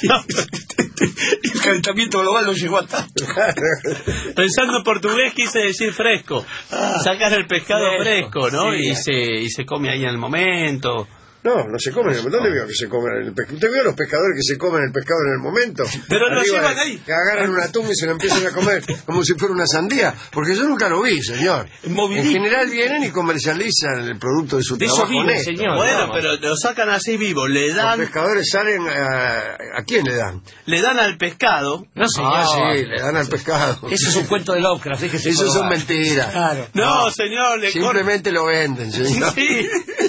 El calentamiento global no llegó a tanto. Pensando en portugués quise decir fresco. Sacan el pescado fresco, ¿no? Sí. Y se come ahí en el momento. No se comen. ¿Dónde veo que se comen el pescado? ¿Usted vio a los pescadores que se comen el pescado en el momento? Pero lo llevan ahí. Que agarran un atún y se lo empiezan a comer como si fuera una sandía. Porque yo nunca lo vi, señor. En general vienen y comercializan el producto de su trabajo honesto. Señor. Bueno, pero lo sacan así vivo. Le dan... Los pescadores salen ¿a quién le dan? Le dan al pescado. No, señor. Sí, le dan al pescado. Eso es un cuento de Lovecraft, fíjese. Eso son mentiras. Claro. No, señor. Simplemente lo venden, señor. Sí.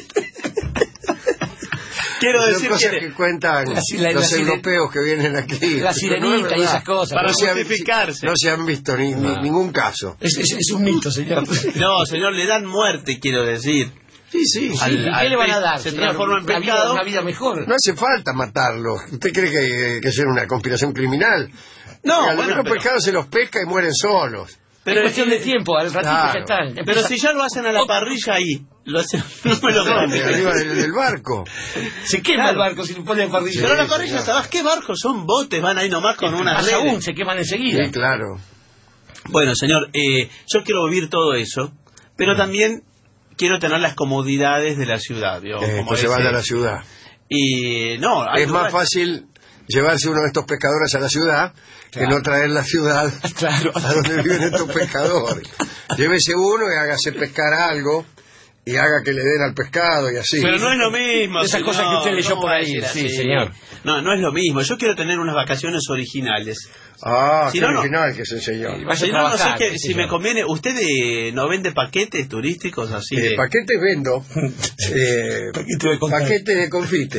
Quiero decir que cuentan los europeos que vienen aquí. La sirenita y esas cosas. Para justificarse. No se han visto ningún caso. Es un mito, señor. No, señor, le dan muerte, quiero decir. Sí. ¿Qué le van a dar? Se señor? transforma en pescado. Una vida mejor. No hace falta matarlo. ¿Usted cree que es una conspiración criminal? No, los pescados se los pesca y mueren solos. Pero es cuestión de tiempo, al ratito ya están. Pero si ya lo hacen a la parrilla ahí, lo hacen, no me lo cambio. Arriba del barco. Se quema el barco si lo ponen parrilla. Pero la parrilla, ¿sabes qué barcos? Son botes, van ahí nomás con una red. Aún se queman enseguida. Sí, claro. Bueno, señor, yo quiero vivir todo eso, pero también quiero tener las comodidades de la ciudad. Pues se van a la ciudad. Y no, es más fácil llevarse uno de estos pescadores a la ciudad que no traer la ciudad a donde viven estos pescadores. Llévese uno y hágase pescar algo y haga que le den al pescado y así. Pero no es lo mismo. Esas cosas que usted leyó por ahí. Sí, señor. No es lo mismo. Yo quiero tener unas vacaciones originales. Qué original que es el señor. Si no sé si me conviene. ¿Usted no vende paquetes turísticos así? Paquetes vendo. Paquetes de confite.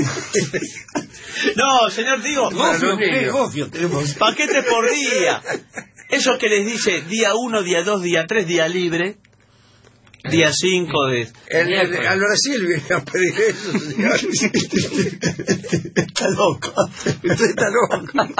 No, señor, digo, paquetes por día. Eso que les dice día 1, día 2, día 3, día libre. Día 5 de... Al Brasil viene a pedir eso, señor. Está loco. Usted está loco.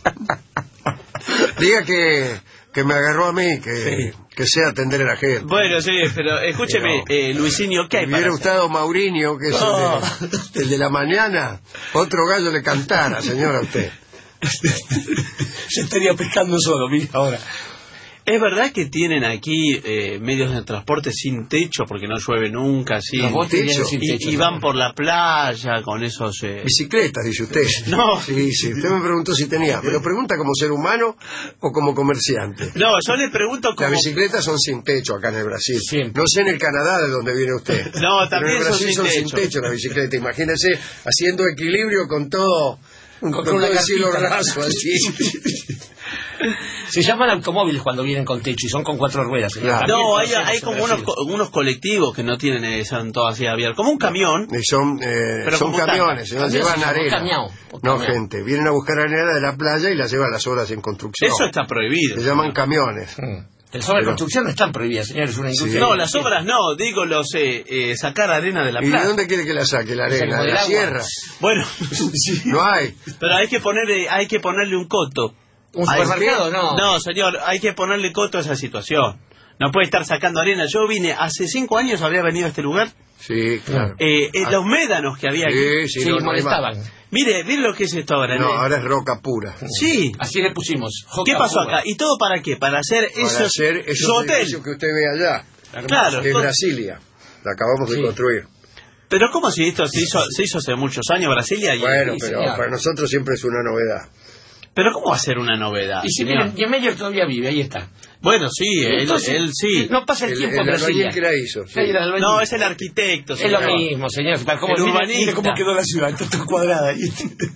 Diga que me agarró a mí, que sé atender a la gente. Bueno, sí, pero escúcheme, Luisinho, ¿qué hay para hubiera gustado Maurinho, que es el de la mañana, otro gallo le cantara, señora, usted. Se estaría pescando solo, mira, ahora. ¿Es verdad que tienen aquí medios de transporte sin techo porque no llueve nunca? ¿Sí? Y van por la playa con esos... Bicicletas, dice usted. No. Sí, usted me preguntó si tenía. ¿Me lo pregunta como ser humano o como comerciante? No, yo le pregunto como... Las bicicletas son sin techo acá en el Brasil. Siempre. No sé en el Canadá de donde viene usted. No, también pero en Brasil son sin techo las bicicletas. Imagínese haciendo equilibrio con todo el cielo raso así. Se llaman automóviles cuando vienen con techo y son con 4 ruedas. Claro. No, hay como unos colectivos que no tienen, son todos así abiertos. Como un camión. Y son camiones, no llevan arena. No, gente, vienen a buscar arena de la playa y la llevan a las obras en construcción. Eso está prohibido. Se llaman camiones. Las obras de construcción no están prohibidas, señor, es una industria. No, las obras no, digo sacar arena de la playa. ¿Y de dónde quiere que la saque la arena? ¿De la sierra? Bueno, no hay. Pero hay que ponerle un coto. ¿Un supermercado? No, señor, hay que ponerle coto a esa situación. No puede estar sacando arena. Yo vine, hace 5 años habría venido a este lugar. Sí, claro. Los médanos que había aquí. Sí, molestaban. Mire lo que es esto ahora. No, ahora es roca pura. Sí. Así le pusimos. ¿Qué pasó acá? ¿Y todo para qué? Para hacer esos edificios que usted ve allá. Claro. Que es Brasilia. La acabamos de construir. Pero ¿cómo si esto se hizo hace muchos años, Brasilia? Bueno, pero para nosotros siempre es una novedad. ¿Pero cómo va a ser una novedad? Y si Niemeyer todavía vive, ahí está. Bueno, sí, entonces, él sí. No pasa el tiempo en Brasilia. Que la hizo. Sí. No, es el arquitecto. Es lo mismo, señor. Mire cómo quedó la ciudad, está cuadrada ahí.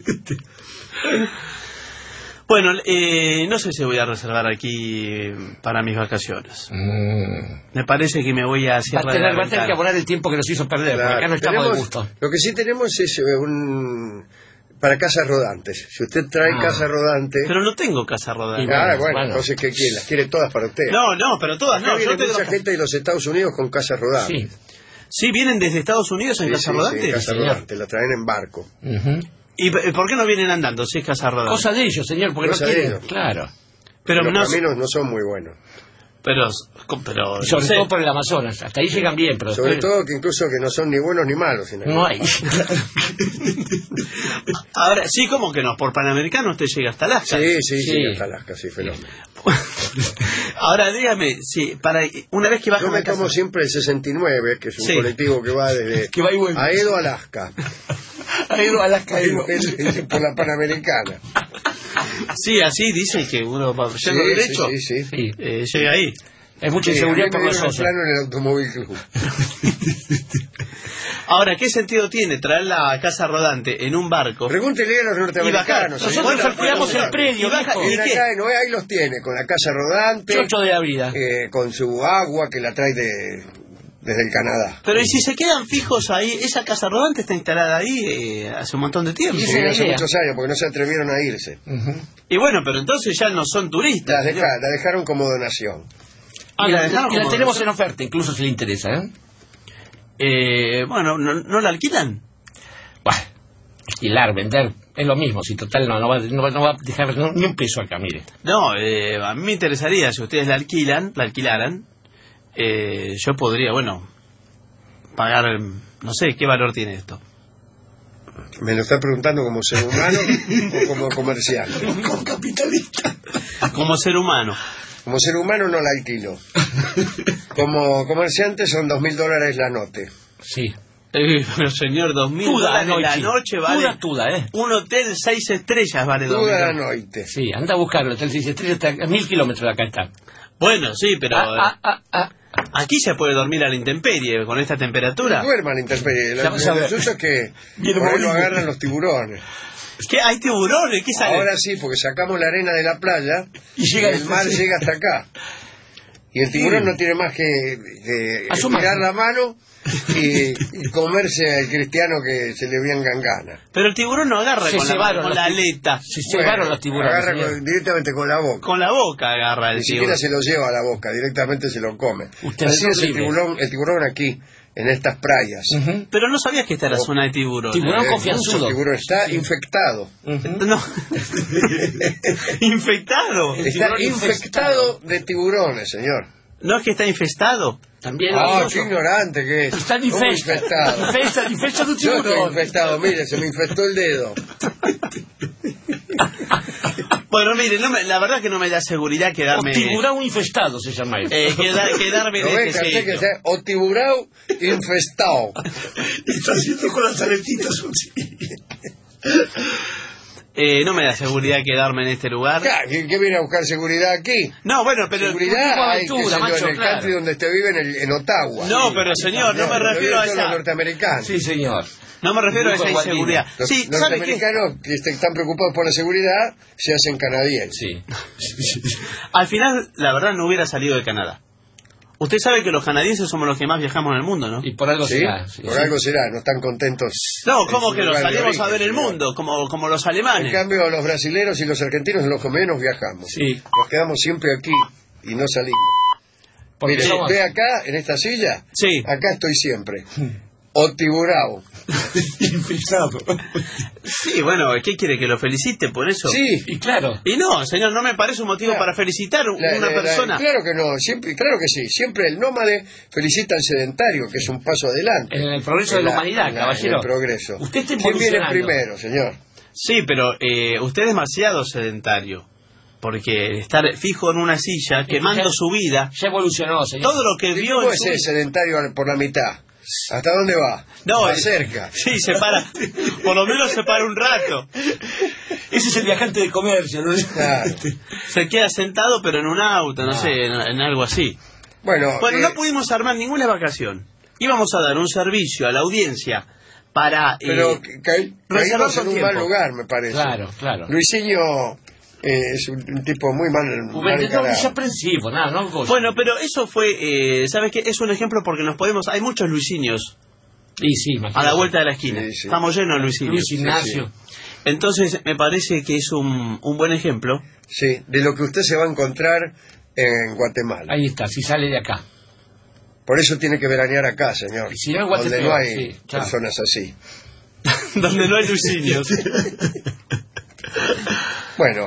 Bueno, no sé si voy a reservar aquí para mis vacaciones. Me parece que me voy a Sierra de la Ventana. Va a tener que abonar el tiempo que nos hizo perder, porque acá no estamos de gusto. Lo que sí tenemos es para casas rodantes. Si usted trae casa rodante... Pero no tengo casa rodante. Bueno, entonces ¿qué quiere? Las quiere todas para usted. No, pero todas no. Viene mucha gente de los Estados Unidos con casas rodantes. Sí, vienen desde Estados Unidos en casa rodante. Sí, casa rodante, la traen en barco. ¿Y por qué no vienen andando si es casa rodante? Cosa de ellos, señor, porque cosa no quieren. Ellos. Claro. Pero los caminos no son muy buenos. Pero sobre todo por el Amazonas, hasta ahí llegan bien, pero sobre todo que incluso que no son ni buenos ni malos. No hay. Ahora sí, como que no, por Panamericano usted llega hasta Alaska. Sí, hasta Alaska, sí, fenómeno. Ahora dígame, para una vez que baja. Yo me tomo siempre el 69, que es un colectivo que va desde Aedo, Alaska. Aedo, Alaska, por la Panamericana. Sí, así dicen que uno va yendo derecho. Sí. Llega ahí. Hay mucha inseguridad por los socios. plano en el automóvil club. Ahora, ¿qué sentido tiene traer la casa rodante en un barco? Pregúntele a los norteamericanos. Nosotros calculamos el predio. Y acá, ahí los tiene, con la casa rodante. Chocho de la vida. Con su agua que la trae desde el Canadá. Pero ¿y si se quedan fijos ahí? Esa casa rodante está instalada ahí hace un montón de tiempo. Sí, hace muchos años, porque no se atrevieron a irse. Y bueno, pero entonces ya no son turistas. La dejaron como donación. Y la tenemos en oferta, incluso si le interesa, Bueno, ¿no la alquilan? Bueno, alquilar, vender, es lo mismo. Si total no va a dejar ni un peso acá, mire. No, a mí me interesaría, si ustedes la alquilaran, yo podría, pagar, no sé, ¿qué valor tiene esto? ¿Me lo está preguntando como ser humano o como comerciante? Como capitalista. Como ser humano. Como ser humano no la alquilo. Como comerciante son $2.000 la noche. Sí. Pero señor, $2.000 la noche vale. Un hotel 6 estrellas vale $2.000. Toda la noche. Sí, anda a buscarlo. El hotel 6 estrellas está a 1.000 kilómetros de acá está. Bueno, sí, pero... Aquí se puede dormir a la intemperie con esta temperatura. No duerma a la intemperie. Lo suyo es que por ahí lo agarran los tiburones. ¿Qué? ¿Hay tiburones? ¿Qué sale? Ahora sí, porque sacamos la arena de la playa y el mar llega hasta acá. Y el tiburón no tiene más que tirar la mano y comerse al cristiano que se le vengan ganas. Pero el tiburón no agarra con la aleta. Se cebaron los tiburones. Agarra directamente con la boca. Con la boca agarra el tiburón. Ni siquiera se lo lleva a la boca, directamente se lo come. Así es el tiburón aquí, en estas playas. Pero no sabías que esta era zona de tiburón. Tiburón confianzudo. El tiburón está infectado. No. ¿Infectado? Está infectado de tiburones, señor. ¿No es que está infestado? También qué ignorante que es. Está infestado. Infestado Yo estoy infestado, mire, se me infectó el dedo. Bueno, mire, la verdad que no me da seguridad quedarme... O tiburón infestado se llama eso. Quedarme en este sitio. O tiburón infestado. Está haciendo con las aletitas así. No me da seguridad quedarme en este lugar. ¿Qué viene a buscar seguridad aquí? No, bueno, pero... Seguridad hay, en el country donde usted vive, en Ottawa. No, pero señor, no me refiero a esa... los norteamericanos. Sí, señor. No me refiero a esa inseguridad. Los norteamericanos que están preocupados por la seguridad se hacen canadienses. Sí. Al final, la verdad, no hubiera salido de Canadá. Usted sabe que los canadienses somos los que más viajamos en el mundo, ¿no? Y por algo será. Por algo será, no están contentos. No, ¿cómo que nos salimos a ver el mundo? Como los alemanes. En cambio, los brasileros y los argentinos son los que menos viajamos. Sí. Nos quedamos siempre aquí y no salimos. Mire, ve acá, en esta silla. Sí. Acá estoy siempre. O tiburao. Infestado. Sí, bueno, ¿qué quiere? ¿Que lo felicite por eso? Sí. Y claro. Y no, señor, no me parece un motivo para felicitar a una persona. Claro que no, claro que sí. Siempre el nómade felicita al sedentario, que es un paso adelante. En el progreso de la humanidad, caballero. En el progreso. Usted está ¿Quién viene primero, señor? Sí, pero usted es demasiado sedentario. Porque estar fijo en una silla, quemando su vida... Ya evolucionó, señor. Todo lo que vio... ¿Cómo es el sedentario por la mitad? ¿Hasta dónde va? No, va cerca. Sí, se para. Por lo menos se para un rato. Ese es el viajante de comercio, ¿no? Claro. Se queda sentado, pero en un auto, no sé, en algo así. Bueno, no pudimos armar ninguna vacación. Íbamos a dar un servicio a la audiencia para... pero caímos en un mal lugar, me parece. Claro. Luisinho... es un tipo muy mal desaprensivo, no. Bueno, pero eso fue, ¿sabes qué? Es un ejemplo porque hay muchos Luisinios. Y sí, a la vuelta de la esquina. Sí. Estamos llenos de Luisinios. Luis Ignacio. Sí. Entonces, me parece que es un buen ejemplo. Sí, de lo que usted se va a encontrar en Guatemala. Ahí está, si sale de acá. Por eso tiene que veranear acá, señor. Si no, donde no hay personas así. Donde no hay Luisinios. Bueno,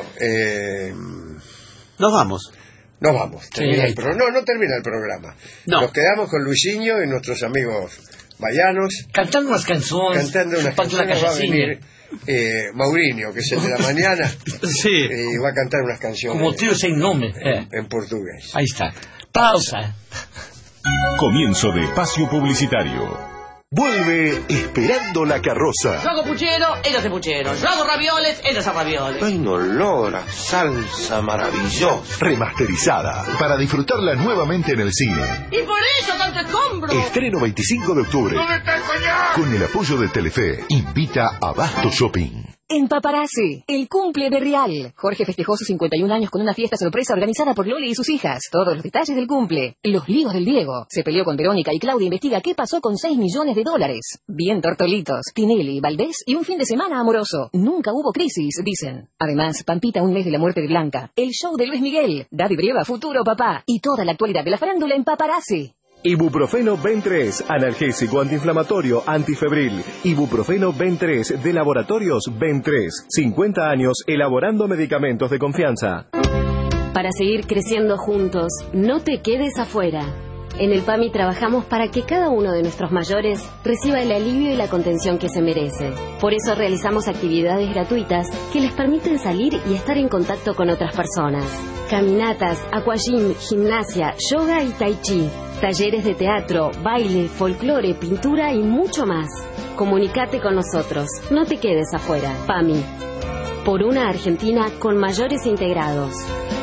nos vamos. Termina no termina el programa. No. Nos quedamos con Luisinho y nuestros amigos bayanos. Cantando unas canciones. Va a venir Maurinho, que es el de la mañana. Sí. Y va a cantar unas canciones. Como tío sin nombre. En portugués. Ahí está. Pausa. Comienzo de espacio publicitario. Vuelve Esperando la Carroza. Yo hago puchero, ella hace puchero. Yo hago ravioles, ella hace ravioles. Hay un olor a salsa maravillosa. Remasterizada para disfrutarla nuevamente en el cine. Y por eso tanto escombro. Estreno 25 de octubre. ¿Dónde está el coñac? Con el apoyo de Telefe. Invita a Basto Shopping. En Paparazzi, el cumple de Real. Jorge festejó sus 51 años con una fiesta sorpresa organizada por Loli y sus hijas. Todos los detalles del cumple. Los líos del Diego. Se peleó con Verónica y Claudia investiga qué pasó con $6 millones. Bien Tortolitos, Tinelli, Valdés y un fin de semana amoroso. Nunca hubo crisis, dicen. Además, Pampita, un mes de la muerte de Blanca. El show de Luis Miguel. Daddy Brieva, futuro papá. Y toda la actualidad de la farándula en Paparazzi. Ibuprofeno Ben3, analgésico, antiinflamatorio, antifebril. Ibuprofeno Ben3 de Laboratorios Ben3. 50 años elaborando medicamentos de confianza. Para seguir creciendo juntos, no te quedes afuera. En el PAMI trabajamos para que cada uno de nuestros mayores reciba el alivio y la contención que se merece. Por eso realizamos actividades gratuitas que les permiten salir y estar en contacto con otras personas. Caminatas, aquagym, gimnasia, yoga y tai chi. Talleres de teatro, baile, folclore, pintura y mucho más. Comunícate con nosotros. No te quedes afuera. PAMI. Por una Argentina con mayores integrados.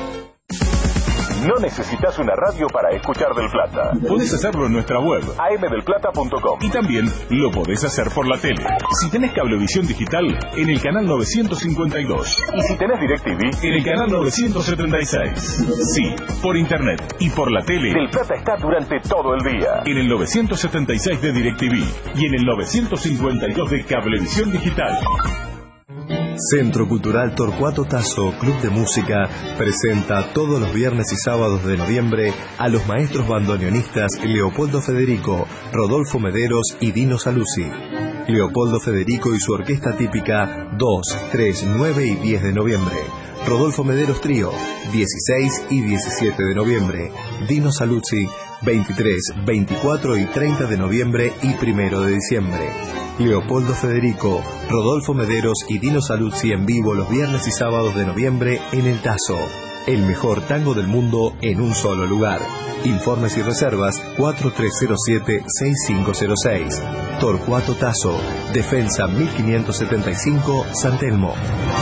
No necesitas una radio para escuchar Del Plata. Podés hacerlo en nuestra web, amdelplata.com. Y también lo podés hacer por la tele. Si tenés Cablevisión Digital, en el canal 952. Y si tenés DirecTV, en el canal 976. Sí, por internet y por la tele, Del Plata está durante todo el día. En el 976 de DirecTV y en el 952 de Cablevisión Digital. Centro Cultural Torcuato Tasso, Club de Música, presenta todos los viernes y sábados de noviembre a los maestros bandoneonistas Leopoldo Federico, Rodolfo Mederos y Dino Saluzzi. Leopoldo Federico y su orquesta típica 2, 3, 9 y 10 de noviembre. Rodolfo Mederos Trío, 16 y 17 de noviembre. Dino Saluzzi, 23, 24 y 30 de noviembre y 1 de diciembre. Leopoldo Federico, Rodolfo Mederos y Dino Saluzzi en vivo los viernes y sábados de noviembre en El Tazo. El mejor tango del mundo en un solo lugar. Informes y reservas 4307-6506. Torcuato Tazo, Defensa 1575, San Telmo.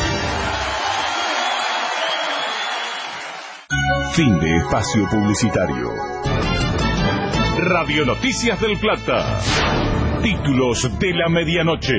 Fin de espacio publicitario. Radio Noticias del Plata. Títulos de la medianoche.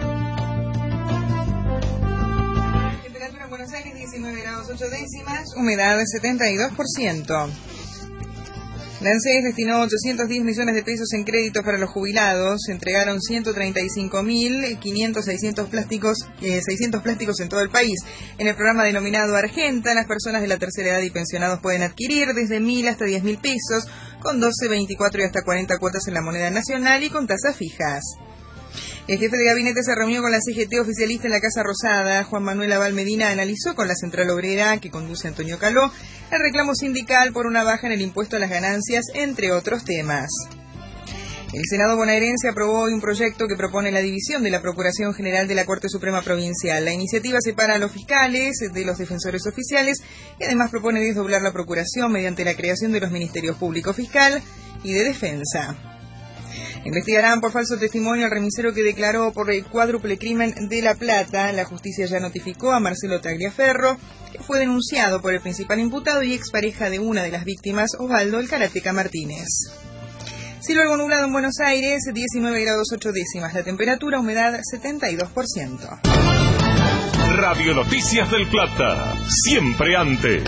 Temperatura en Buenos Aires 19 grados 8 décimas, humedad 72%. La ANSES destinó 810 millones de pesos en créditos para los jubilados. Se entregaron 135.500 600 plásticos en todo el país. En el programa denominado Argenta, las personas de la tercera edad y pensionados pueden adquirir desde 1.000 hasta 10.000 pesos, con 12, 24 y hasta 40 cuotas en la moneda nacional y con tasas fijas. El jefe de gabinete se reunió con la CGT oficialista en la Casa Rosada. Juan Manuel Abal Medina analizó con la Central Obrera, que conduce Antonio Caló, el reclamo sindical por una baja en el impuesto a las ganancias, entre otros temas. El Senado bonaerense aprobó hoy un proyecto que propone la división de la Procuración General de la Corte Suprema Provincial. La iniciativa separa a los fiscales de los defensores oficiales y además propone desdoblar la Procuración mediante la creación de los Ministerios Público Fiscal y de Defensa. Investigarán por falso testimonio al remisero que declaró por el cuádruple crimen de La Plata. La justicia ya notificó a Marcelo Tagliaferro, que fue denunciado por el principal imputado y expareja de una de las víctimas, Osvaldo el Karateca Martínez. Cielo algo nublado en Buenos Aires, 19 grados 8 décimas. La temperatura, humedad 72%. Radio Noticias del Plata, siempre antes.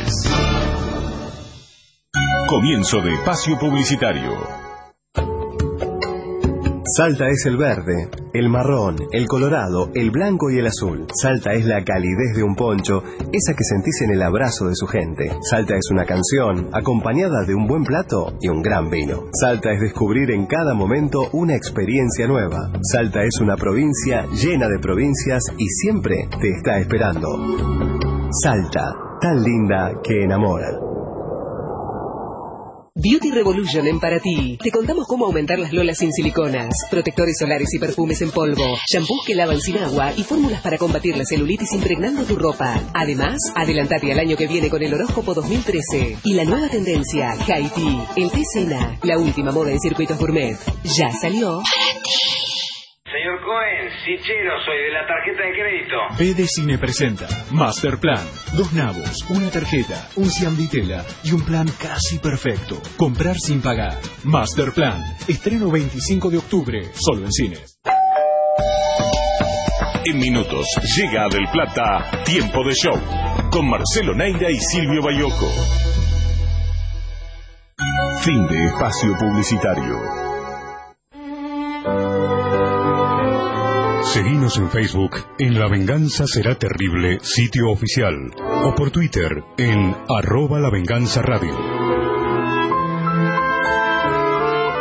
Comienzo de espacio publicitario. Salta es el verde, el marrón, el colorado, el blanco y el azul. Salta es la calidez de un poncho, esa que sentís en el abrazo de su gente. Salta es una canción, acompañada de un buen plato y un gran vino. Salta es descubrir en cada momento una experiencia nueva. Salta es una provincia llena de provincias y siempre te está esperando. Salta, tan linda que enamora. Beauty Revolution en Paraty. Te contamos cómo aumentar las lolas sin siliconas, protectores solares y perfumes en polvo, shampoos que lavan sin agua y fórmulas para combatir la celulitis impregnando tu ropa. Además, adelantate al año que viene con el horóscopo 2013 y la nueva tendencia, High Tea, el té cena, la última moda en circuitos gourmet. Ya salió Paraty. Señor Cohen, Sichero, soy de la tarjeta de crédito. BD Cine presenta Masterplan. 2 nabos, una tarjeta, un ciambitela y un plan casi perfecto. Comprar sin pagar. Masterplan. Estreno 25 de octubre, solo en cines. En minutos llega a Del Plata Tiempo de Show con Marcelo Neira y Silvio Bayoco. Fin de espacio publicitario. Seguinos en Facebook en La Venganza Será Terrible, sitio oficial, o por Twitter en @lavenganzaradio.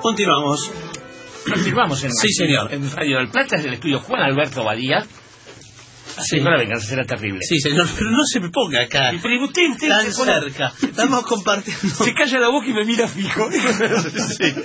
Continuamos. Continuamos en, sí, señor. En Radio del Plata, es el estudio Juan Alberto Badía. Sí, no la venganza será terrible. Sí, señor, pero no se me ponga acá. Pero usted tan cerca. Estamos compartiendo. Se calla la boca y me mira fijo. Sí.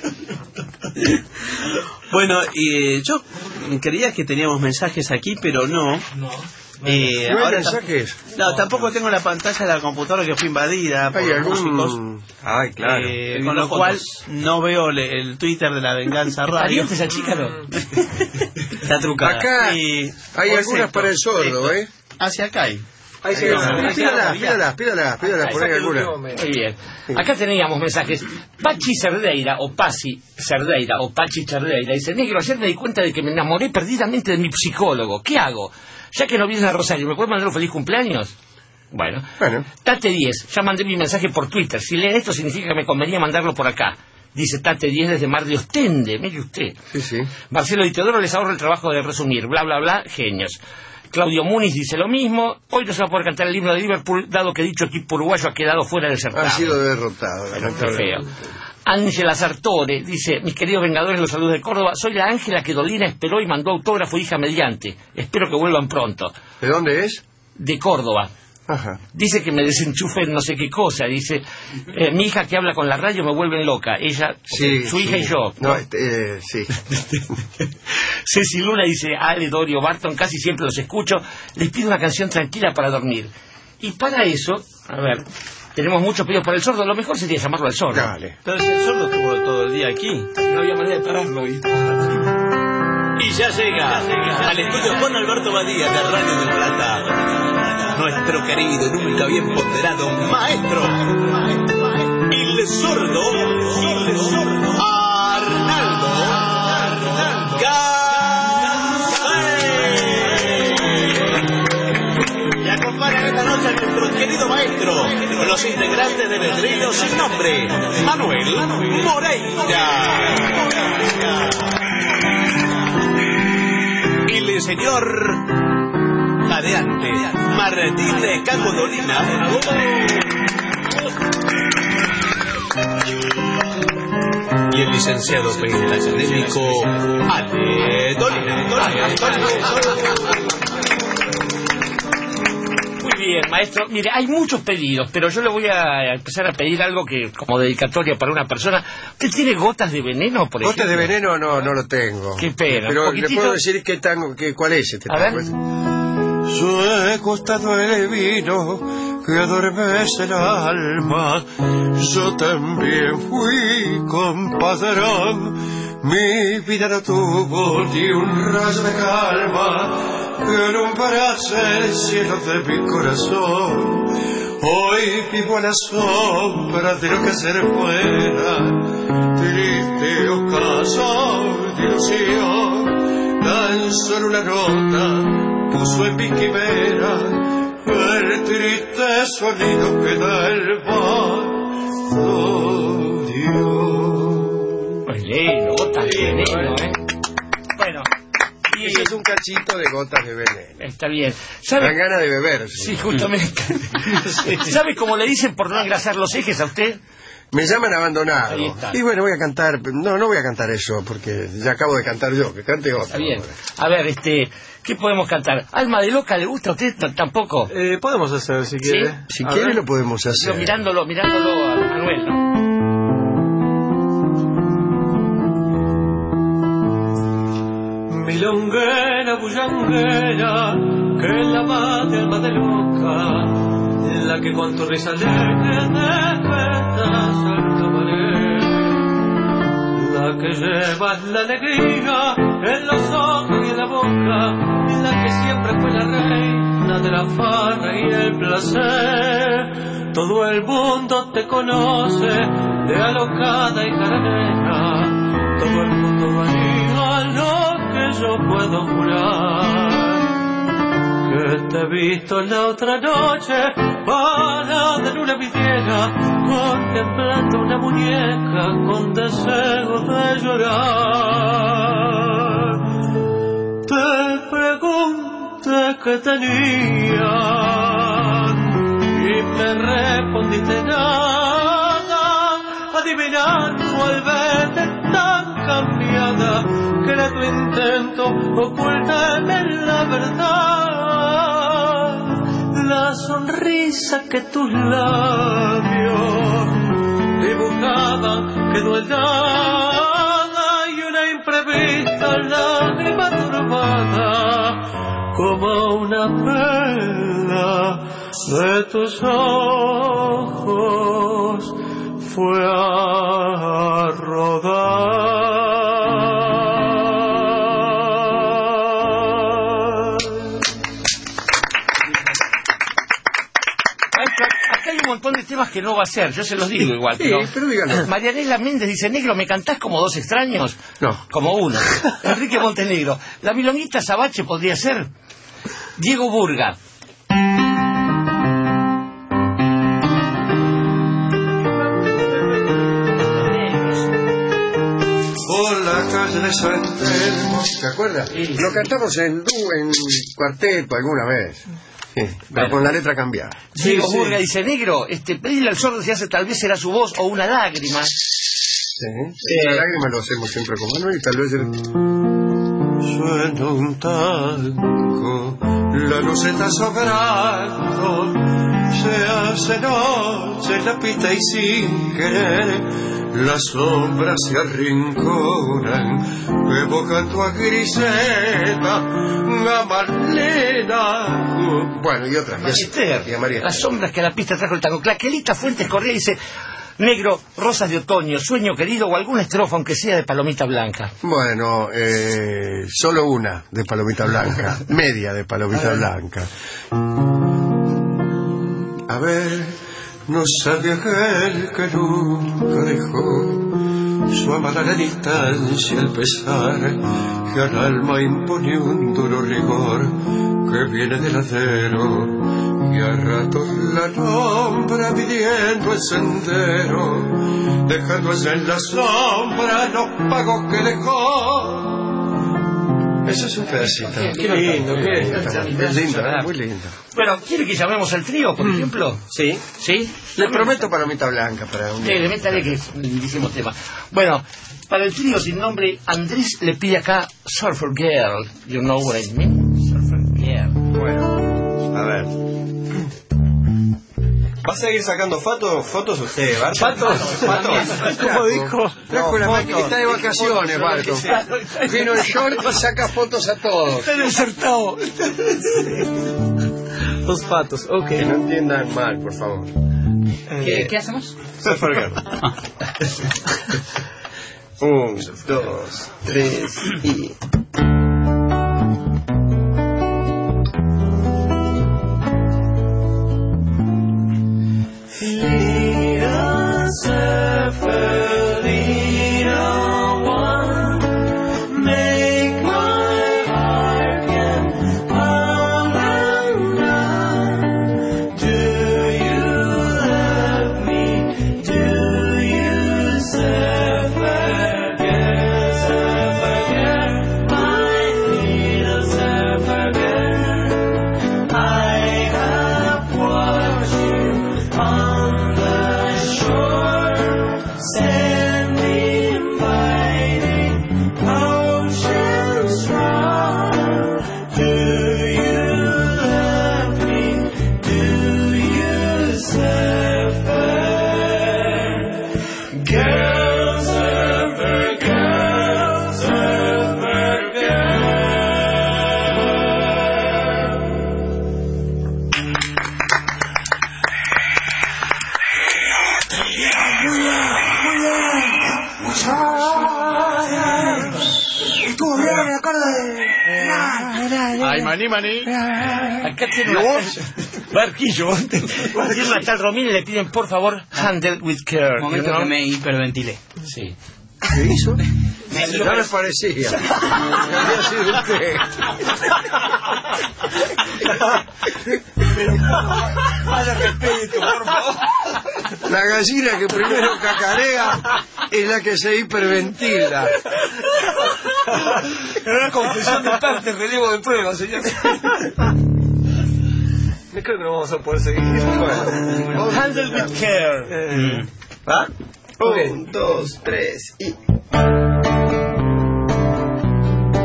Bueno, yo creía que teníamos mensajes aquí, pero no. ¿No hay ahora mensajes? No, tampoco tengo la pantalla de la computadora que fue invadida por músicos. Ay, claro. Con lo cual no veo el Twitter de La Venganza Radio. Esa chica no. Está trucada. Acá hay algunas para el sordo, ¿eh? Hacia acá hay. Pídalas, poner algunas. Muy bien. Acá teníamos mensajes. Pachi Cerdeira, o Pachi Cerdeira, dice: negro, ayer me di cuenta de que me enamoré perdidamente de mi psicólogo. ¿Qué hago? Ya que no vienes a Rosario, ¿me puedes mandar un feliz cumpleaños? Bueno. Tate 10, ya mandé mi mensaje por Twitter. Si leen esto significa que me convenía mandarlo por acá. Dice Tate 10 desde Mar de Ostende, mire usted. Sí. Marcelo y Teodoro les ahorro el trabajo de resumir, bla, bla, bla, genios. Claudio Muniz dice lo mismo. Hoy no se va a poder cantar el himno de Liverpool, dado que dicho equipo uruguayo ha quedado fuera del certamen. Ha sido derrotado. Qué feo. Ángela Sartore dice: mis queridos Vengadores, los saludos de Córdoba. Soy la Ángela que Dolina esperó y mandó autógrafo hija mediante. Espero que vuelvan pronto. ¿De dónde es? De Córdoba. Ajá. Dice que me desenchufen no sé qué cosa. Dice: mi hija que habla con la radio me vuelven loca. Ella, su hija y yo. No, sí. Ceci Luna dice: Ale, Dorio, Barton, casi siempre los escucho. Les pido una canción tranquila para dormir. Y para eso, a ver, tenemos muchos pedidos por el sordo. Lo mejor sería llamarlo al sordo. Dale. Pero si el sordo estuvo todo el día aquí. No había manera de pararlo. Y ya llega al estudio Juan Alberto Badía de Radio del Plata, nuestro querido y nunca bien ponderado maestro, el sordo Arnaldo Gansay. Y acompañan esta noche a nuestro querido maestro, los integrantes de Letrero sin nombre, Manuel Moreira. El señor jadeante Martín de Caco Dolina y el licenciado penal académico Ale Dolina. Muy bien, maestro. Mire, hay muchos pedidos, pero yo le voy a empezar a pedir algo que como dedicatoria para una persona. ¿Usted tiene gotas de veneno, por ejemplo? Gotas de veneno no lo tengo. Qué pena. Pero le puedo decir cuál es este tango. Yo he gustado el vino que adormece el alma. Yo también fui compadrón. Mi vida no tuvo ni un rayo de calma que alumbrase el cielo de mi corazón. Hoy vivo a la sombra de lo que ayer fuera, triste ocaso de ilusión. Tan solo una nota puso en mi quimera el triste sonido que da el bandoneón. Veneno, gotas de veneno, Bueno. Ese es un cachito de gotas de veneno. Está bien. Dan ganas de beber. Sí, justamente. ¿Sabe cómo le dicen por no engrasar los ejes a usted? Me llaman abandonado. Ahí está. Y bueno, voy a cantar. No voy a cantar eso, porque ya acabo de cantar yo. Que cante otro. Está bien. A ver, ¿qué podemos cantar? ¿Alma de loca le gusta a usted? Tampoco. Podemos hacer, si quiere. Si quiere, lo podemos hacer. Yo mirándolo a Manuel, ¿no? Milonguera, bullanguera, que es la más de alma de loca, la que con tu risa alegre despertas al cabaret, la que llevas la alegría en los ojos y en la boca, la que siempre fue la reina de la farra y el placer. Todo el mundo te conoce de alocada y caranera, todo el mundo varía lo que yo puedo jurar, que te he visto la otra noche parada en una vidriera, contemplando una muñeca con deseo de llorar. Te pregunté qué tenían y me respondiste nada, adivinando al verte tan tu intento ocultan en la verdad la sonrisa que tus labios dibujaban quedó helada y una imprevista lágrima turbada como una vela de tus ojos fue a rodar. Acá hay un montón de temas que no va a hacer, yo se los digo igual. Sí, pero díganlo. Marianela Méndez dice, negro, ¿me cantás como dos extraños? No. Como uno. Enrique Montenegro, la milonguita Sabache podría ser. Diego Burga. Por la calle de San Telmo, ¿te acuerdas? Sí. Lo cantamos en cuarteto alguna vez. Sí, pero con la letra cambiada. Diego Burga dice, negro, pedirle al sordo si hace tal vez será su voz o una lágrima. Sí, la lágrima lo hacemos siempre con Manuel y tal vez suena un tango, la luz está sobrando, se hace noche en la pista y sin querer las sombras se arrinconan, evocando a Griseta, a Marlena, bueno, y otras. Y a María. Las sombras que a la pista trajo el tango. Claquelita Fuentes Correa dice, negro, rosas de otoño, sueño querido o alguna estrofa, aunque sea de Palomita Blanca. Bueno, solo una de Palomita Blanca, media de Palomita Blanca. A ver, no sabe aquel que nunca dejó su amada la distancia, el pesar que al alma impone un duro rigor que viene del acero y a ratos la nombra pidiendo el sendero, dejando en la sombra los pagos que dejó. Eso es un pedacito. Qué lindo, es lindo, muy lindo. Bueno, ¿quiere que llamemos al trío, por ejemplo? Sí. ¿Sí? Le prometo Palomita Blanca para un día. Métale que hicimos tema. Bueno, para el trío sin nombre, Andrés le pide acá Surfer Girl. You know what I mean? Surfer Girl. Bueno, a ver. ¿Va a seguir sacando fotos usted, Barton? ¿Fotos? ¿Cómo dijo? Trajo la maquinita de vacaciones, Barton. Vino el short y saca fotos a todos. Está desertado. Los patos, ok. Que no entiendan mal, por favor. ¿Qué hacemos? Surfer Girl. 1, 2, 3 y... Ay, maní. Acá tiene una... Barquillo. Tiene una tal Romina y le piden, por favor, handle with care. Momento que me hiperventilé. Sí. ¿Qué hizo? No me parecía. Había sido usted. Vaya respeto, por favor. La gallina que primero cacarea es la que se hiperventila. Era una confesión de parte, relevo de prueba, señor. Me creo que no vamos a poder seguir. Bueno. Handle with care. ¿Va? 1, 2, 3 y...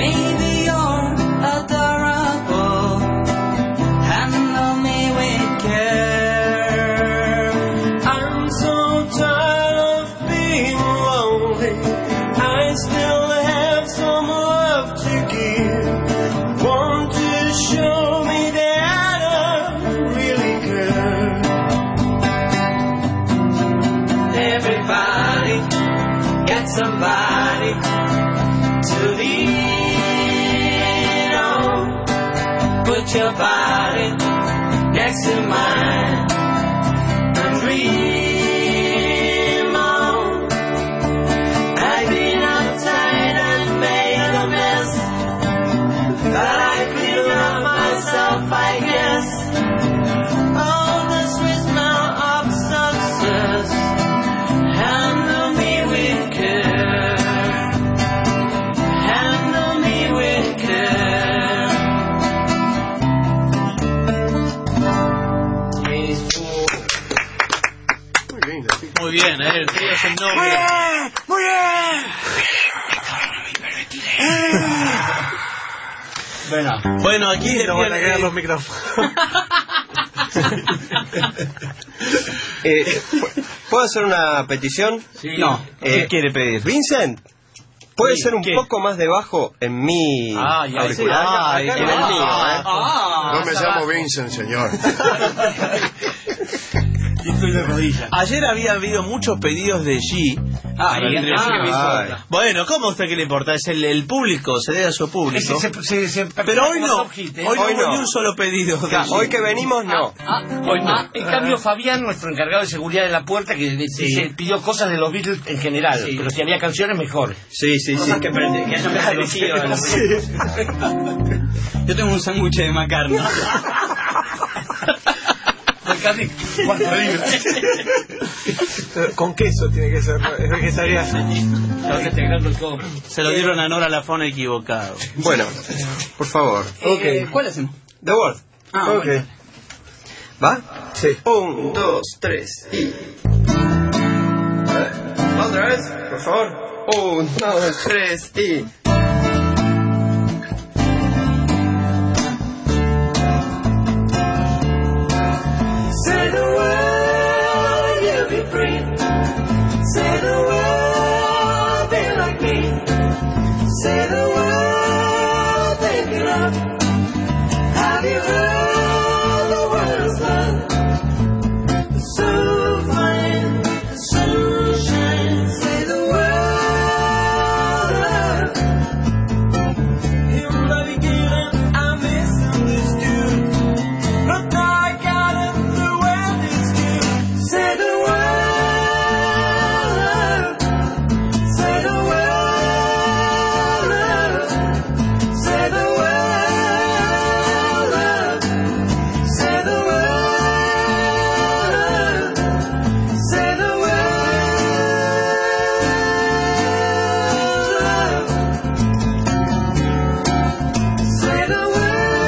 Baby, you're adorable. Handle me with care. I'm so tired of being lonely. I still have some love to give. Want to show me that I really care. Everybody got somebody to lean on. Put your body next to mine and dream on. I've been outside and made a mess, but I cleaned up myself, I guess. Oh, the sweet smell of success. Handle me with care. Handle me with care. Muy bien, el trío es el nombre. Muy bien. Bueno, aquí no van a quedar los micrófonos. ¿Puedo hacer una petición? Sí. No. ¿Qué quiere pedir? Vincent, ¿puede Sí, ser un ¿qué? poco más debajo en mi auricular? Ay, Acá en el mío, No me llamo Vincent, señor. Estoy de rodillas. Ayer había habido muchos pedidos de G. Bueno, ¿cómo a usted qué le importa? Es el público, se debe a su público. Pero hoy no, hoy no hubo ni un solo pedido de G. Hoy que venimos, no. Hoy no. En cambio, Fabián, nuestro encargado de seguridad de la puerta, que pidió cosas de los Beatles en general, pero si había canciones, mejor. Sí. Que hayan pertenecido a los Beatles. Yo tengo un sándwich de McCartney. Casi 4 libras. Con queso tiene que ser, es vegetariano. Se lo dieron a Nora Lafone equivocado. Bueno, por favor. ¿Cuál hacemos? The Word. Bueno. ¿Va? Sí. 1, 2, 3 y... Otra vez, por favor. 1, 2, 3 y... Say the word, you'll be free. Say the word, be like me. Say the word, baby love. Have you heard the word is love? So fine, so shine. Say the word. You love again, I misunderstood. But I got it. Say the word. Say the word. Say the word. Say the word. Say the word. Say the word.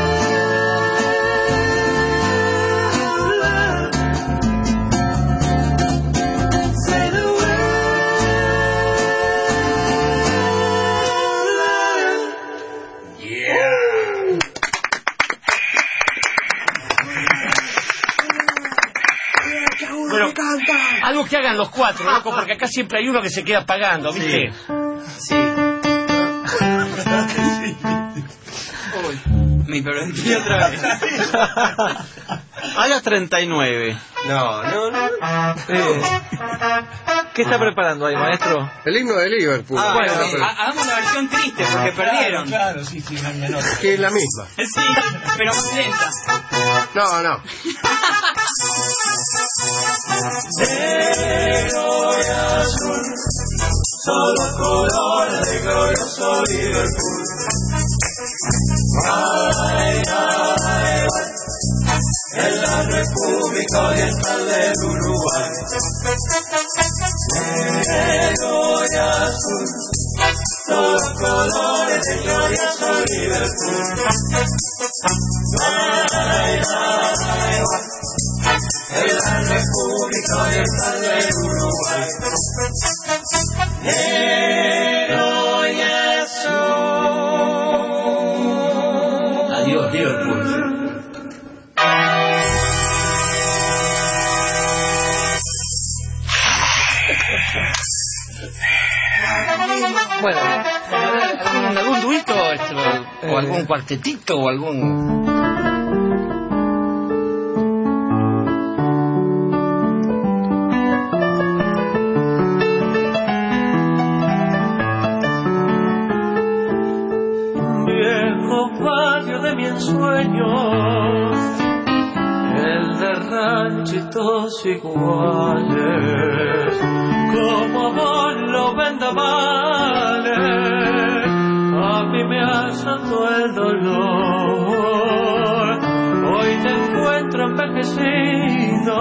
Bueno, algo que hagan los 4, loco, porque acá siempre hay uno que se queda pagando, ¿viste? Sí. Me permití otra vez. A las 39. No. ¿Qué está preparando ahí, maestro? El himno de Liverpool. Bueno, hagamos la versión triste porque perdieron. Claro, sí, que es la misma. Sí, pero más lenta. No. Negro y azul, solo colores de glorioso Liverpool. Ay, en la República Oriental del Uruguay. Negro y azul, solo colores de glorioso Liverpool. Ay, en la República Oriental del Uruguay. Negro y azul. Adiós, Liverpool. Bueno, ¿algún duito o algún cuartetito o algún...? Viejo patio de mis sueños, el de ranchitos iguales, como amor los vendavales, a mí me asustó el dolor. Hoy te encuentro envejecido,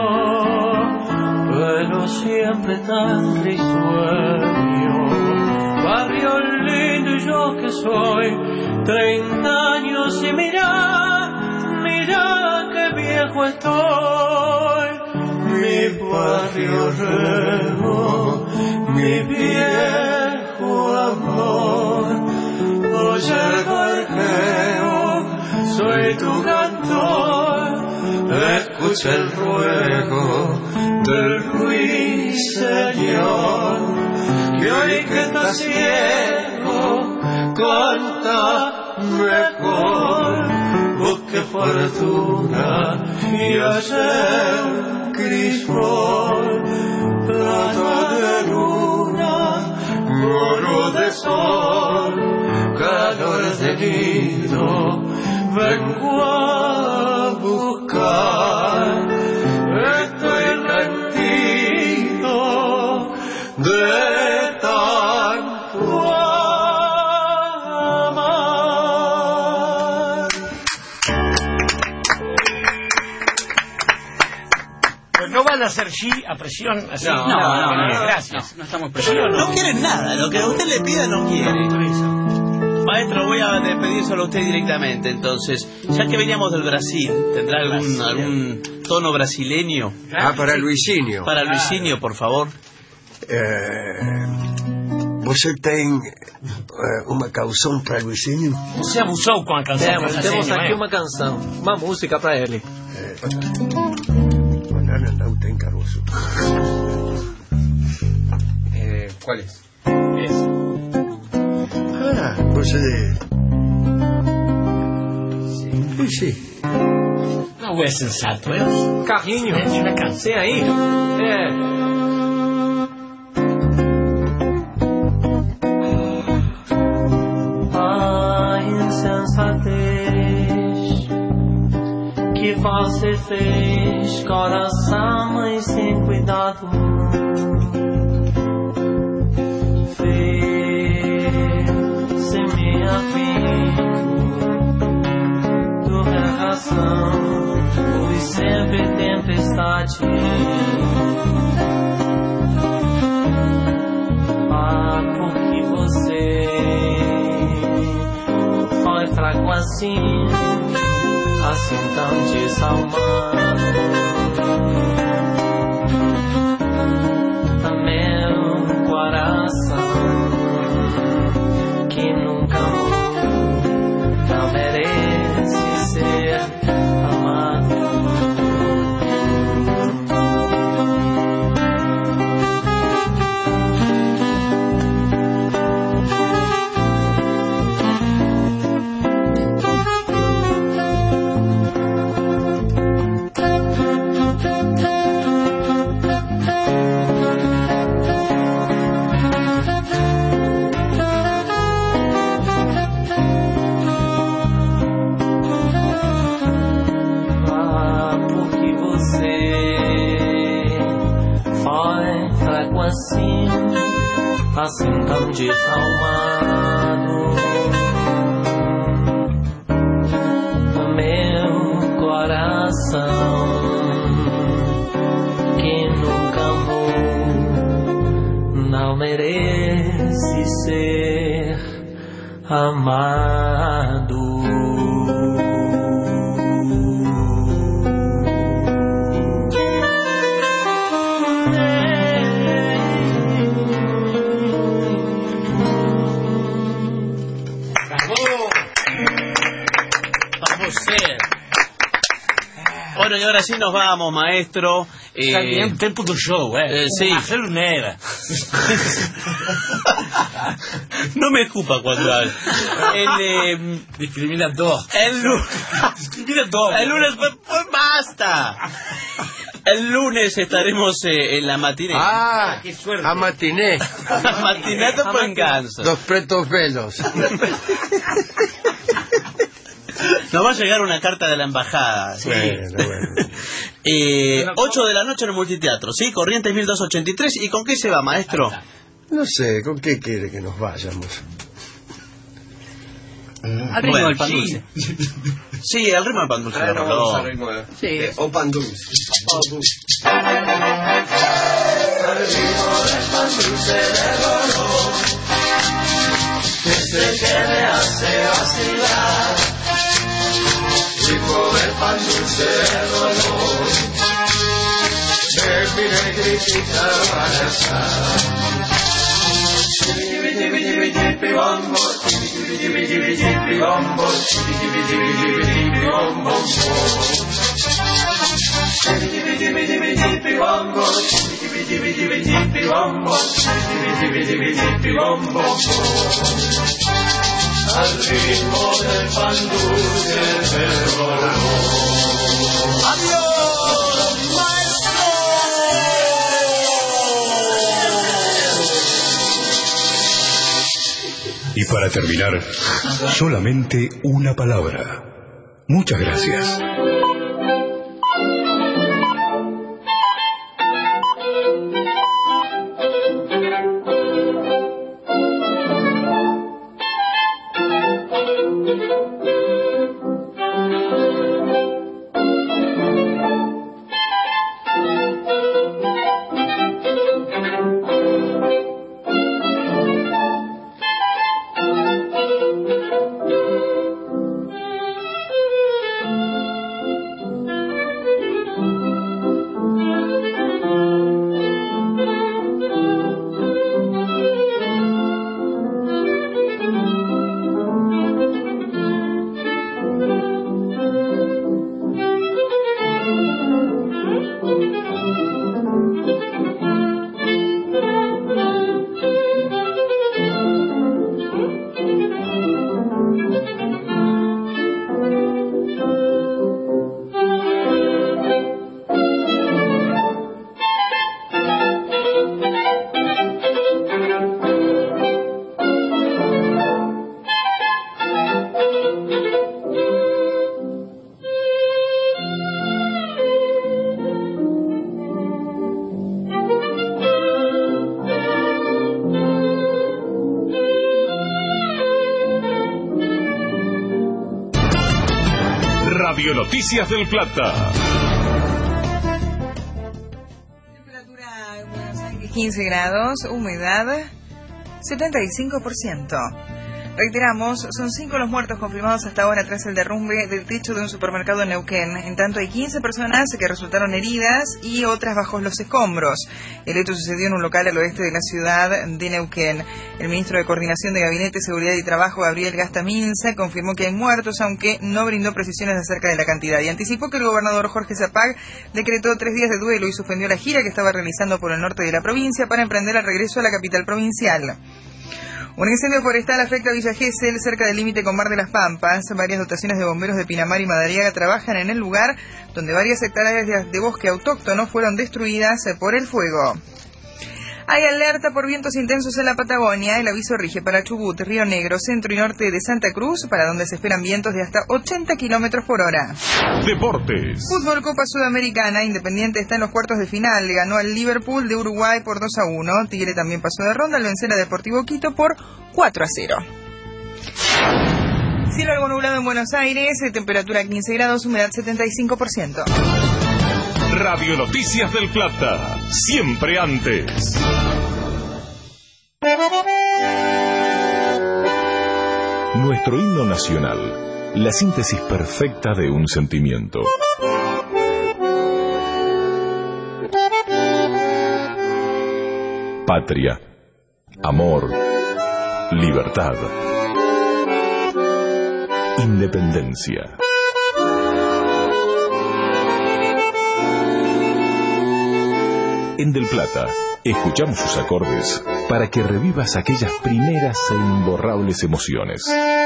pero siempre tan risueño. Barrio lindo y yo que soy 30 años y mira que viejo estoy. Mi barrio remo, mi viejo amor. Oye el gorjeo, soy tu cantor. Escucha el ruego del ruiseñor, que hoy que está ciego canta mejor. Busque fortuna y ayer crisol, plata de luna, oro de sol, calor de nido, vengo a buscar. Estoy rendido de tanto amar. Pues no van a hacer a presión así. No, gracias. No estamos presionando. No quieren nada, lo que a usted le pida no quiere. Maestro, voy a despedir a usted directamente, entonces. Ya que veníamos del Brasil, ¿tendrá algún tono brasileño? Para Luisinho. Para Luisinho, por favor. Você tem uma canção para Luisinho? Você abusou com a canção. Temos aqui uma canção, uma música para ele. Banana não tem caroço. ¿Cuál es? Esse. Você... Sí. Não é sensato, é? Carrinho. Tem aí? A insensatez que você fez, coração, mas sem cuidado. Fez-me amigo do razão, foi sempre tempestade. Porque você foi fraco assim tão desalmado. Meu coração que nunca não merece ser amado. Assim tão desalmado. Meu coração que nunca amou não merece ser amado. José. Bueno, y ahora sí nos vamos, maestro. Tempo do show, sí. Hacer negra. No me escupa cuando hablo. Discriminador. Discriminador. El lunes, pues basta. El lunes estaremos en la matiné. Ah, qué suerte. A matiné. La matiné de Penganzo. Los pretos velos. Nos va a llegar una carta de la embajada. ¿Sí? Bueno. 8 de la noche en el multiteatro, ¿sí? Corrientes 1283. ¿Y con qué se va, maestro? No sé, ¿con qué quiere que nos vayamos? Al ritmo del pan dulce. Sí, al ritmo del pan dulce. Vamos al ritmo o pan dulce. Al ritmo del pan dulce de dolor, ese que me hace vacilar. Ritmo del pan dulce de dolor, de mi negrita abrazar. Chibi chibi chibi chibi bombo, chibi chibi chibi chibi bombo, chibi chibi chibi chibi chibi bombo. Chibi chibi chibi chibi chibi bombo, chibi chibi chibi chibi chibi bombo, chibi chibi chibi chibi bombo. Al ritmo del pan dulce del dolor. ¡Adiós, maestro! Y para terminar, solamente una palabra. Muchas gracias. Radio Noticias del Plata. Temperatura en Buenos Aires 15 grados, humedad 75%. Reiteramos, son 5 los muertos confirmados hasta ahora tras el derrumbe del techo de un supermercado en Neuquén. En tanto, hay 15 personas que resultaron heridas y otras bajo los escombros. El hecho sucedió en un local al oeste de la ciudad de Neuquén. El ministro de Coordinación de Gabinete, Seguridad y Trabajo, Gabriel Gastaminza, confirmó que hay muertos, aunque no brindó precisiones acerca de la cantidad. Y anticipó que el gobernador Jorge Zapag decretó 3 días de duelo y suspendió la gira que estaba realizando por el norte de la provincia para emprender el regreso a la capital provincial. Un incendio forestal afecta a Villa Gesell, cerca del límite con Mar de las Pampas. Varias dotaciones de bomberos de Pinamar y Madariaga trabajan en el lugar, donde varias hectáreas de bosque autóctono fueron destruidas por el fuego. Hay alerta por vientos intensos en la Patagonia. El aviso rige para Chubut, Río Negro, centro y norte de Santa Cruz, para donde se esperan vientos de hasta 80 kilómetros por hora. Deportes. Fútbol Copa Sudamericana. Independiente está en los cuartos de final. Le ganó al Liverpool de Uruguay por 2-1. Tigre también pasó de ronda al vencer a Deportivo Quito por 4-0. Cielo algo nublado en Buenos Aires. Temperatura 15 grados, humedad 75%. Radio Noticias del Plata, siempre antes. Nuestro himno nacional, la síntesis perfecta de un sentimiento. Patria, amor, libertad, independencia. En Del Plata, escuchamos sus acordes para que revivas aquellas primeras e imborrables emociones.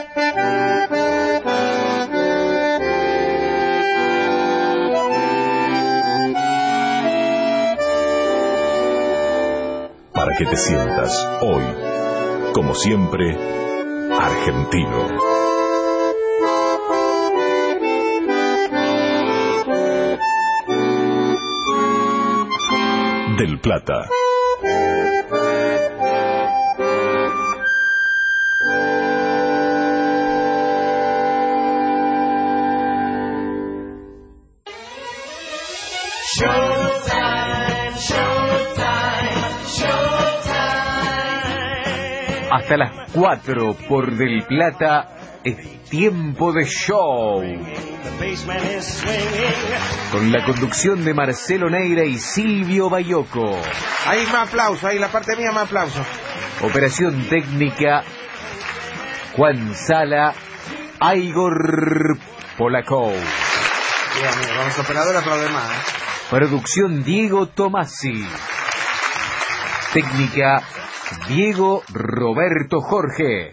Para que te sientas hoy, como siempre, argentino. Del Plata. Hasta las 4 por Del Plata es tiempo de show. Con la conducción de Marcelo Neira y Silvio Bayoco. Ahí más aplauso, ahí la parte mía más aplauso. Operación técnica Juan Sala, Igor Polakov. Bien, con los operadores aplauden más. Producción Diego Tomasi. Técnica Diego Roberto Jorge.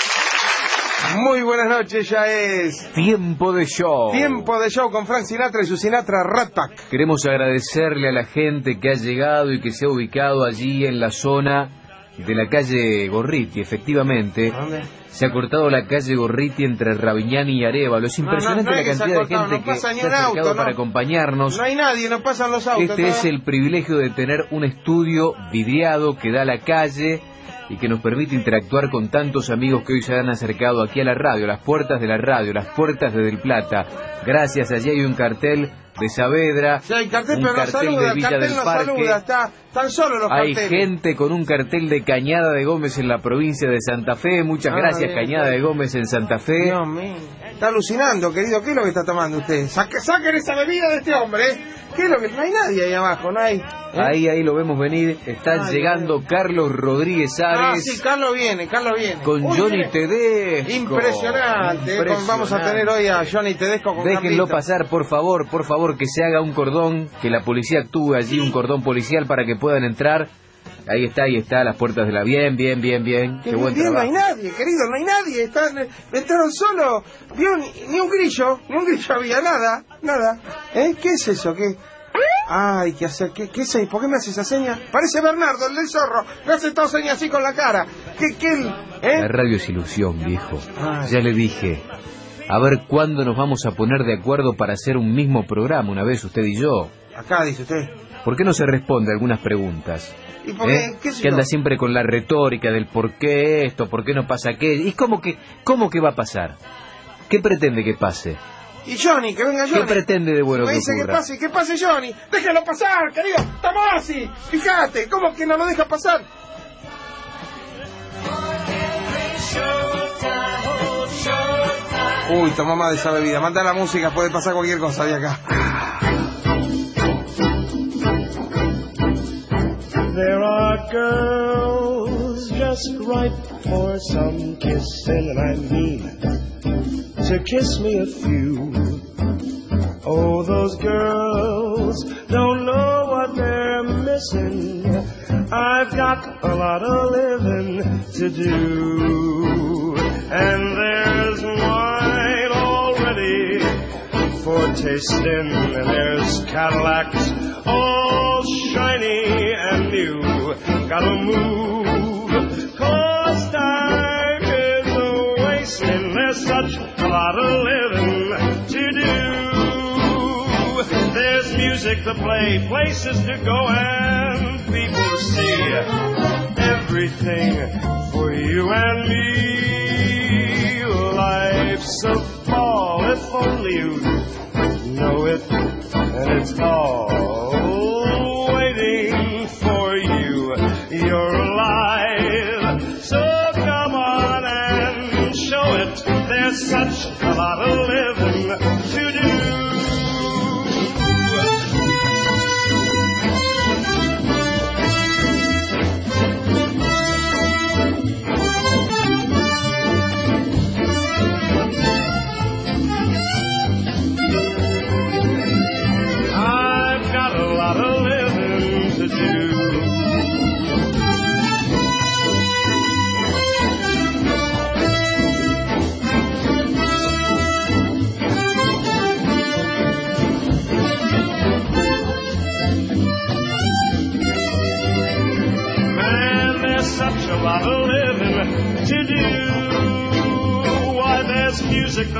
Muy buenas noches, ya es Tiempo de Show. Tiempo de Show con Frank Sinatra y su Sinatra Rat Pack. Queremos agradecerle a la gente que ha llegado y que se ha ubicado allí en la zona de la calle Gorriti, efectivamente. ¿Dónde? Se ha cortado la calle Gorriti entre Raviñani y Arévalo. Es impresionante la cantidad de gente que se ha acercado para acompañarnos. No hay nadie, no pasan los autos. Este es el privilegio de tener un estudio vidriado que da a la calle y que nos permite interactuar con tantos amigos que hoy se han acercado aquí a la radio, las puertas de la radio, las puertas de Del Plata. Gracias, allí hay un cartel de Saavedra, sí, hay cartel, un pero cartel no saluda, de Villa del Parque. Están solos los hay carteles. gente con un cartel de Cañada de Gómez en la provincia de Santa Fe. Muchas gracias, bien, Cañada de Gómez en Santa Fe. Dios mío. Está alucinando, querido. ¿Qué es lo que está tomando usted? Saquen esa bebida de este hombre, ¿eh? ¿Qué es lo que...? No hay nadie ahí abajo, no hay... ¿eh? Ahí lo vemos venir. Está llegando Carlos Rodríguez Ares. Sí, Carlos viene. Con Johnny Tedesco. Impresionante. Vamos a tener hoy a Johnny Tedesco con Déjenlo Gambito. pasar, por favor, que se haga un cordón, que la policía actúe allí, un cordón policial para que puedan entrar. Ahí está, las puertas de la... Bien. Qué buen Bien, trabajo. no hay nadie, querido, no hay nadie. Entraron solo. Vio ni un grillo había, nada. ¿Qué es eso? ¿Qué? Ay, ¿qué hace? ¿Qué es eso? ¿Por qué me hace esa seña? Parece Bernardo, el del zorro. Me hace toda seña así con la cara. La radio es ilusión, viejo. Ya le dije. A ver cuándo nos vamos a poner de acuerdo para hacer un mismo programa una vez, usted y yo. Acá, dice usted. ¿Por qué no se responde a algunas preguntas? ¿Y por qué? ¿Qué sé Que yo? anda siempre con la retórica del por qué esto, por qué no pasa aquello. ¿Y cómo que va a pasar? ¿Qué pretende que pase? Y Johnny, que venga Johnny. ¿Qué pretende de bueno Me que dice ocurra? que pase Johnny. Déjelo pasar, querido. Tomasi, fíjate, ¿cómo que no lo deja pasar? Uy, toma más de esa bebida. Manda la música, puede pasar cualquier cosa de acá. There are girls just ripe for some kissing, and I mean to kiss me a few. Oh, those girls don't know what they're missing. I've got a lot of living to do. And there's wine already for tasting, and there's Cadillacs all shiny and new. Gotta move, 'cause time is a-wasting. There's such a lot of living to do. There's music to play, places to go, and people to see. Everything for you and me. Life's a ball if only you know it, and it's all waiting for you. You're alive, so come on and show it. There's such a lot of living to do. I've got a lot of living to do.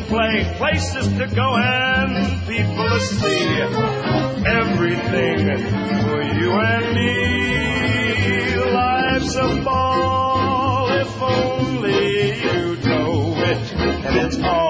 play, places to go and people to see. Everything for you and me. Life's a ball if only you know it, and it's all